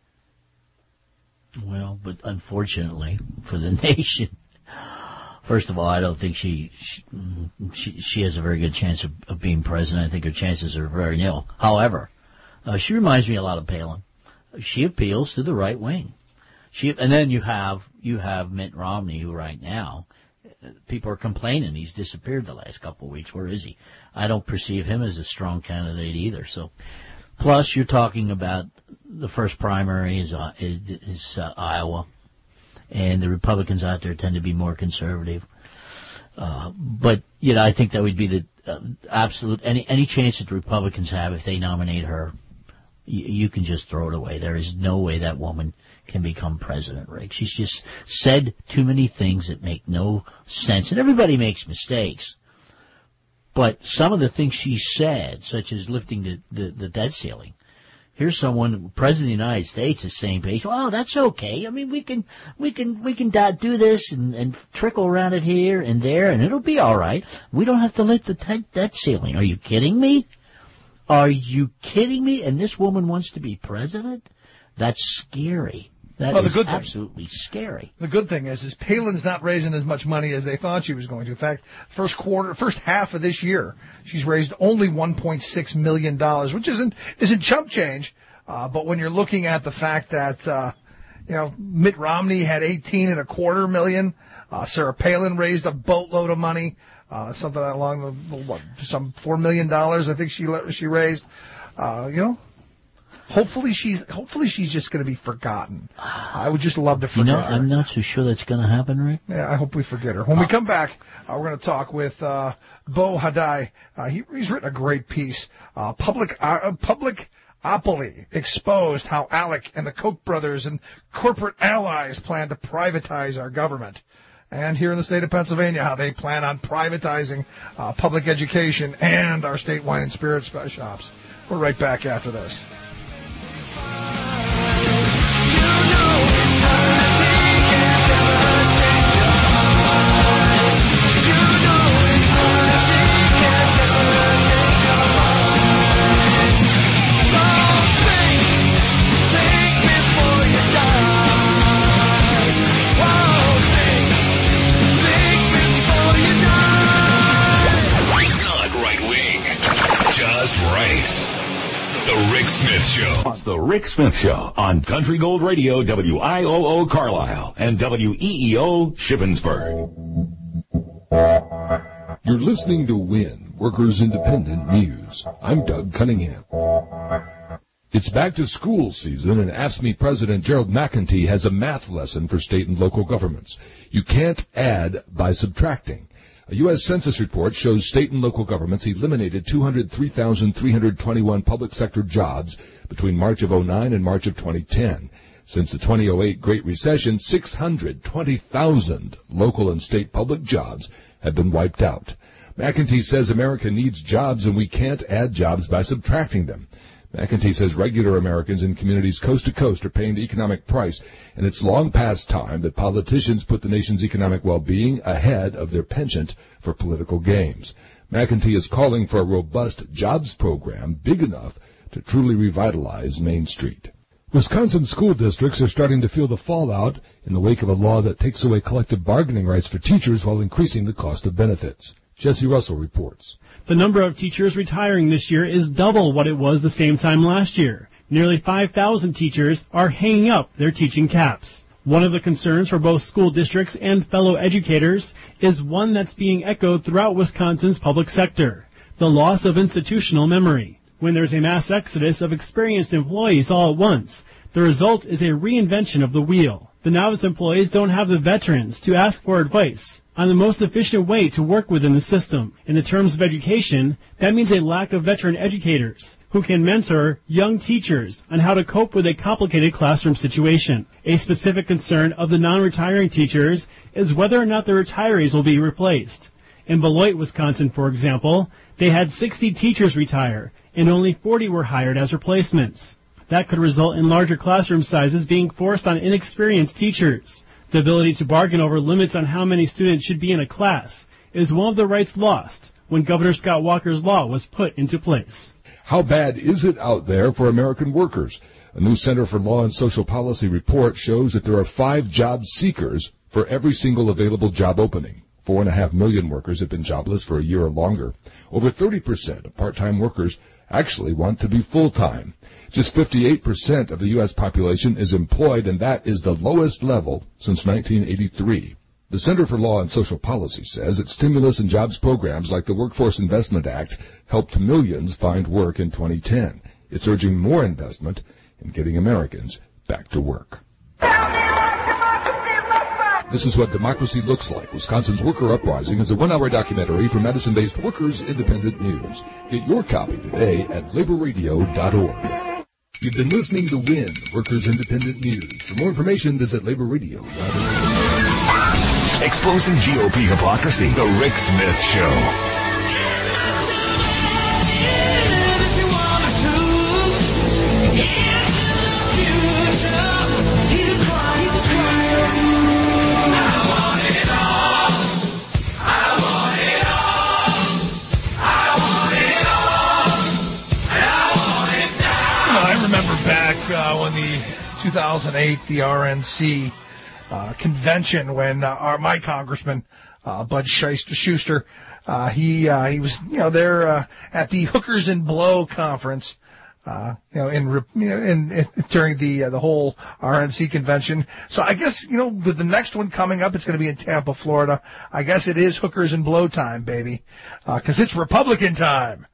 Well, but unfortunately for the nation, first of all, I don't think she has a very good chance of being president. I think her chances are very nil. However, she reminds me a lot of Palin. She appeals to the right wing. And then you have Mitt Romney, who right now people are complaining he's disappeared the last couple of weeks. Where is he? I don't perceive him as a strong candidate either. So, plus you're talking about the first primary is Iowa, and the Republicans out there tend to be more conservative. But you know, I think that would be the absolute any chance that the Republicans have if they nominate her. You can just throw it away. There is no way that woman can become president, Rick. She's just said too many things that make no sense. And everybody makes mistakes. But some of the things she said, such as lifting the debt ceiling, here's someone, President of the United States, is saying, well, that's okay. I mean, we can do this and trickle around it here and there, and it'll be all right. We don't have to lift the debt ceiling. Are you kidding me? Are you kidding me? And this woman wants to be president? That's scary. That is absolutely scary. The good thing is Palin's not raising as much money as they thought she was going to. In fact, first half of this year, she's raised only $1.6 million, which isn't chump change. But when you're looking at the fact that Mitt Romney had $18.25 million, Sarah Palin raised a boatload of money. Something along some $4 million, I think she raised. Hopefully she's just going to be forgotten. I would just love to forget her. I'm not so sure that's going to happen, Rick. Yeah, I hope we forget her. When we come back, we're going to talk with Bo Hadai. He's written a great piece, Publicopoly exposed how Alec and the Koch brothers and corporate allies plan to privatize our government. And here in the state of Pennsylvania, how they plan on privatizing public education and our state wine and spirits shops. We're right back after this. It's the Rick Smith Show on Country Gold Radio, WIOO Carlisle, and WEEO Shippensburg. You're listening to WIN, Workers Independent News. I'm Doug Cunningham. It's back to school season, and AFSCME President Gerald McEntee has a math lesson for state and local governments. You can't add by subtracting. A U.S. Census report shows state and local governments eliminated 203,321 public sector jobs between March of 2009 and March of 2010. Since the 2008 Great Recession, 620,000 local and state public jobs have been wiped out. McEntee says America needs jobs and we can't add jobs by subtracting them. McEntee says regular Americans in communities coast to coast are paying the economic price, and it's long past time that politicians put the nation's economic well-being ahead of their penchant for political games. McEntee is calling for a robust jobs program big enough to truly revitalize Main Street. Wisconsin school districts are starting to feel the fallout in the wake of a law that takes away collective bargaining rights for teachers while increasing the cost of benefits. Jesse Russell reports. The number of teachers retiring this year is double what it was the same time last year. Nearly 5,000 teachers are hanging up their teaching caps. One of the concerns for both school districts and fellow educators is one that's being echoed throughout Wisconsin's public sector: the loss of institutional memory. When there's a mass exodus of experienced employees all at once, the result is a reinvention of the wheel. The novice employees don't have the veterans to ask for advice on the most efficient way to work within the system. In the terms of education, that means a lack of veteran educators who can mentor young teachers on how to cope with a complicated classroom situation. A specific concern of the non-retiring teachers is whether or not the retirees will be replaced. In Beloit, Wisconsin, for example, they had 60 teachers retire, and only 40 were hired as replacements. That could result in larger classroom sizes being forced on inexperienced teachers. The ability to bargain over limits on how many students should be in a class is one of the rights lost when Governor Scott Walker's law was put into place. How bad is it out there for American workers? A new Center for Law and Social Policy report shows that there are 5 job seekers for every single available job opening. 4.5 million workers have been jobless for a year or longer. Over 30% of part-time workers actually want to be full-time. Just 58% of the U.S. population is employed, and that is the lowest level since 1983. The Center for Law and Social Policy says that stimulus and jobs programs like the Workforce Investment Act helped millions find work in 2010. It's urging more investment in getting Americans back to work. This is what democracy looks like. Wisconsin's Worker Uprising is a 1-hour documentary from Madison-based Workers Independent News. Get your copy today at laborradio.org. You've been listening to WIN, Workers Independent News. For more information, visit laborradio.org. Exposing GOP hypocrisy. The Rick Smith Show. When the 2008, the RNC convention, when my congressman, Bud Schuster, he was, there at the Hookers and Blow conference, during the whole RNC convention. So I guess, with the next one coming up, it's going to be in Tampa, Florida. I guess it is Hookers and Blow time, baby, because it's Republican time.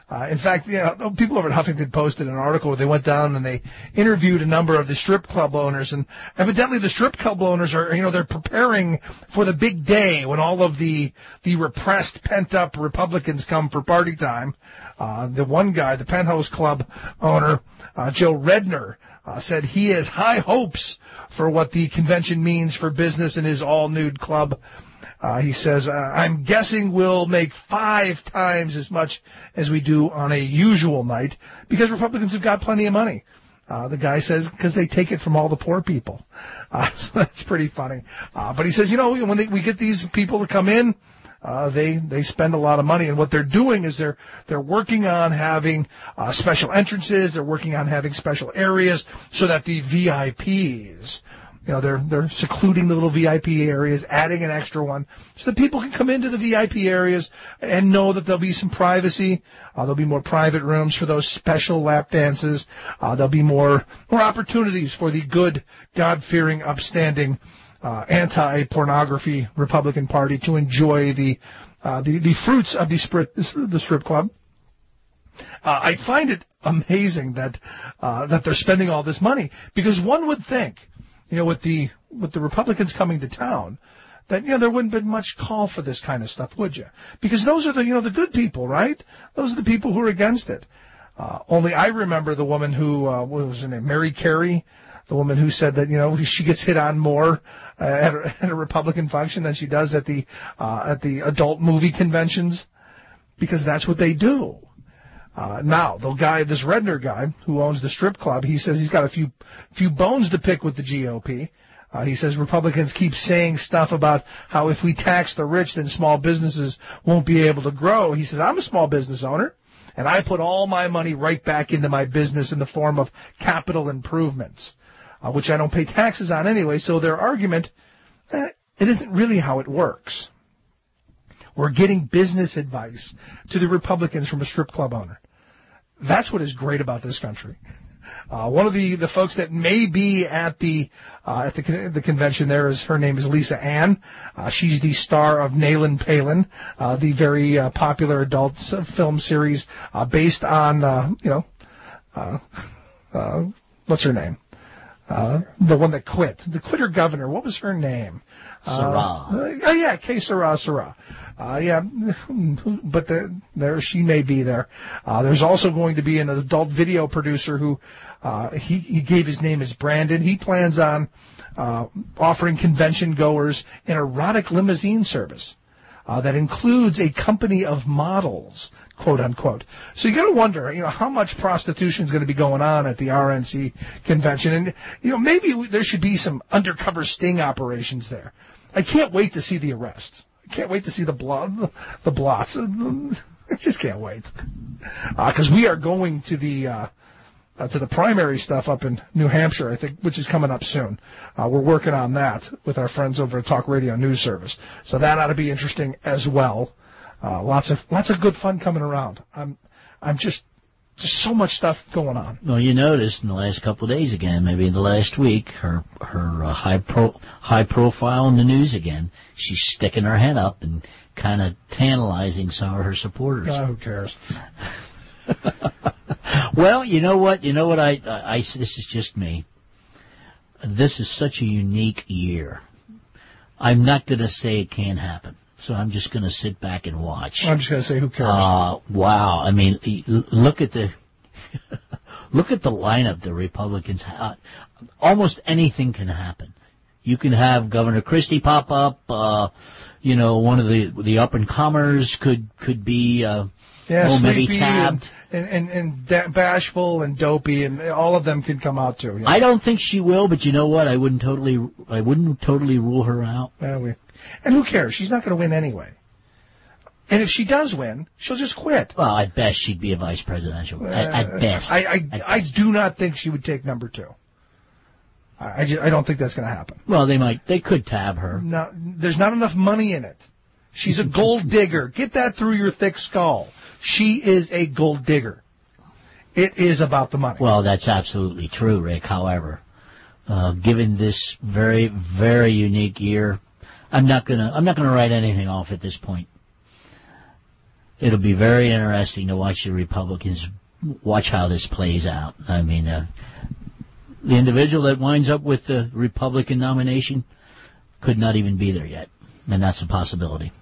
In fact, people over at Huffington posted an article where they went down and they interviewed a number of the strip club owners, and evidently the strip club owners are, they're preparing for the big day when all of the repressed, pent-up Republicans come for party time. The one guy, the Penthouse Club owner, Joe Redner, said he has high hopes for what the convention means for business in his all-nude club. He says, I'm guessing we'll make 5 times as much as we do on a usual night because Republicans have got plenty of money. The guy says, because they take it from all the poor people. So that's pretty funny. But he says, when we get these people to come in, they spend a lot of money, and what they're doing is they're working on having special entrances. They're working on having special areas so that the VIPs, they're secluding the little VIP areas, adding an extra one, so that people can come into the VIP areas and know that there'll be some privacy. There'll be more private rooms for those special lap dances. There'll be more opportunities for the good, God-fearing, upstanding, anti-pornography Republican Party to enjoy the fruits of the strip club. I find it amazing that they're spending all this money, because one would think, with the Republicans coming to town, that there wouldn't have been much call for this kind of stuff, would you? Because those are the good people, right? Those are the people who are against it. Only I remember the woman who what was her name, Mary Carey, the woman who said that she gets hit on more at a Republican function than she does at the adult movie conventions, because that's what they do. Now, this Redner guy who owns the strip club, he says he's got a few bones to pick with the GOP. He says Republicans keep saying stuff about how if we tax the rich, then small businesses won't be able to grow. He says, I'm a small business owner, and I put all my money right back into my business in the form of capital improvements, which I don't pay taxes on anyway. So their argument, it isn't really how it works. We're getting business advice to the Republicans from a strip club owner. That's what is great about this country. One of the folks that may be at the convention there her name is Lisa Ann. She's the star of Nailin' Palin, the very popular adult film series based on what's her name? The one that quit, the quitter governor. What was her name? Sarah. Que Sera. But there she may be there. There's also going to be an adult video producer who he gave his name as Brandon. He plans on offering convention goers an erotic limousine service that includes a company of models, quote unquote. So you got to wonder, how much prostitution is going to be going on at the RNC convention, and maybe there should be some undercover sting operations there. I can't wait to see the arrests. I can't wait to see the blots. I just can't wait, because we are going to the primary stuff up in New Hampshire, I think, which is coming up soon. We're working on that with our friends over at Talk Radio News Service, so that ought to be interesting as well. Lots of good fun coming around. I'm just so much stuff going on. Well, you noticed in the last couple of days again, maybe in the last week, her high profile in the news again. She's sticking her head up and kind of tantalizing some of her supporters. Who cares? Well, you know what? I this is just me. This is such a unique year. I'm not going to say it can't happen. So I'm just going to sit back and watch. I'm just going to say, who cares? Wow. I mean, look at the lineup the Republicans have. Almost anything can happen. You can have Governor Christie pop up. One of the up and comers could be maybe tabbed. And bashful and dopey, and all of them can come out too. Yeah. I don't think she will, but you know what? I wouldn't totally rule her out. And who cares? She's not going to win anyway. And if she does win, she'll just quit. Well, at best, she'd be a vice presidential. At best. I do not think she would take number 2. I don't think that's going to happen. Well, they could tab her. No, there's not enough money in it. She's a gold digger. Get that through your thick skull. She is a gold digger. It is about the money. Well, that's absolutely true, Rick. However, given this very, very unique year, I'm not gonna write anything off at this point. It'll be very interesting to watch the Republicans, watch how this plays out. I mean, the individual that winds up with the Republican nomination could not even be there yet, and that's a possibility.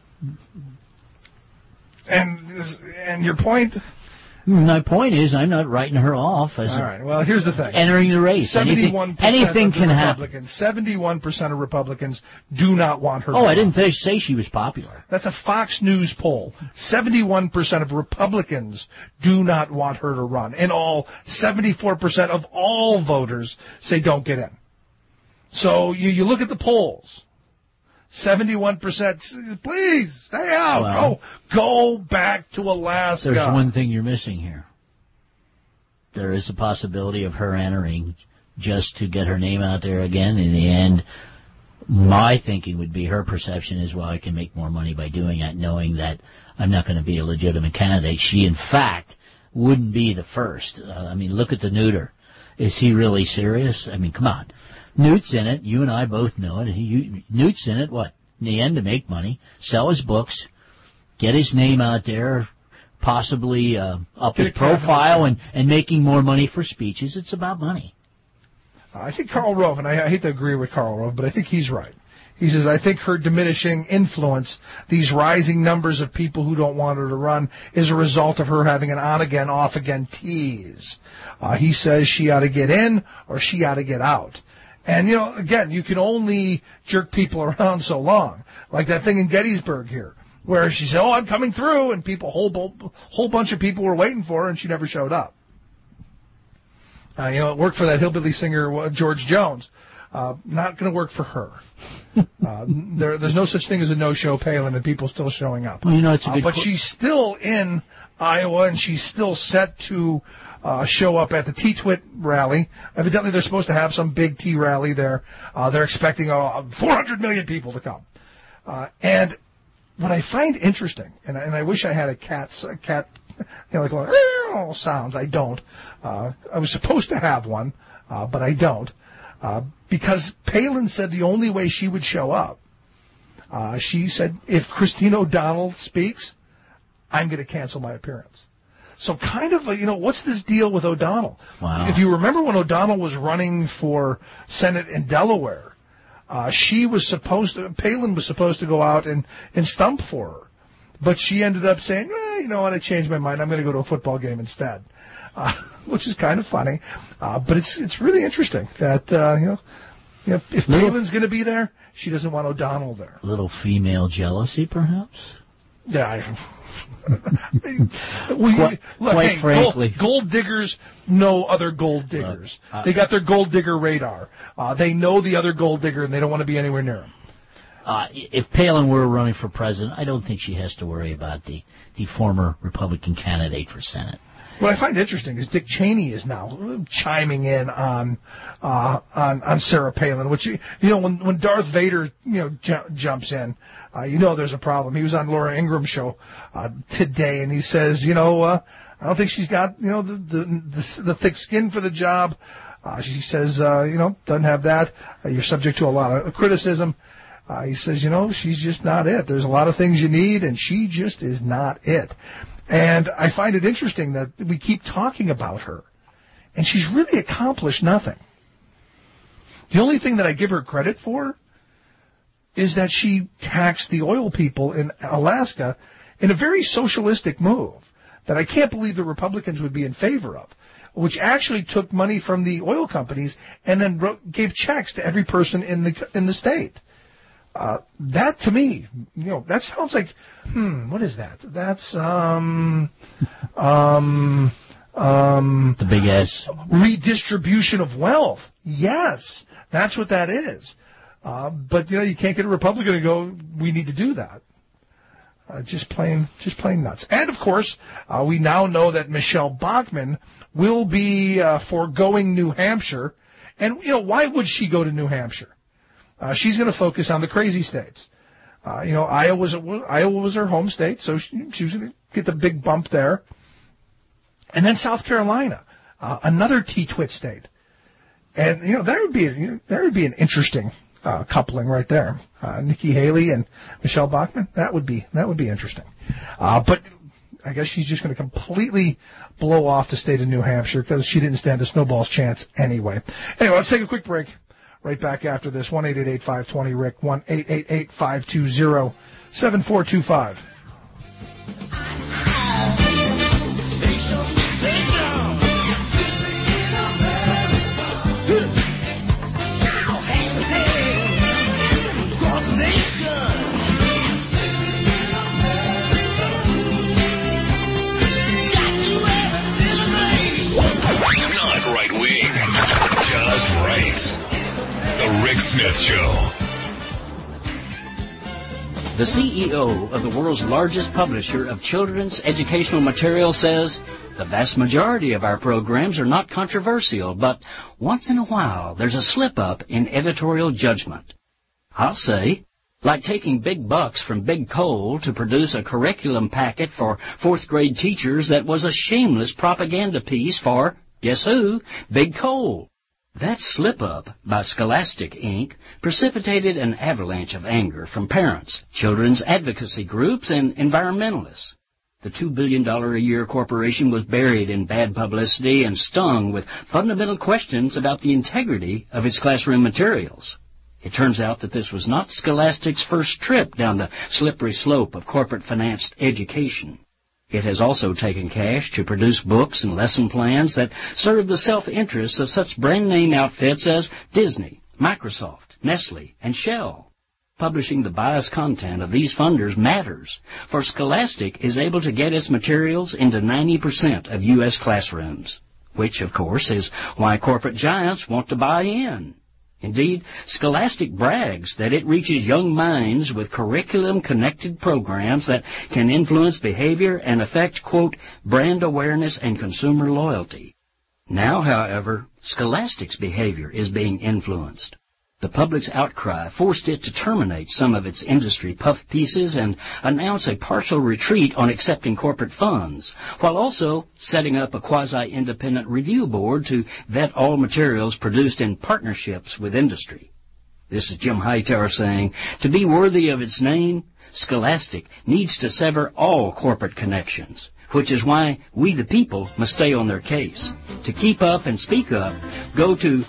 And your point? My point is, I'm not writing her off as all right. Well, here's the thing. Entering the race. 71% anything can happen. 71% of Republicans do not want her. I didn't say she was popular. That's a Fox News poll. 71% of Republicans do not want her to run. In all, 74% of all voters say don't get in. So you look at the polls. 71%, please, stay out. Well, go back to Alaska. There's one thing you're missing here. There is a possibility of her entering just to get her name out there again. In the end, my thinking would be her perception is, well, I can make more money by doing that, knowing that I'm not going to be a legitimate candidate. She, in fact, wouldn't be the first. I mean, look at the neuter. Is he really serious? I mean, come on. Newt's in it. You and I both know it. Newt's in it, what? In the end, to make money, sell his books, get his name out there, possibly up his profile and making more money for speeches. It's about money. I think Karl Rove, and I hate to agree with Karl Rove, but I think he's right. He says, I think her diminishing influence, these rising numbers of people who don't want her to run, is a result of her having an on-again, off-again tease. He says she ought to get in or she ought to get out. And, again, you can only jerk people around so long. Like that thing in Gettysburg here, where she said, I'm coming through, and whole bunch of people were waiting for her, and she never showed up. It worked for that hillbilly singer, George Jones. Not going to work for her. There's no such thing as a no-show Palin, and people still showing up. Well, it's a good but she's still in Iowa, and she's still set to show up at the T-Twit rally. Evidently, they're supposed to have some big T rally there. They're expecting 400 million people to come. And what I find interesting, and I wish I had a cat, like one sounds. I don't. I was supposed to have one, but I don't. Because Palin said the only way she would show up, she said, if Christine O'Donnell speaks, I'm going to cancel my appearance. So kind of, what's this deal with O'Donnell? Wow. If you remember when O'Donnell was running for Senate in Delaware, Palin was supposed to go out and stump for her. But she ended up saying, you know what, I changed my mind. I'm going to go to a football game instead. Which is kind of funny. But it's really interesting that, if Palin's going to be there, she doesn't want O'Donnell there. A little female jealousy, perhaps? Yeah, quite frankly. Gold diggers know other gold diggers. They got their gold digger radar. They know the other gold digger, and they don't want to be anywhere near him. If Palin were running for president, I don't think she has to worry about the former Republican candidate for Senate. What I find interesting is Dick Cheney is now chiming in on Sarah Palin, which when Darth Vader jumps in, there's a problem. He was on Laura Ingram's show today, and he says, I don't think she's got the thick skin for the job. She says, doesn't have that. You're subject to a lot of criticism. He says, she's just not it. There's a lot of things you need, and she just is not it. And I find it interesting that we keep talking about her, and she's really accomplished nothing. The only thing that I give her credit for is that she taxed the oil people in Alaska in a very socialistic move that I can't believe the Republicans would be in favor of, which actually took money from the oil companies and then gave checks to every person in the state. That to me, that sounds like, what is that? That's the big S. Redistribution of wealth. Yes, that's what that is. But you can't get a Republican to go, we need to do that. Just plain nuts. And of course, we now know that Michelle Bachmann will be foregoing New Hampshire. And why would she go to New Hampshire? She's going to focus on the crazy states. Iowa was her home state, so she was going to get the big bump there. And then South Carolina, another T-Twit state. And, that would be an interesting coupling right there. Nikki Haley and Michelle Bachmann, that would be interesting. But I guess she's just going to completely blow off the state of New Hampshire because she didn't stand a snowball's chance anyway. Anyway, let's take a quick break. Right back after this. 1-888-520-RICK, 1-888-520-7425. Not right wing, just right. The Rick Smith Show. The CEO of the world's largest publisher of children's educational material says the vast majority of our programs are not controversial, but once in a while there's a slip-up in editorial judgment. I'll say, like taking big bucks from Big Coal to produce a curriculum packet for fourth-grade teachers that was a shameless propaganda piece for, guess who? Big Coal. That slip-up by Scholastic, Inc. precipitated an avalanche of anger from parents, children's advocacy groups, and environmentalists. The $2 billion a year corporation was buried in bad publicity and stung with fundamental questions about the integrity of its classroom materials. It turns out that this was not Scholastic's first trip down the slippery slope of corporate-financed education. It has also taken cash to produce books and lesson plans that serve the self-interests of such brand-name outfits as Disney, Microsoft, Nestle, and Shell. Publishing the biased content of these funders matters, for Scholastic is able to get its materials into 90% of U.S. classrooms, which, of course, is why corporate giants want to buy in. Indeed, Scholastic brags that it reaches young minds with curriculum-connected programs that can influence behavior and affect, quote, brand awareness and consumer loyalty. Now, however, Scholastic's behavior is being influenced. The public's outcry forced it to terminate some of its industry puff pieces and announce a partial retreat on accepting corporate funds, while also setting up a quasi-independent review board to vet all materials produced in partnerships with industry. This is Jim Hightower saying, to be worthy of its name, Scholastic needs to sever all corporate connections, which is why we the people must stay on their case. To keep up and speak up, go to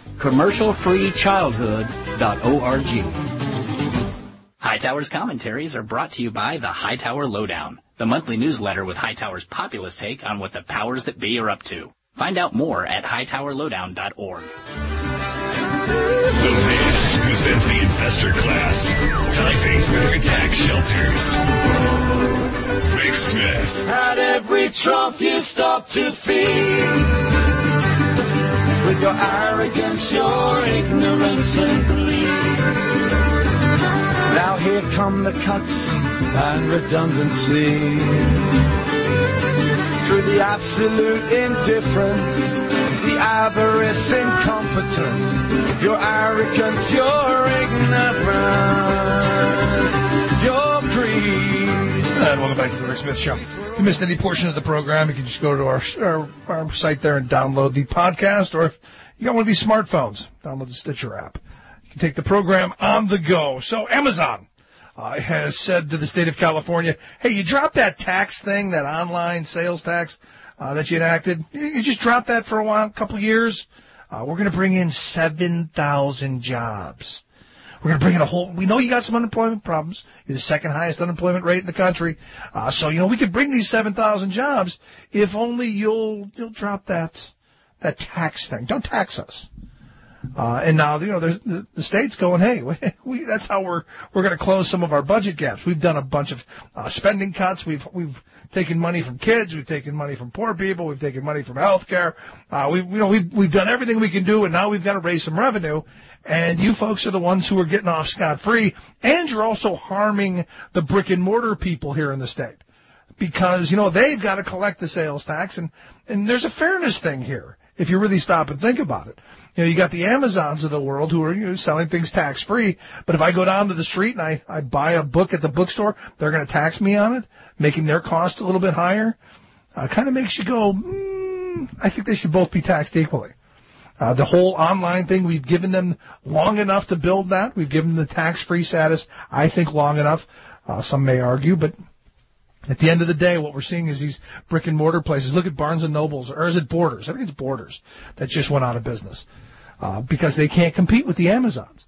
commercialfreechildhood.org. Hightower's commentaries are brought to you by the Hightower Lowdown, the monthly newsletter with Hightower's populist take on what the powers that be are up to. Find out more at hightowerlowdown.org. The man who sends the investor class diving for their tax shelters. Rick Smith. At every trough you stop to feed. With your arrogance, your ignorance and greed. Now here come the cuts and redundancy. Through the absolute indifference, the avarice, incompetence, your arrogance, your ignorance, your greed. And welcome back to the Rick Smith Show. If you missed any portion of the program, you can just go to our site there and download the podcast, or if you got one of these smartphones, download the Stitcher app. You can take the program on the go. So Amazon has said to the state of California, hey, you dropped that tax thing, that online sales tax that you enacted. You just dropped that for a while, a couple years. We're going to bring in 7,000 jobs. We're going to bring in we know you got some unemployment problems. You're the second highest unemployment rate in the country. So, we could bring these 7,000 jobs if only you'll drop that tax thing. Don't tax us. And now, the state's going, hey, that's how we're going to close some of our budget gaps. We've done a bunch of spending cuts. We've taken money from kids. We've taken money from poor people. We've taken money from health care. We've done everything we can do, and now we've got to raise some revenue. And you folks are the ones who are getting off scot-free, and you're also harming the brick-and-mortar people here in the state. Because, they've got to collect the sales tax, and there's a fairness thing here, if you really stop and think about it. You got the Amazons of the world who are selling things tax-free, but if I go down to the street and I buy a book at the bookstore, they're going to tax me on it, making their cost a little bit higher. Kind of makes you go, I think they should both be taxed equally. The whole online thing, we've given them long enough to build that. We've given them the tax-free status, I think, long enough. Some may argue, but At the end of the day, what we're seeing is these brick and mortar places. Look at Barnes and Nobles, or is it Borders? I think it's Borders that just went out of business because they can't compete with the Amazons.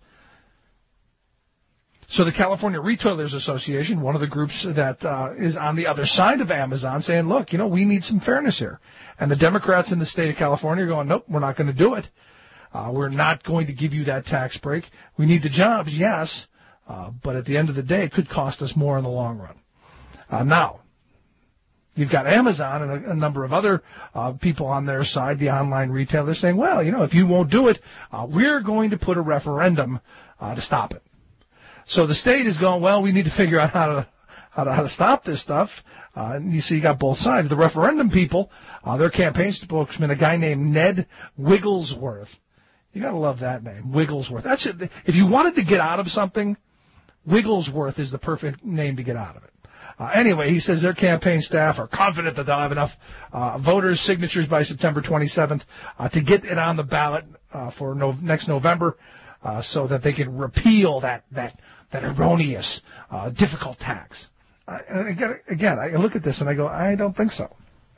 So the California Retailers Association, one of the groups that is on the other side of Amazon, saying, look, we need some fairness here. And the Democrats in the state of California are going, nope, we're not going to do it. We're not going to give you that tax break. We need the jobs, yes, but at the end of the day, it could cost us more in the long run. Now, you've got Amazon and a number of other people on their side, the online retailers, saying, well, if you won't do it, we're going to put a referendum to stop it. So the state is going, well, we need to figure out how to stop this stuff. And you see, you got both sides. The referendum people, their campaign spokesman, a guy named Ned Wigglesworth. You got to love that name, Wigglesworth. That's it. If you wanted to get out of something, Wigglesworth is the perfect name to get out of it. Anyway, he says their campaign staff are confident that they'll have enough voters' signatures by September 27th to get it on the ballot for next November so that they can repeal that erroneous, difficult tax. Again, I look at this and I go, I don't think so.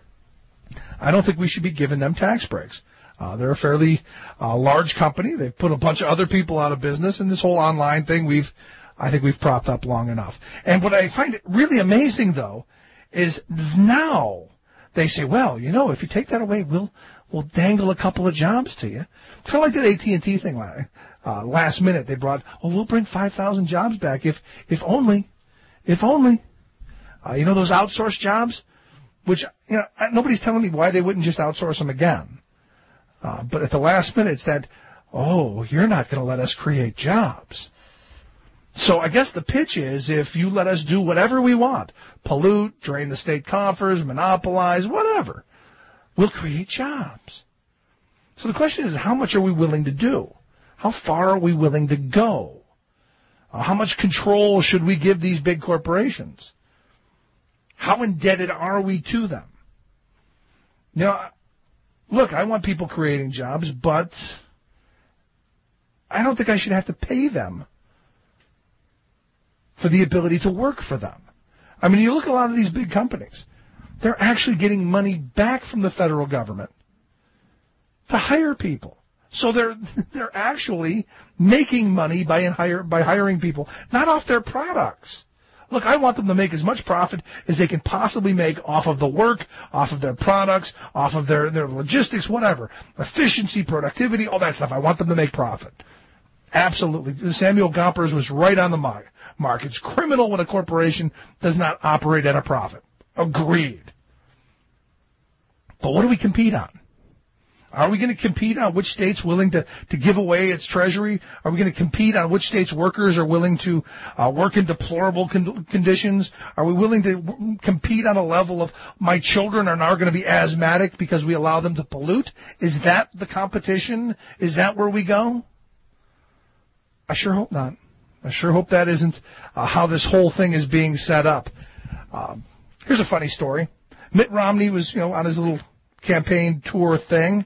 I don't think we should be giving them tax breaks. They're a fairly large company. They've put a bunch of other people out of business, and this whole online thing I think we've propped up long enough. And what I find really amazing, though, is now they say, well, if you take that away, we'll dangle a couple of jobs to you. Kind of like that AT&T thing last minute. They brought, we'll bring 5,000 jobs back if only. Those outsourced jobs, which, nobody's telling me why they wouldn't just outsource them again. But at the last minute, it's that, you're not going to let us create jobs. So I guess the pitch is, if you let us do whatever we want, pollute, drain the state coffers, monopolize, whatever, we'll create jobs. So the question is, how much are we willing to do? How far are we willing to go? How much control should we give these big corporations? How indebted are we to them? Look, I want people creating jobs, but I don't think I should have to pay them for the ability to work for them. I mean, you look at a lot of these big companies, they're actually getting money back from the federal government to hire people. So they're actually making money by hiring people, not off their products. Look, I want them to make as much profit as they can possibly make off of the work, off of their products, off of their logistics, whatever. Efficiency, productivity, all that stuff. I want them to make profit. Absolutely. Samuel Gompers was right on the mark. It's criminal when a corporation does not operate at a profit. Agreed. But what do we compete on? Are we going to compete on which state's willing to give away its treasury? Are we going to compete on which state's workers are willing to work in deplorable conditions? Are we willing to compete on a level of my children are now going to be asthmatic because we allow them to pollute? Is that the competition? Is that where we go? I sure hope not. I sure hope that isn't how this whole thing is being set up. Here's a funny story. Mitt Romney was, on his little campaign tour thing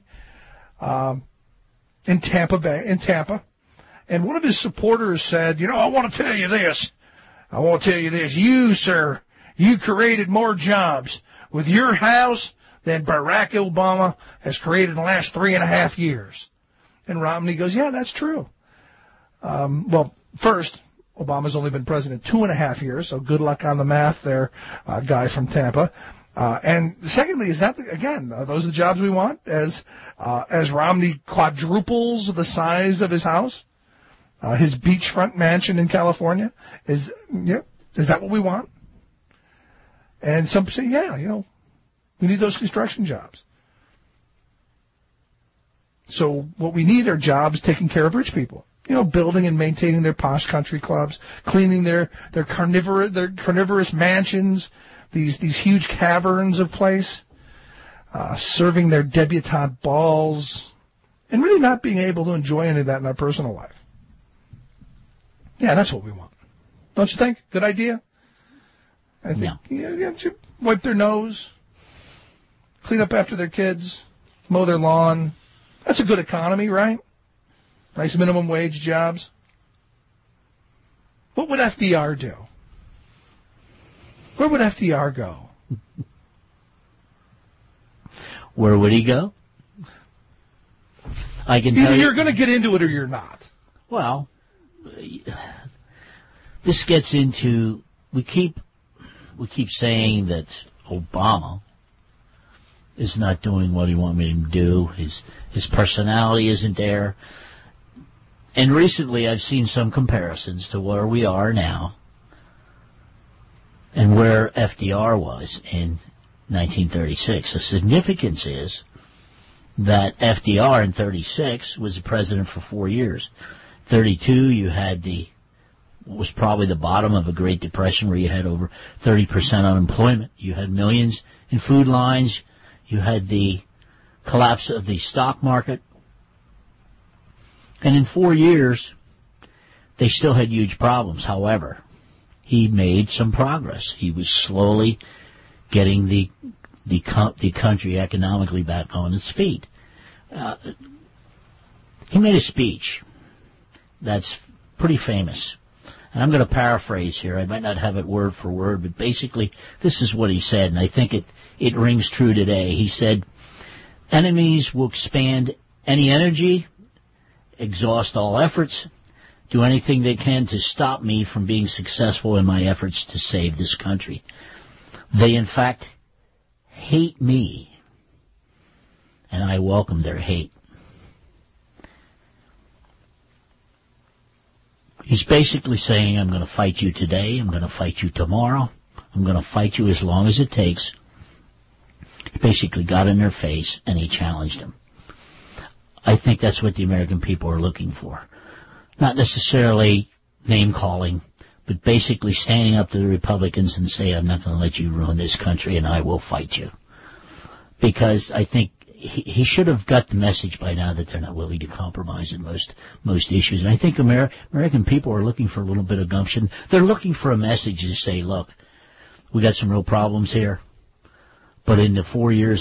in Tampa, and one of his supporters said, I want to tell you this. You, sir, you created more jobs with your house than Barack Obama has created in the last 3.5 years. And Romney goes, yeah, that's true. Well, first, Obama's only been president 2.5 years, so good luck on the math there, guy from Tampa. And secondly, is that, are those the jobs we want? As Romney quadruples the size of his house, his beachfront mansion in California, is that what we want? And some say, we need those construction jobs. So what we need are jobs taking care of rich people. Building and maintaining their posh country clubs, cleaning their carnivorous mansions, these huge caverns of place, serving their debutante balls, and really not being able to enjoy any of that in our personal life. Yeah, that's what we want. Don't you think? Good idea? I think wipe their nose, clean up after their kids, mow their lawn. That's a good economy, right? Nice minimum wage jobs. What would FDR do? Where would FDR go? Where would he go? I can Either tell you're going to get into it or you're not. Well, this gets into we keep saying that Obama is not doing what he wanted him to do. His personality isn't there. And recently I've seen some comparisons to where we are now and where FDR was in 1936. The significance is that FDR in 36 was the president for 4 years. 32, you had was probably the bottom of a Great Depression where you had over 30% unemployment. You had millions in food lines. You had the collapse of the stock market. And in 4 years, they still had huge problems. However, he made some progress. He was slowly getting the country economically back on its feet. He made a speech that's pretty famous. And I'm going to paraphrase here. I might not have it word for word, but basically this is what he said, and I think it rings true today. He said, enemies will expand any energy, exhaust all efforts, do anything they can to stop me from being successful in my efforts to save this country. They, in fact, hate me, and I welcome their hate. He's basically saying, I'm going to fight you today, I'm going to fight you tomorrow, I'm going to fight you as long as it takes. He basically got in their face, and he challenged them. I think that's what the American people are looking for. Not necessarily name-calling, but basically standing up to the Republicans and say, I'm not going to let you ruin this country, and I will fight you. Because I think he should have got the message by now that they're not willing to compromise in most issues. And I think American people are looking for a little bit of gumption. They're looking for a message to say, look, we got some real problems here. But in the 4 years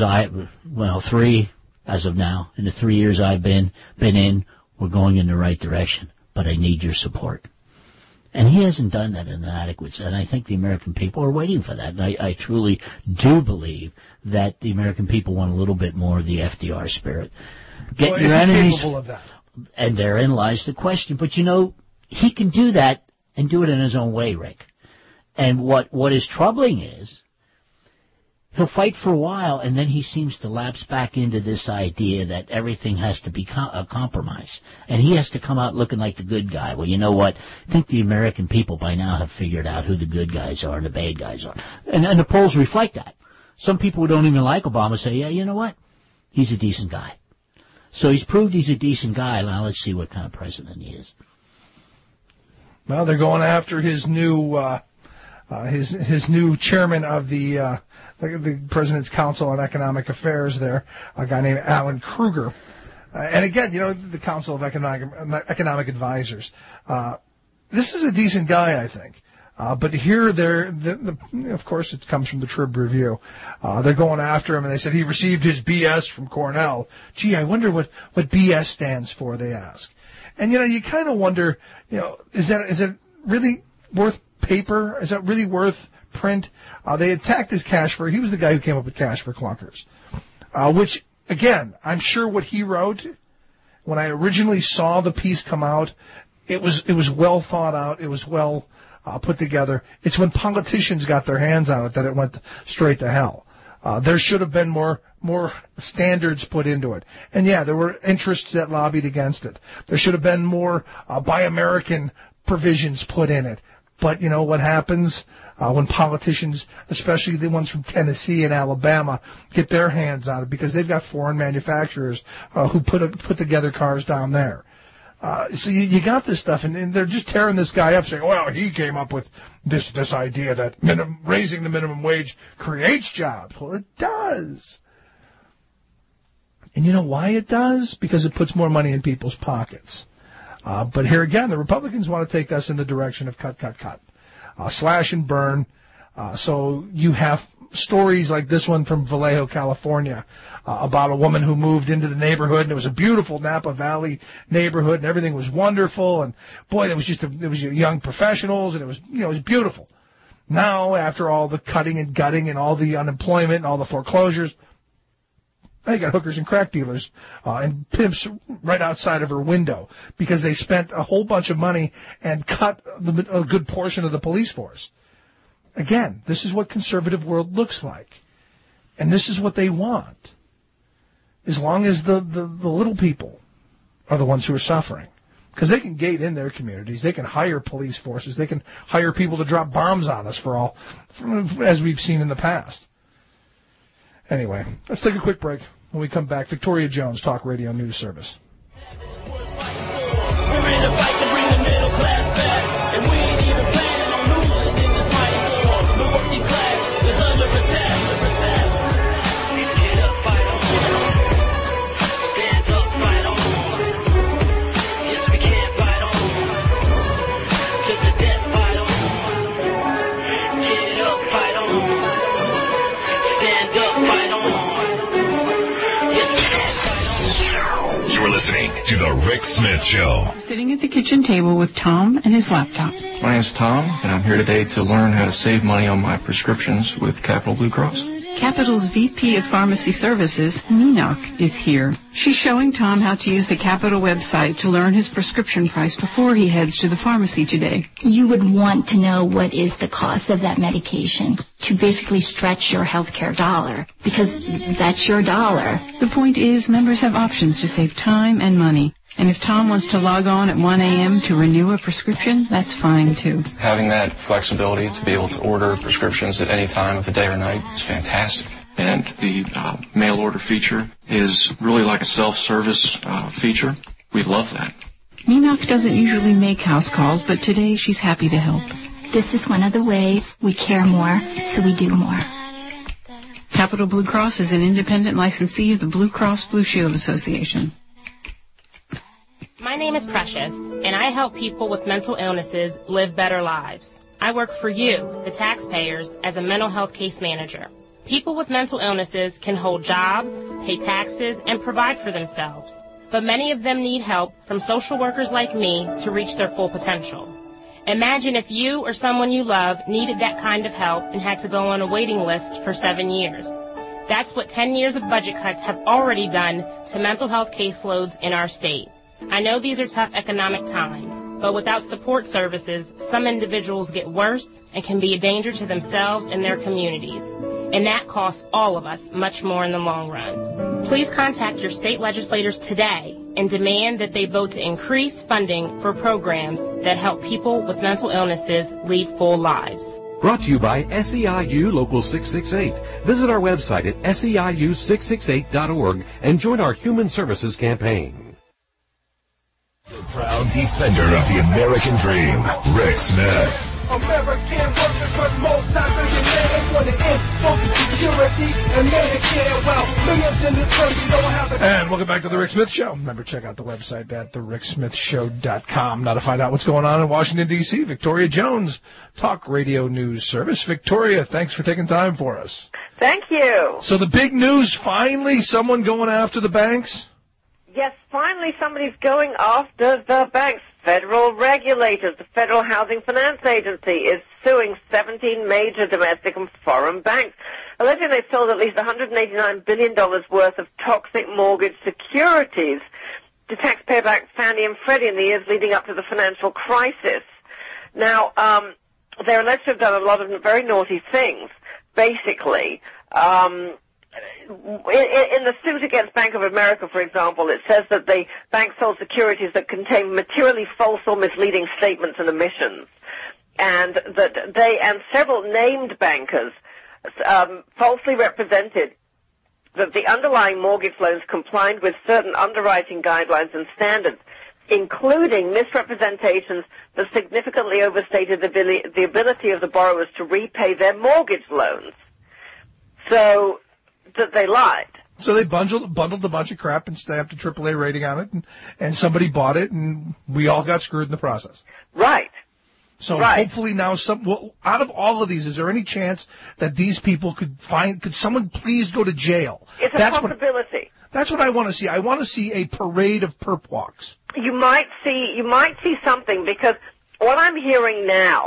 3 as of now, in the 3 years I've been in, we're going in the right direction. But I need your support. And he hasn't done that in an adequate sense. And I think the American people are waiting for that. And I truly do believe that the American people want a little bit more of the FDR spirit. Get your enemies. Capable of that? And therein lies the question. But, he can do that and do it in his own way, Rick. And what is troubling is he'll fight for a while, and then he seems to lapse back into this idea that everything has to be a compromise. And he has to come out looking like the good guy. Well, you know what? I think the American people by now have figured out who the good guys are and the bad guys are. And the polls reflect that. Some people who don't even like Obama say, yeah, you know what? He's a decent guy. So he's proved he's a decent guy. Now let's see what kind of president he is. Well, they're going after his new his new chairman of the President's Council on Economic Affairs there, a guy named Alan Kruger. And again, the Council of Economic Advisors. This is a decent guy, I think. But here, of course, it comes from the Trib Review. They're going after him, and they said he received his BS from Cornell. Gee, I wonder what BS stands for, they ask. And, you kind of wonder, is it really worth paper? Is that really worth print? They attacked his he was the guy who came up with Cash for Clunkers, which, again, I'm sure what he wrote, when I originally saw the piece come out, it was well thought out, it was well put together. It's when politicians got their hands on it that it went straight to hell. There should have been more standards put into it. And yeah, there were interests that lobbied against it. There should have been more Buy American provisions put in it. But you know what happens when politicians, especially the ones from Tennessee and Alabama, get their hands on it because they've got foreign manufacturers who put together cars down there. So you got this stuff, and they're just tearing this guy up, saying, well, he came up with this idea that raising the minimum wage creates jobs. Well, it does. And you know why it does? Because it puts more money in people's pockets. But here again, the Republicans want to take us in the direction of cut, slash and burn. So you have stories like this one from Vallejo, California, about a woman who moved into the neighborhood, and it was a beautiful Napa Valley neighborhood, and everything was wonderful. And boy, there was young professionals, and it was beautiful. Now, after all the cutting and gutting and all the unemployment and all the foreclosures, they got hookers and crack dealers and pimps right outside of her window because they spent a whole bunch of money and cut a good portion of the police force. Again, this is what conservative world looks like. And this is what they want. As long as the little people are the ones who are suffering. Because they can gate in their communities. They can hire police forces. They can hire people to drop bombs on us as we've seen in the past. Anyway, let's take a quick break. When we come back, Victoria Jones, Talk Radio News Service. We're in a fight to bring the middle class back, and we ain't even planning on losing in this mighty war. The working class is under attack. Get up, fight on. Stand up, fight on. Yes, we can fight on. To the death, fight on. Get up, fight on. Stand up, fight on. You're listening to The Rick Smith Show. Sitting at the kitchen table with Tom and his laptop. My name's Tom, and I'm here today to learn how to save money on my prescriptions with Capital Blue Cross. Capital's VP of Pharmacy Services, Meenak, is here. She's showing Tom how to use the Capital website to learn his prescription price before he heads to the pharmacy today. You would want to know what is the cost of that medication to basically stretch your healthcare dollar, because that's your dollar. The point is, members have options to save time and money. And if Tom wants to log on at 1 a.m. to renew a prescription, that's fine, too. Having that flexibility to be able to order prescriptions at any time of the day or night is fantastic. And the mail order feature is really like a self-service feature. We love that. Meenak doesn't usually make house calls, but today she's happy to help. This is one of the ways we care more, so we do more. Capital Blue Cross is an independent licensee of the Blue Cross Blue Shield Association. My name is Precious, and I help people with mental illnesses live better lives. I work for you, the taxpayers, as a mental health case manager. People with mental illnesses can hold jobs, pay taxes, and provide for themselves. But many of them need help from social workers like me to reach their full potential. Imagine if you or someone you love needed that kind of help and had to go on a waiting list for 7 years. That's what 10 years of budget cuts have already done to mental health caseloads in our state. I know these are tough economic times, but without support services, some individuals get worse and can be a danger to themselves and their communities. And that costs all of us much more in the long run. Please contact your state legislators today and demand that they vote to increase funding for programs that help people with mental illnesses lead full lives. Brought to you by SEIU Local 668. Visit our website at SEIU668.org and join our Human Services campaign. The proud defender of the American dream, Rick Smith. American workers was multi-billionaires when it is Social Security and Medicare. Well, millions in this country don't have it. And welcome back to The Rick Smith Show. Remember, check out the website at thericksmithshow.com. Now to find out what's going on in Washington, D.C., Victoria Jones, Talk Radio News Service. Victoria, thanks for taking time for us. Thank you. So the big news, finally, someone going after the banks? Yes, finally somebody's going after the banks. Federal regulators, the Federal Housing Finance Agency, is suing 17 major domestic and foreign banks, alleging they sold at least $189 billion worth of toxic mortgage securities to taxpayer-backed Fannie and Freddie in the years leading up to the financial crisis. Now, they're alleged to have done a lot of very naughty things, basically. In the suit against Bank of America, for example, it says that the bank sold securities that contain materially false or misleading statements and omissions, and that they and several named bankers falsely represented that the underlying mortgage loans complied with certain underwriting guidelines and standards, including misrepresentations that significantly overstated the ability of the borrowers to repay their mortgage loans. So that they lied. So they bundled a bunch of crap and stamped a AAA rating on it, and somebody bought it, and we all got screwed in the process. Right. So hopefully now, out of all of these, is there any chance that these people could someone please go to jail? It's a possibility. That's what I want to see. I want to see a parade of perp walks. You might see something, because what I'm hearing now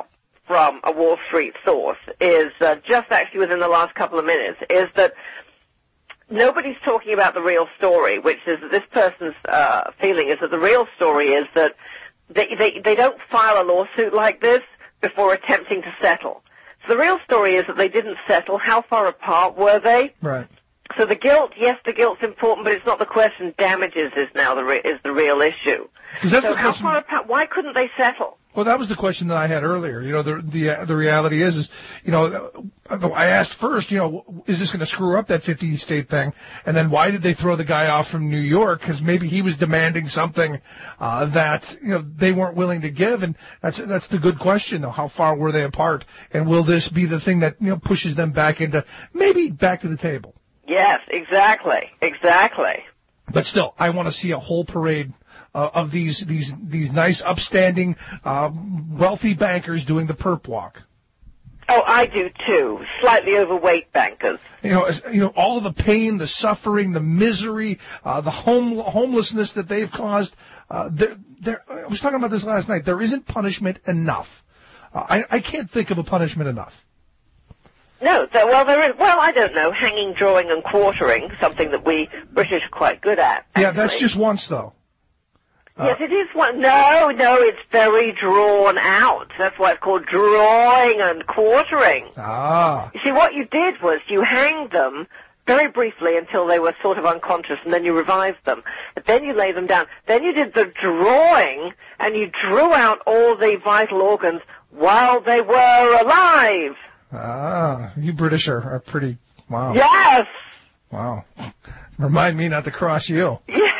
from a Wall Street source is, just actually within the last couple of minutes, is that nobody's talking about the real story, which is that this person's feeling is that the real story is that they don't file a lawsuit like this before attempting to settle. So the real story is that they didn't settle. How far apart were they? Right. So the guilt, yes, the guilt's important, but it's not the question. Damages is now the real issue. That's so the how question. far apart? Why couldn't they settle? Well, that was the question that I had earlier. You know, the reality is, you know, I asked first, you know, is this going to screw up that 50-state thing? And then why did they throw the guy off from New York? Because maybe he was demanding something that, you know, they weren't willing to give. And that's the good question, though. How far were they apart? And will this be the thing that, you know, pushes them back to the table? Yes, exactly. But still, I want to see a whole parade of these nice, upstanding, wealthy bankers doing the perp walk. Oh, I do too. Slightly overweight bankers. You know, all the pain, the suffering, the misery, the homelessness that they've caused. I was talking about this last night. There isn't punishment enough. I can't think of a punishment enough. No, there is. Well, I don't know. Hanging, drawing, and quartering, something that we British are quite good at. Actually. Yeah, that's just once, though. Yes, it is one. No, it's very drawn out. That's why it's called drawing and quartering. Ah. You see, what you did was you hanged them very briefly until they were sort of unconscious, and then you revived them. But then you lay them down. Then you did the drawing, and you drew out all the vital organs while they were alive. Ah, you British are pretty, wow. Yes! Wow. Remind me not to cross you. Yes!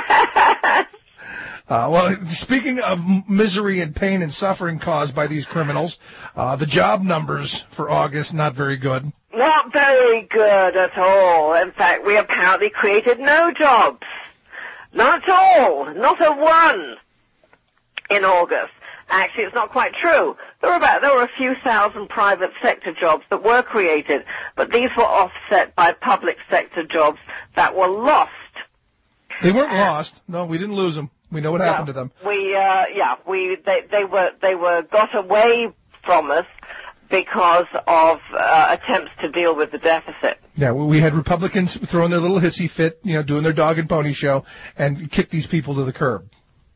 Well, speaking of misery and pain and suffering caused by these criminals, the job numbers for August, not very good. Not very good at all. In fact, we apparently created no jobs. Not at all. Not a one in August. Actually, it's not quite true. There were a few thousand private sector jobs that were created, but these were offset by public sector jobs that were lost. They weren't lost. No, we didn't lose them. We know what happened to them. They were got away from us because of attempts to deal with the deficit. Yeah, we had Republicans throwing their little hissy fit, you know, doing their dog and pony show, and kick these people to the curb.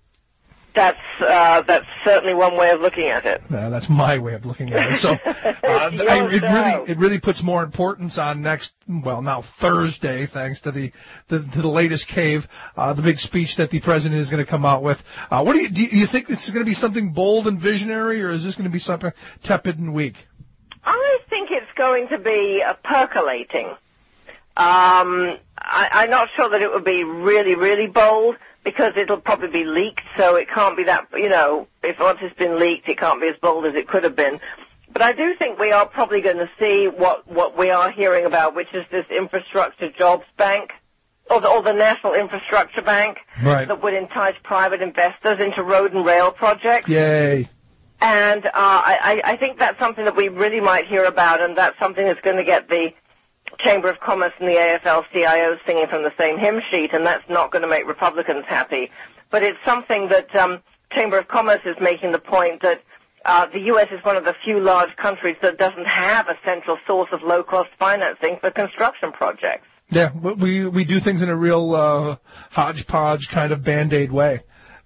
That's certainly one way of looking at it. No, that's my way of looking at it. So it really puts more importance on now Thursday, thanks to the latest cave, the big speech that the president is going to come out with. What do you think this is going to be something bold and visionary, or is this going to be something tepid and weak? I think it's going to be percolating. I'm not sure that it would be really, really bold, because it'll probably be leaked, so it can't be that, you know, if once it's been leaked, it can't be as bold as it could have been. But I do think we are probably going to see what we are hearing about, which is this infrastructure jobs bank, or the National Infrastructure Bank, right, that would entice private investors into road and rail projects. Yay. And I think that's something that we really might hear about, and that's something that's going to get the Chamber of Commerce and the AFL-CIO singing from the same hymn sheet, and that's not going to make Republicans happy. But it's something that Chamber of Commerce is making the point that the U.S. is one of the few large countries that doesn't have a central source of low-cost financing for construction projects. Yeah, we do things in a real hodgepodge kind of Band-Aid way.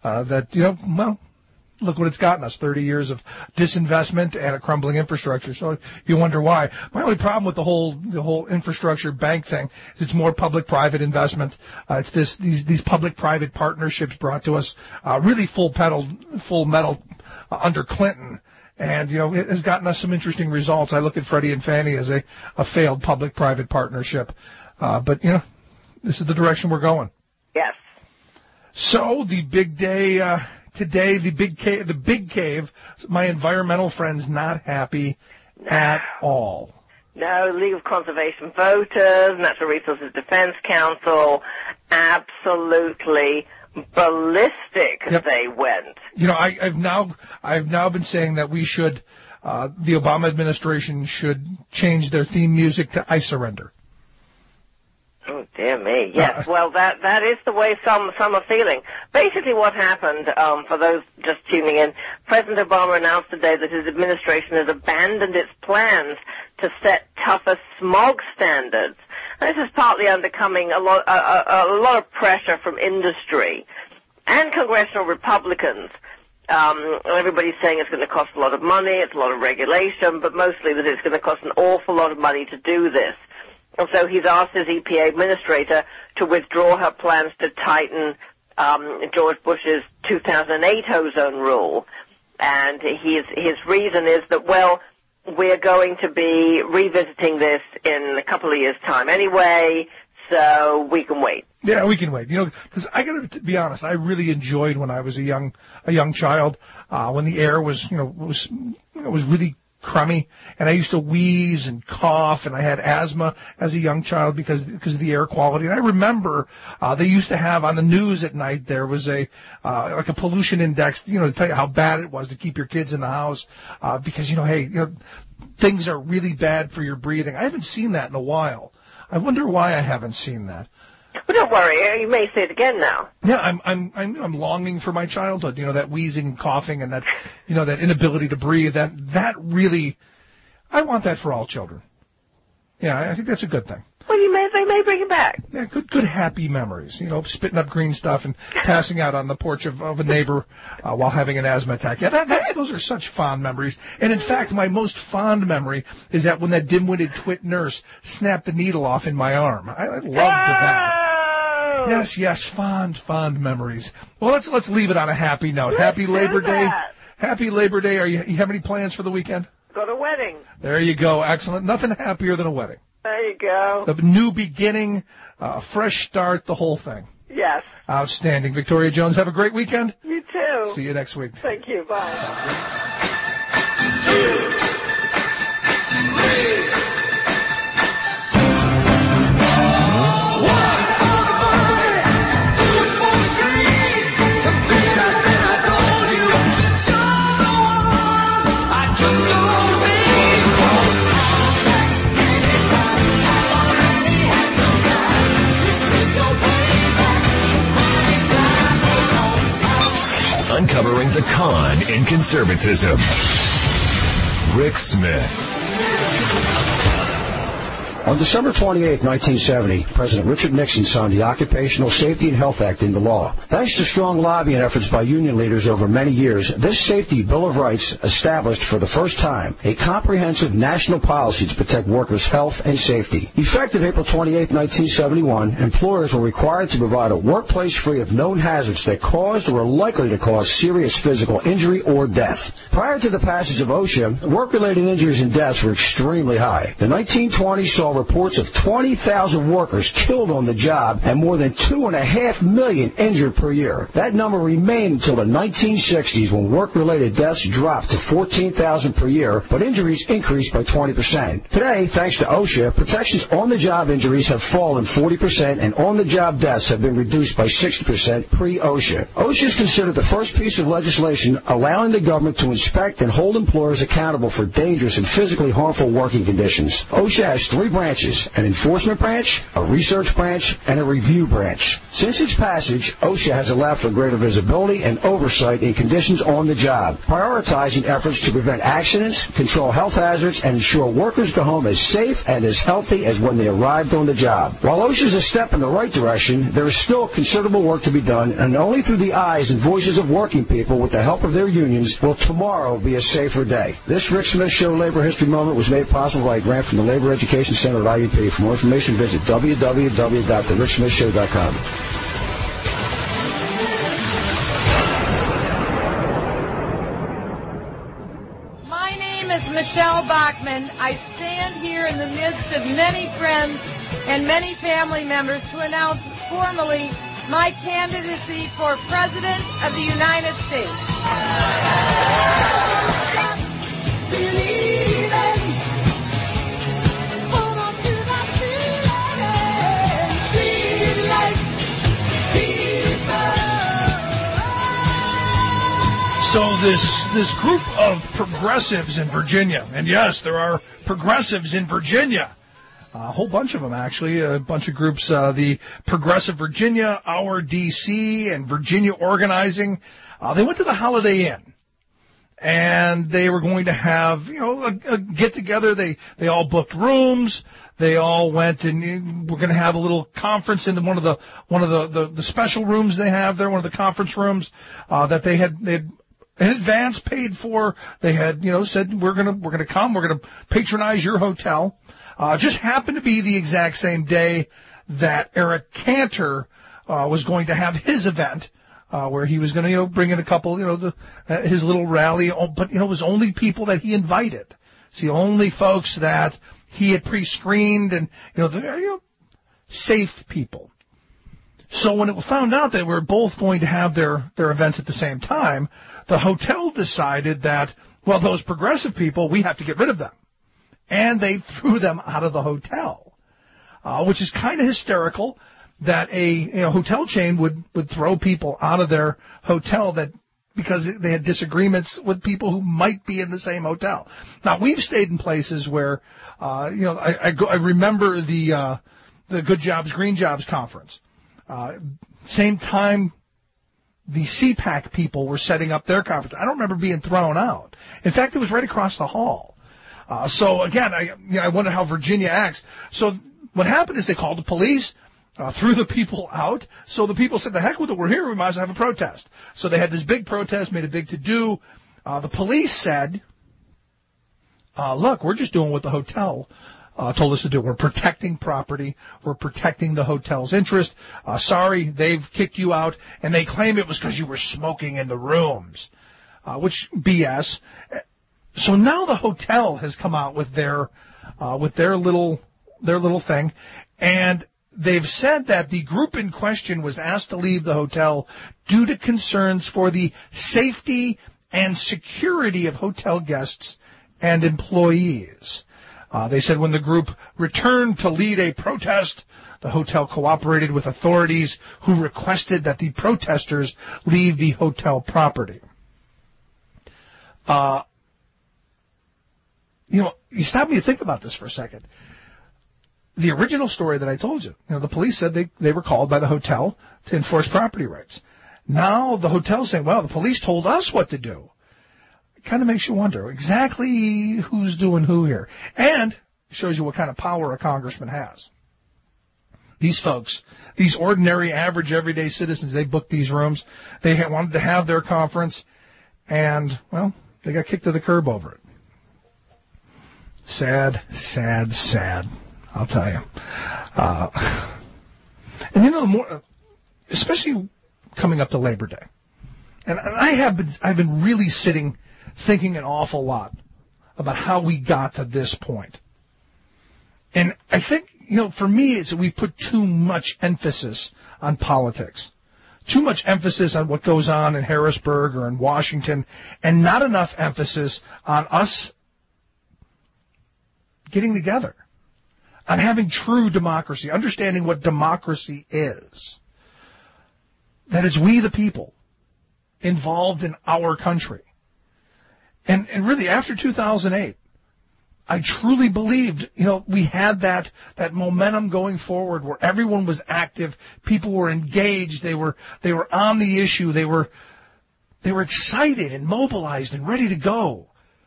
Look what it's gotten us, 30 years of disinvestment and a crumbling infrastructure. So you wonder why. My only problem with the whole infrastructure bank thing is it's more public-private investment. It's these public-private partnerships brought to us really full metal under Clinton. And, you know, it has gotten us some interesting results. I look at Freddie and Fannie as a failed public-private partnership. But, you know, this is the direction we're going. Yes. So the big day today, the big cave, my environmental friends not happy at all. No, League of Conservation Voters, Natural Resources Defense Council, absolutely ballistic. Yep. They went. You know, I've now been saying that we should, the Obama administration should change their theme music to I Surrender. Oh, dear me. Yes, well, that is the way some are feeling. Basically what happened, for those just tuning in, President Obama announced today that his administration has abandoned its plans to set tougher smog standards. And this is partly undercoming a lot of pressure from industry and congressional Republicans. Everybody's saying it's going to cost a lot of money, it's a lot of regulation, but mostly that it's going to cost an awful lot of money to do this. And so he's asked his EPA administrator to withdraw her plans to tighten George Bush's 2008 ozone rule. And his reason is that, well, we're going to be revisiting this in a couple of years' time anyway, so we can wait. Yeah, we can wait. Because I got to be honest, I really enjoyed when I was a young child, when the air was really crummy, and I used to wheeze and cough, and I had asthma as a young child because of the air quality. And I remember they used to have on the news at night, there was like a pollution index, to tell you how bad it was to keep your kids in the house, because things are really bad for your breathing. I haven't seen that in a while. I wonder why I haven't seen that. But don't worry, you may see it again now. Yeah, I'm longing for my childhood. That wheezing and coughing and that, that inability to breathe. That really, I want that for all children. Yeah, I think that's a good thing. Well, they may bring it back. Yeah, good happy memories. Spitting up green stuff and passing out on the porch of a neighbor while having an asthma attack. Yeah, those are such fond memories. And in fact, my most fond memory is that when that dim-witted twit nurse snapped the needle off in my arm. I loved that. Yes, fond memories. Well, let's leave it on a happy note. Happy Labor Day. Happy Labor Day. You have any plans for the weekend? Got a wedding. There you go. Excellent. Nothing happier than a wedding. There you go. The new beginning, fresh start, the whole thing. Yes. Outstanding. Victoria Jones, have a great weekend. You too. See you next week. Thank you. Bye. 2, 3. Uncovering the con in conservatism. Rick Smith. On December 28, 1970, President Richard Nixon signed the Occupational Safety and Health Act into law. Thanks to strong lobbying efforts by union leaders over many years, this Safety Bill of Rights established for the first time a comprehensive national policy to protect workers' health and safety. Effective April 28, 1971, employers were required to provide a workplace free of known hazards that caused or are likely to cause serious physical injury or death. Prior to the passage of OSHA, work-related injuries and deaths were extremely high. The 1920s saw reports of 20,000 workers killed on the job and more than 2.5 million injured per year. That number remained until the 1960s when work-related deaths dropped to 14,000 per year, but injuries increased by 20%. Today, thanks to OSHA, protections on the job injuries have fallen 40% and on-the-job deaths have been reduced by 60% pre-OSHA. OSHA is considered the first piece of legislation allowing the government to inspect and hold employers accountable for dangerous and physically harmful working conditions. OSHA has 3 branches, an enforcement branch, a research branch, and a review branch. Since its passage, OSHA has allowed for greater visibility and oversight in conditions on the job, prioritizing efforts to prevent accidents, control health hazards, and ensure workers go home as safe and as healthy as when they arrived on the job. While OSHA is a step in the right direction, there is still considerable work to be done, and only through the eyes and voices of working people with the help of their unions will tomorrow be a safer day. This Rick Smith Show Labor History Moment was made possible by a grant from the Labor Education Center at IUP. For more information, visit www.thericksmithshow.com. My name is Michelle Bachman. I stand here in the midst of many friends and many family members to announce formally my candidacy for President of the United States. So this group of progressives in Virginia, and yes, there are progressives in Virginia, A whole bunch of them, actually, a bunch of groups, the Progressive Virginia, Our DC, and Virginia Organizing. They went to the Holiday Inn, and they were going to have, a get-together. They all booked rooms. They all went, and we're going to have a little conference in one of the special rooms they have there, one of the conference rooms that they had in advance paid for. They had, said we're going to come, we're going to patronize your hotel. Just happened to be the exact same day that Eric Cantor was going to have his event, where he was going to, bring in a couple, his little rally. But it was only people that he invited. See, only folks that he had pre-screened and safe people. So when it was found out that we're both going to have their events at the same time, the hotel decided that, well, those progressive people, we have to get rid of them. And they threw them out of the hotel, which is kind of hysterical that a hotel chain would throw people out of their hotel because they had disagreements with people who might be in the same hotel. Now, we've stayed in places where, I remember the Good Jobs, Green Jobs conference. Same time the CPAC people were setting up their conference. I don't remember being thrown out. In fact, it was right across the hall. So again, I wonder how Virginia acts. So what happened is they called the police, threw the people out. So the people said, the heck with it, we're here, we might as well have a protest. So they had this big protest, made a big to-do. The police said, look, we're just doing what the hotel told us to do. We're protecting property. We're protecting the hotel's interest. Sorry, they've kicked you out. And they claim it was because you were smoking in the rooms, which BS. So now the hotel has come out with their little thing, and they've said that the group in question was asked to leave the hotel due to concerns for the safety and security of hotel guests and employees. They said when the group returned to lead a protest, the hotel cooperated with authorities who requested that the protesters leave the hotel property. You stop me to think about this for a second. The original story that I told you, the police said they were called by the hotel to enforce property rights. Now the hotel's saying, well, the police told us what to do. It kind of makes you wonder exactly who's doing who here. And shows you what kind of power a congressman has. These folks, these ordinary, average, everyday citizens, they booked these rooms. They wanted to have their conference, and, well, they got kicked to the curb over it. Sad, sad, sad, I'll tell you. And more, especially coming up to Labor Day, and I've been really thinking an awful lot about how we got to this point. And I think, for me, it's that we've put too much emphasis on politics, too much emphasis on what goes on in Harrisburg or in Washington, and not enough emphasis on us getting together, on having true democracy, understanding what democracy is. That it's we the people involved in our country. And really, after 2008, I truly believed, we had that momentum going forward where everyone was active, people were engaged, they were on the issue, they were excited and mobilized and ready to go.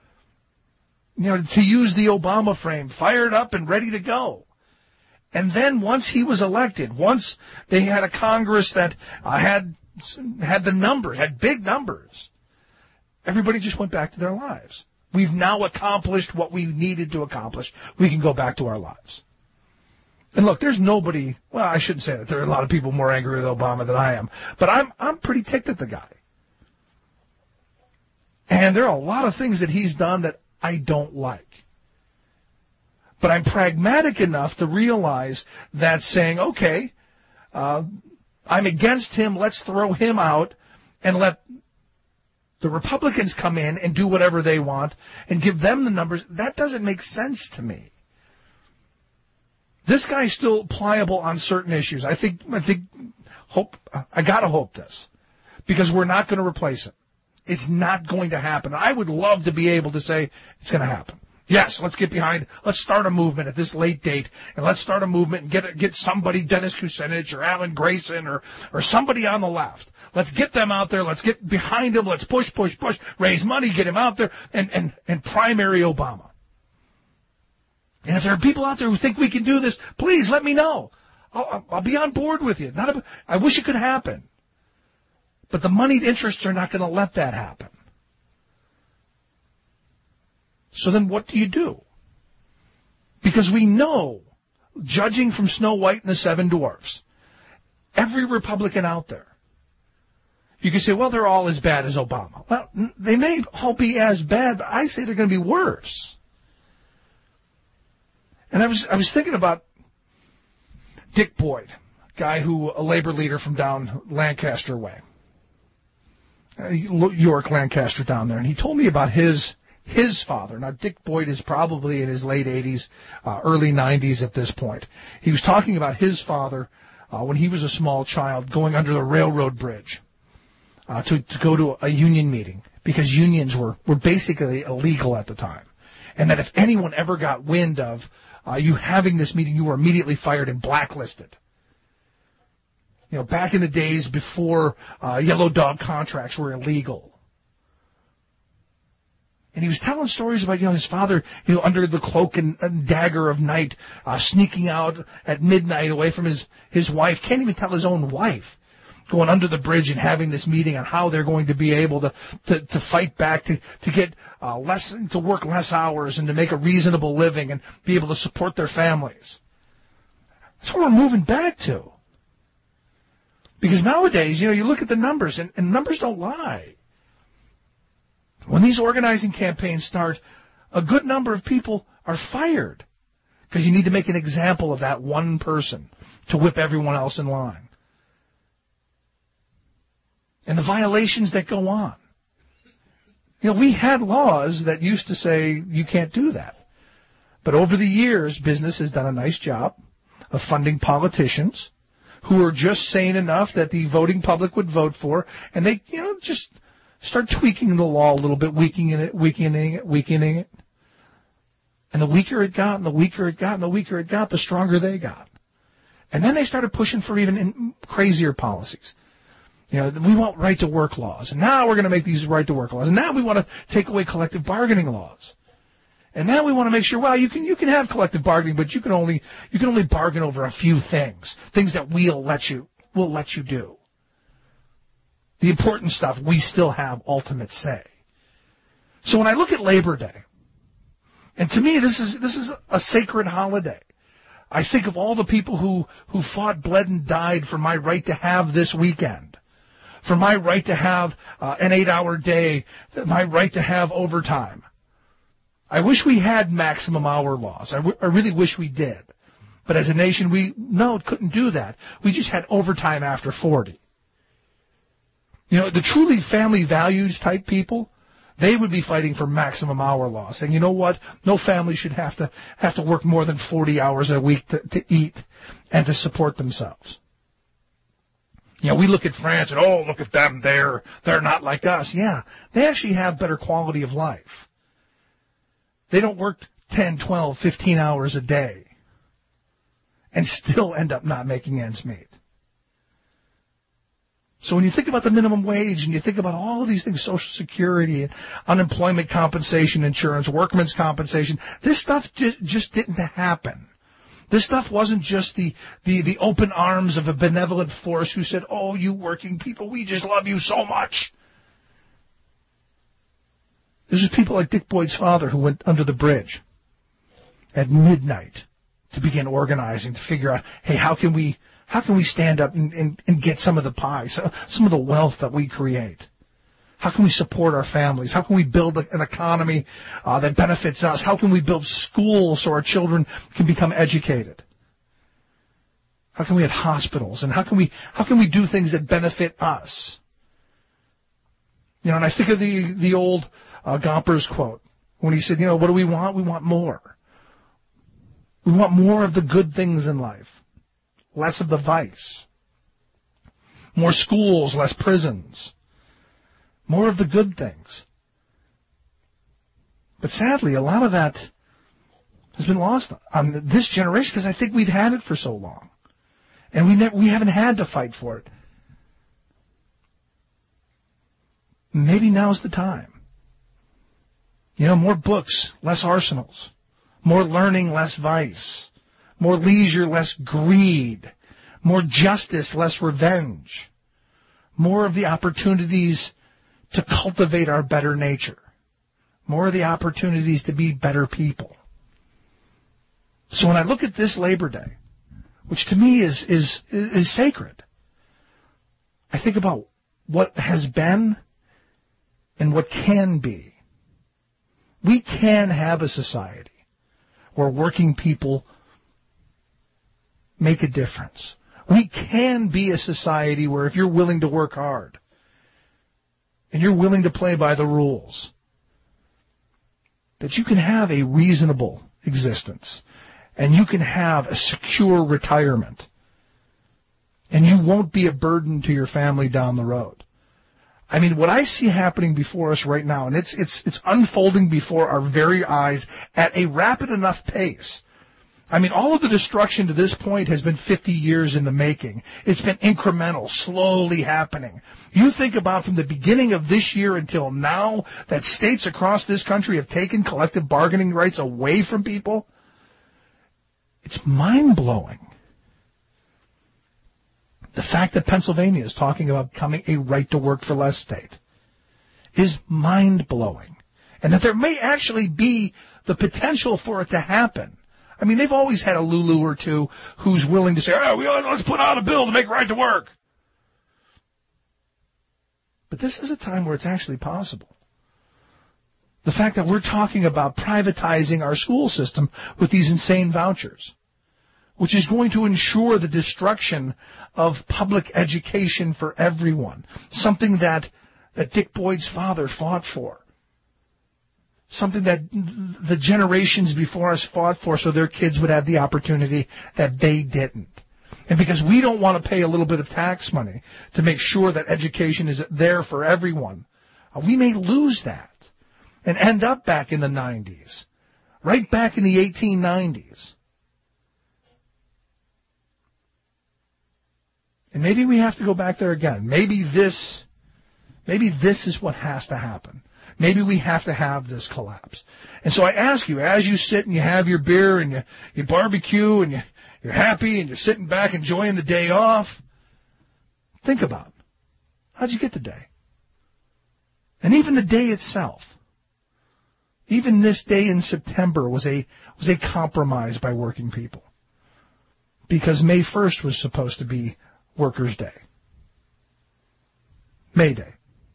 To use the Obama frame, fired up and ready to go. And then once he was elected, once they had a Congress that had the numbers, had big numbers, everybody just went back to their lives. We've now accomplished what we needed to accomplish. We can go back to our lives. And look, there's nobody, well, I shouldn't say that. There are a lot of people more angry with Obama than I am. But I'm pretty ticked at the guy. And there are a lot of things that he's done that I don't like. But I'm pragmatic enough to realize that saying, okay, I'm against him, let's throw him out and let the Republicans come in and do whatever they want and give them the numbers, that doesn't make sense to me. This guy's still pliable on certain issues. I gotta hope this, because we're not going to replace him. It's not going to happen. I would love to be able to say it's going to happen. Yes, let's get behind, let's start a movement at this late date, and let's start a movement and get somebody, Dennis Kucinich or Alan Grayson or somebody on the left. Let's get them out there, let's get behind him, let's push, raise money, get him out there, and primary Obama. And if there are people out there who think we can do this, please let me know. I'll be on board with you. I wish it could happen. But the moneyed interests are not going to let that happen. So then what do you do? Because we know, judging from Snow White and the Seven Dwarfs, every Republican out there, you can say, well, they're all as bad as Obama. Well, they may all be as bad, but I say they're going to be worse. And I was thinking about Dick Boyd, a labor leader from down Lancaster way, York, Lancaster down there, and he told me about his father. Now, Dick Boyd is probably in his late 80s, early 90s at this point. He was talking about his father when he was a small child going under the railroad bridge to go to a union meeting because unions were basically illegal at the time. And that if anyone ever got wind of you having this meeting, you were immediately fired and blacklisted. You know, back in the days before yellow dog contracts were illegal. And he was telling stories about, his father, under the cloak and dagger of night, sneaking out at midnight away from his wife, can't even tell his own wife, going under the bridge and having this meeting on how they're going to be able to fight back, to get to work less hours and to make a reasonable living and be able to support their families. That's what we're moving back to. Because nowadays, you look at the numbers, and numbers don't lie. When these organizing campaigns start, a good number of people are fired because you need to make an example of that one person to whip everyone else in line. And the violations that go on. We had laws that used to say you can't do that. But over the years, business has done a nice job of funding politicians who are just sane enough that the voting public would vote for, and they, just start tweaking the law a little bit, weakening it. And the weaker it got, and the weaker it got, and the weaker it got, the stronger they got. And then they started pushing for even crazier policies. We want right-to-work laws. And now we're going to make these right-to-work laws. And now we want to take away collective bargaining laws. And now we want to make sure, well, you can have collective bargaining, but you can only bargain over a few things that we'll let you do. The important stuff, we still have ultimate say. So when I look at Labor Day, and to me this is a sacred holiday. I think of all the people who fought, bled, and died for my right to have this weekend, for my right to have an 8-hour day, my right to have overtime. I wish we had maximum hour laws. I really wish we did. But as a nation, we couldn't do that. We just had overtime after 40. The truly family values type people, they would be fighting for maximum hour laws, saying, you know what, no family should have to work more than 40 hours a week to eat and to support themselves. We look at France and, look at them, they're not like us. Yeah, they actually have better quality of life. They don't work 10, 12, 15 hours a day and still end up not making ends meet. So when you think about the minimum wage and you think about all of these things, Social Security and unemployment compensation insurance, workman's compensation, this stuff just didn't happen. This stuff wasn't just the open arms of a benevolent force who said, oh, you working people, we just love you so much. This is people like Dick Boyd's father who went under the bridge at midnight to begin organizing, to figure out, hey, how can we stand up and get some of the pie, some of the wealth that we create? How can we support our families? How can we build an economy that benefits us? How can we build schools so our children can become educated? How can we have hospitals? And how can we do things that benefit us? And I think of the old Gompers quote when he said, what do we want? We want more. We want more of the good things in life. Less of the vice. More schools, less prisons. More of the good things. But sadly, a lot of that has been lost on this generation because I think we've had it for so long. And we haven't had to fight for it. Maybe now's the time. More books, less arsenals. More learning, less vice. More leisure, less greed. More justice, less revenge. More of the opportunities to cultivate our better nature. More of the opportunities to be better people. So when I look at this Labor Day, which to me is sacred, I think about what has been and what can be. We can have a society where working people make a difference. We can be a society where if you're willing to work hard and you're willing to play by the rules, that you can have a reasonable existence and you can have a secure retirement and you won't be a burden to your family down the road. I mean, what I see happening before us right now, and it's unfolding before our very eyes at a rapid enough pace. I mean, all of the destruction to this point has been 50 years in the making. It's been incremental, slowly happening. You think about from the beginning of this year until now that states across this country have taken collective bargaining rights away from people. It's mind-blowing. The fact that Pennsylvania is talking about becoming a right-to-work-for-less state is mind-blowing. And that there may actually be the potential for it to happen. I mean, they've always had a Lulu or two who's willing to say, let's put out a bill to make right to work. But this is a time where it's actually possible. The fact that we're talking about privatizing our school system with these insane vouchers, which is going to ensure the destruction of public education for everyone, something that Dick Boyd's father fought for, something that the generations before us fought for so their kids would have the opportunity that they didn't. And because we don't want to pay a little bit of tax money to make sure that education is there for everyone, we may lose that and end up back in the 90s, right back in the 1890s. And maybe we have to go back there again. Maybe this is what has to happen. Maybe we have to have this collapse. And so I ask you, as you sit and you have your beer and you barbecue and you're happy and you're sitting back enjoying the day off, think about, how'd you get the day? And even the day itself, even this day in September was a compromise by working people. Because May 1st was supposed to be Workers' Day. May Day.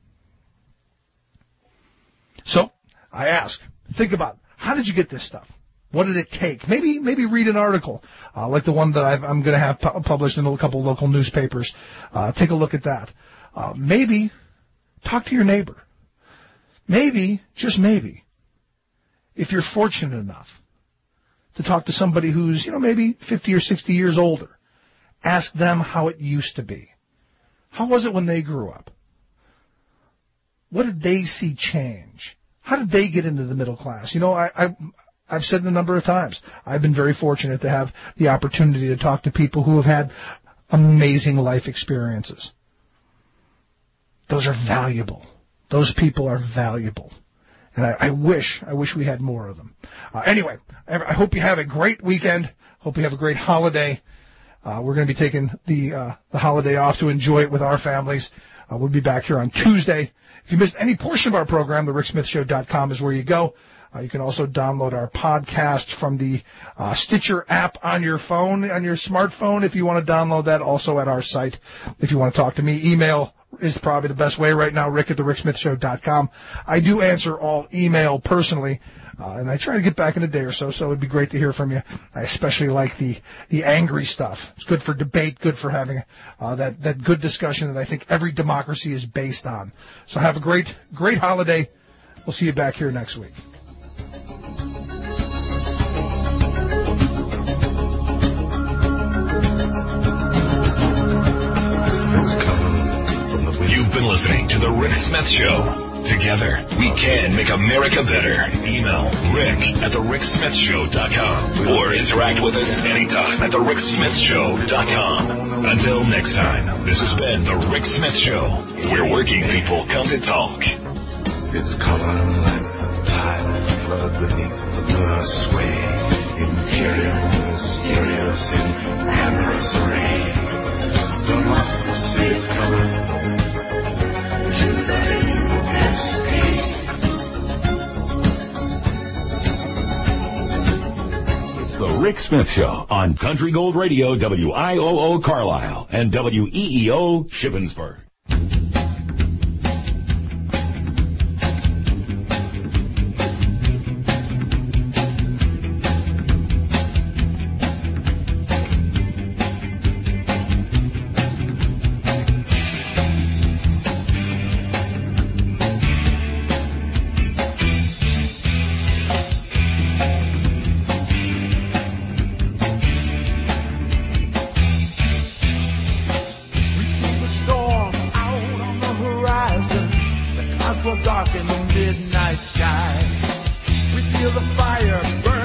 So, I ask, think about, how did you get this stuff? What did it take? Maybe read an article, like the one that I'm going to have published in a couple local newspapers. Take a look at that. Maybe talk to your neighbor. Maybe, just maybe, if you're fortunate enough to talk to somebody who's, maybe 50 or 60 years older, ask them how it used to be. How was it when they grew up? What did they see change? How did they get into the middle class? I've said it a number of times. I've been very fortunate to have the opportunity to talk to people who have had amazing life experiences. Those are valuable. Those people are valuable. And I wish we had more of them. Anyway, I hope you have a great weekend. Hope you have a great holiday. We're going to be taking the holiday off to enjoy it with our families. We'll be back here on Tuesday. If you missed any portion of our program, thericksmithshow.com is where you go. You can also download our podcast from the Stitcher app on your phone, on your smartphone, if you want to download that, also at our site. If you want to talk to me, email is probably the best way right now, rick@thericksmithshow.com. I do answer all email personally, and I try to get back in a day or so it'd be great to hear from you. I especially like the angry stuff. It's good for debate, good for having that good discussion that I think every democracy is based on. So have a great holiday. We'll see you back here next week. You've been listening to The Rick Smith Show. Together, we can make America better. Email rick@thericksmithshow.com or interact with us anytime at thericksmithshow.com. Until next time, this has been The Rick Smith Show, where working people come to talk. It's color like the tide of flood beneath the blur sway. Imperial, mysterious, in amorous array. Democracy is coming to the USA. It's The Rick Smith Show on Country Gold Radio, WIOO Carlisle and WEEO Shippensburg. Dark in the midnight sky. We feel the fire burn.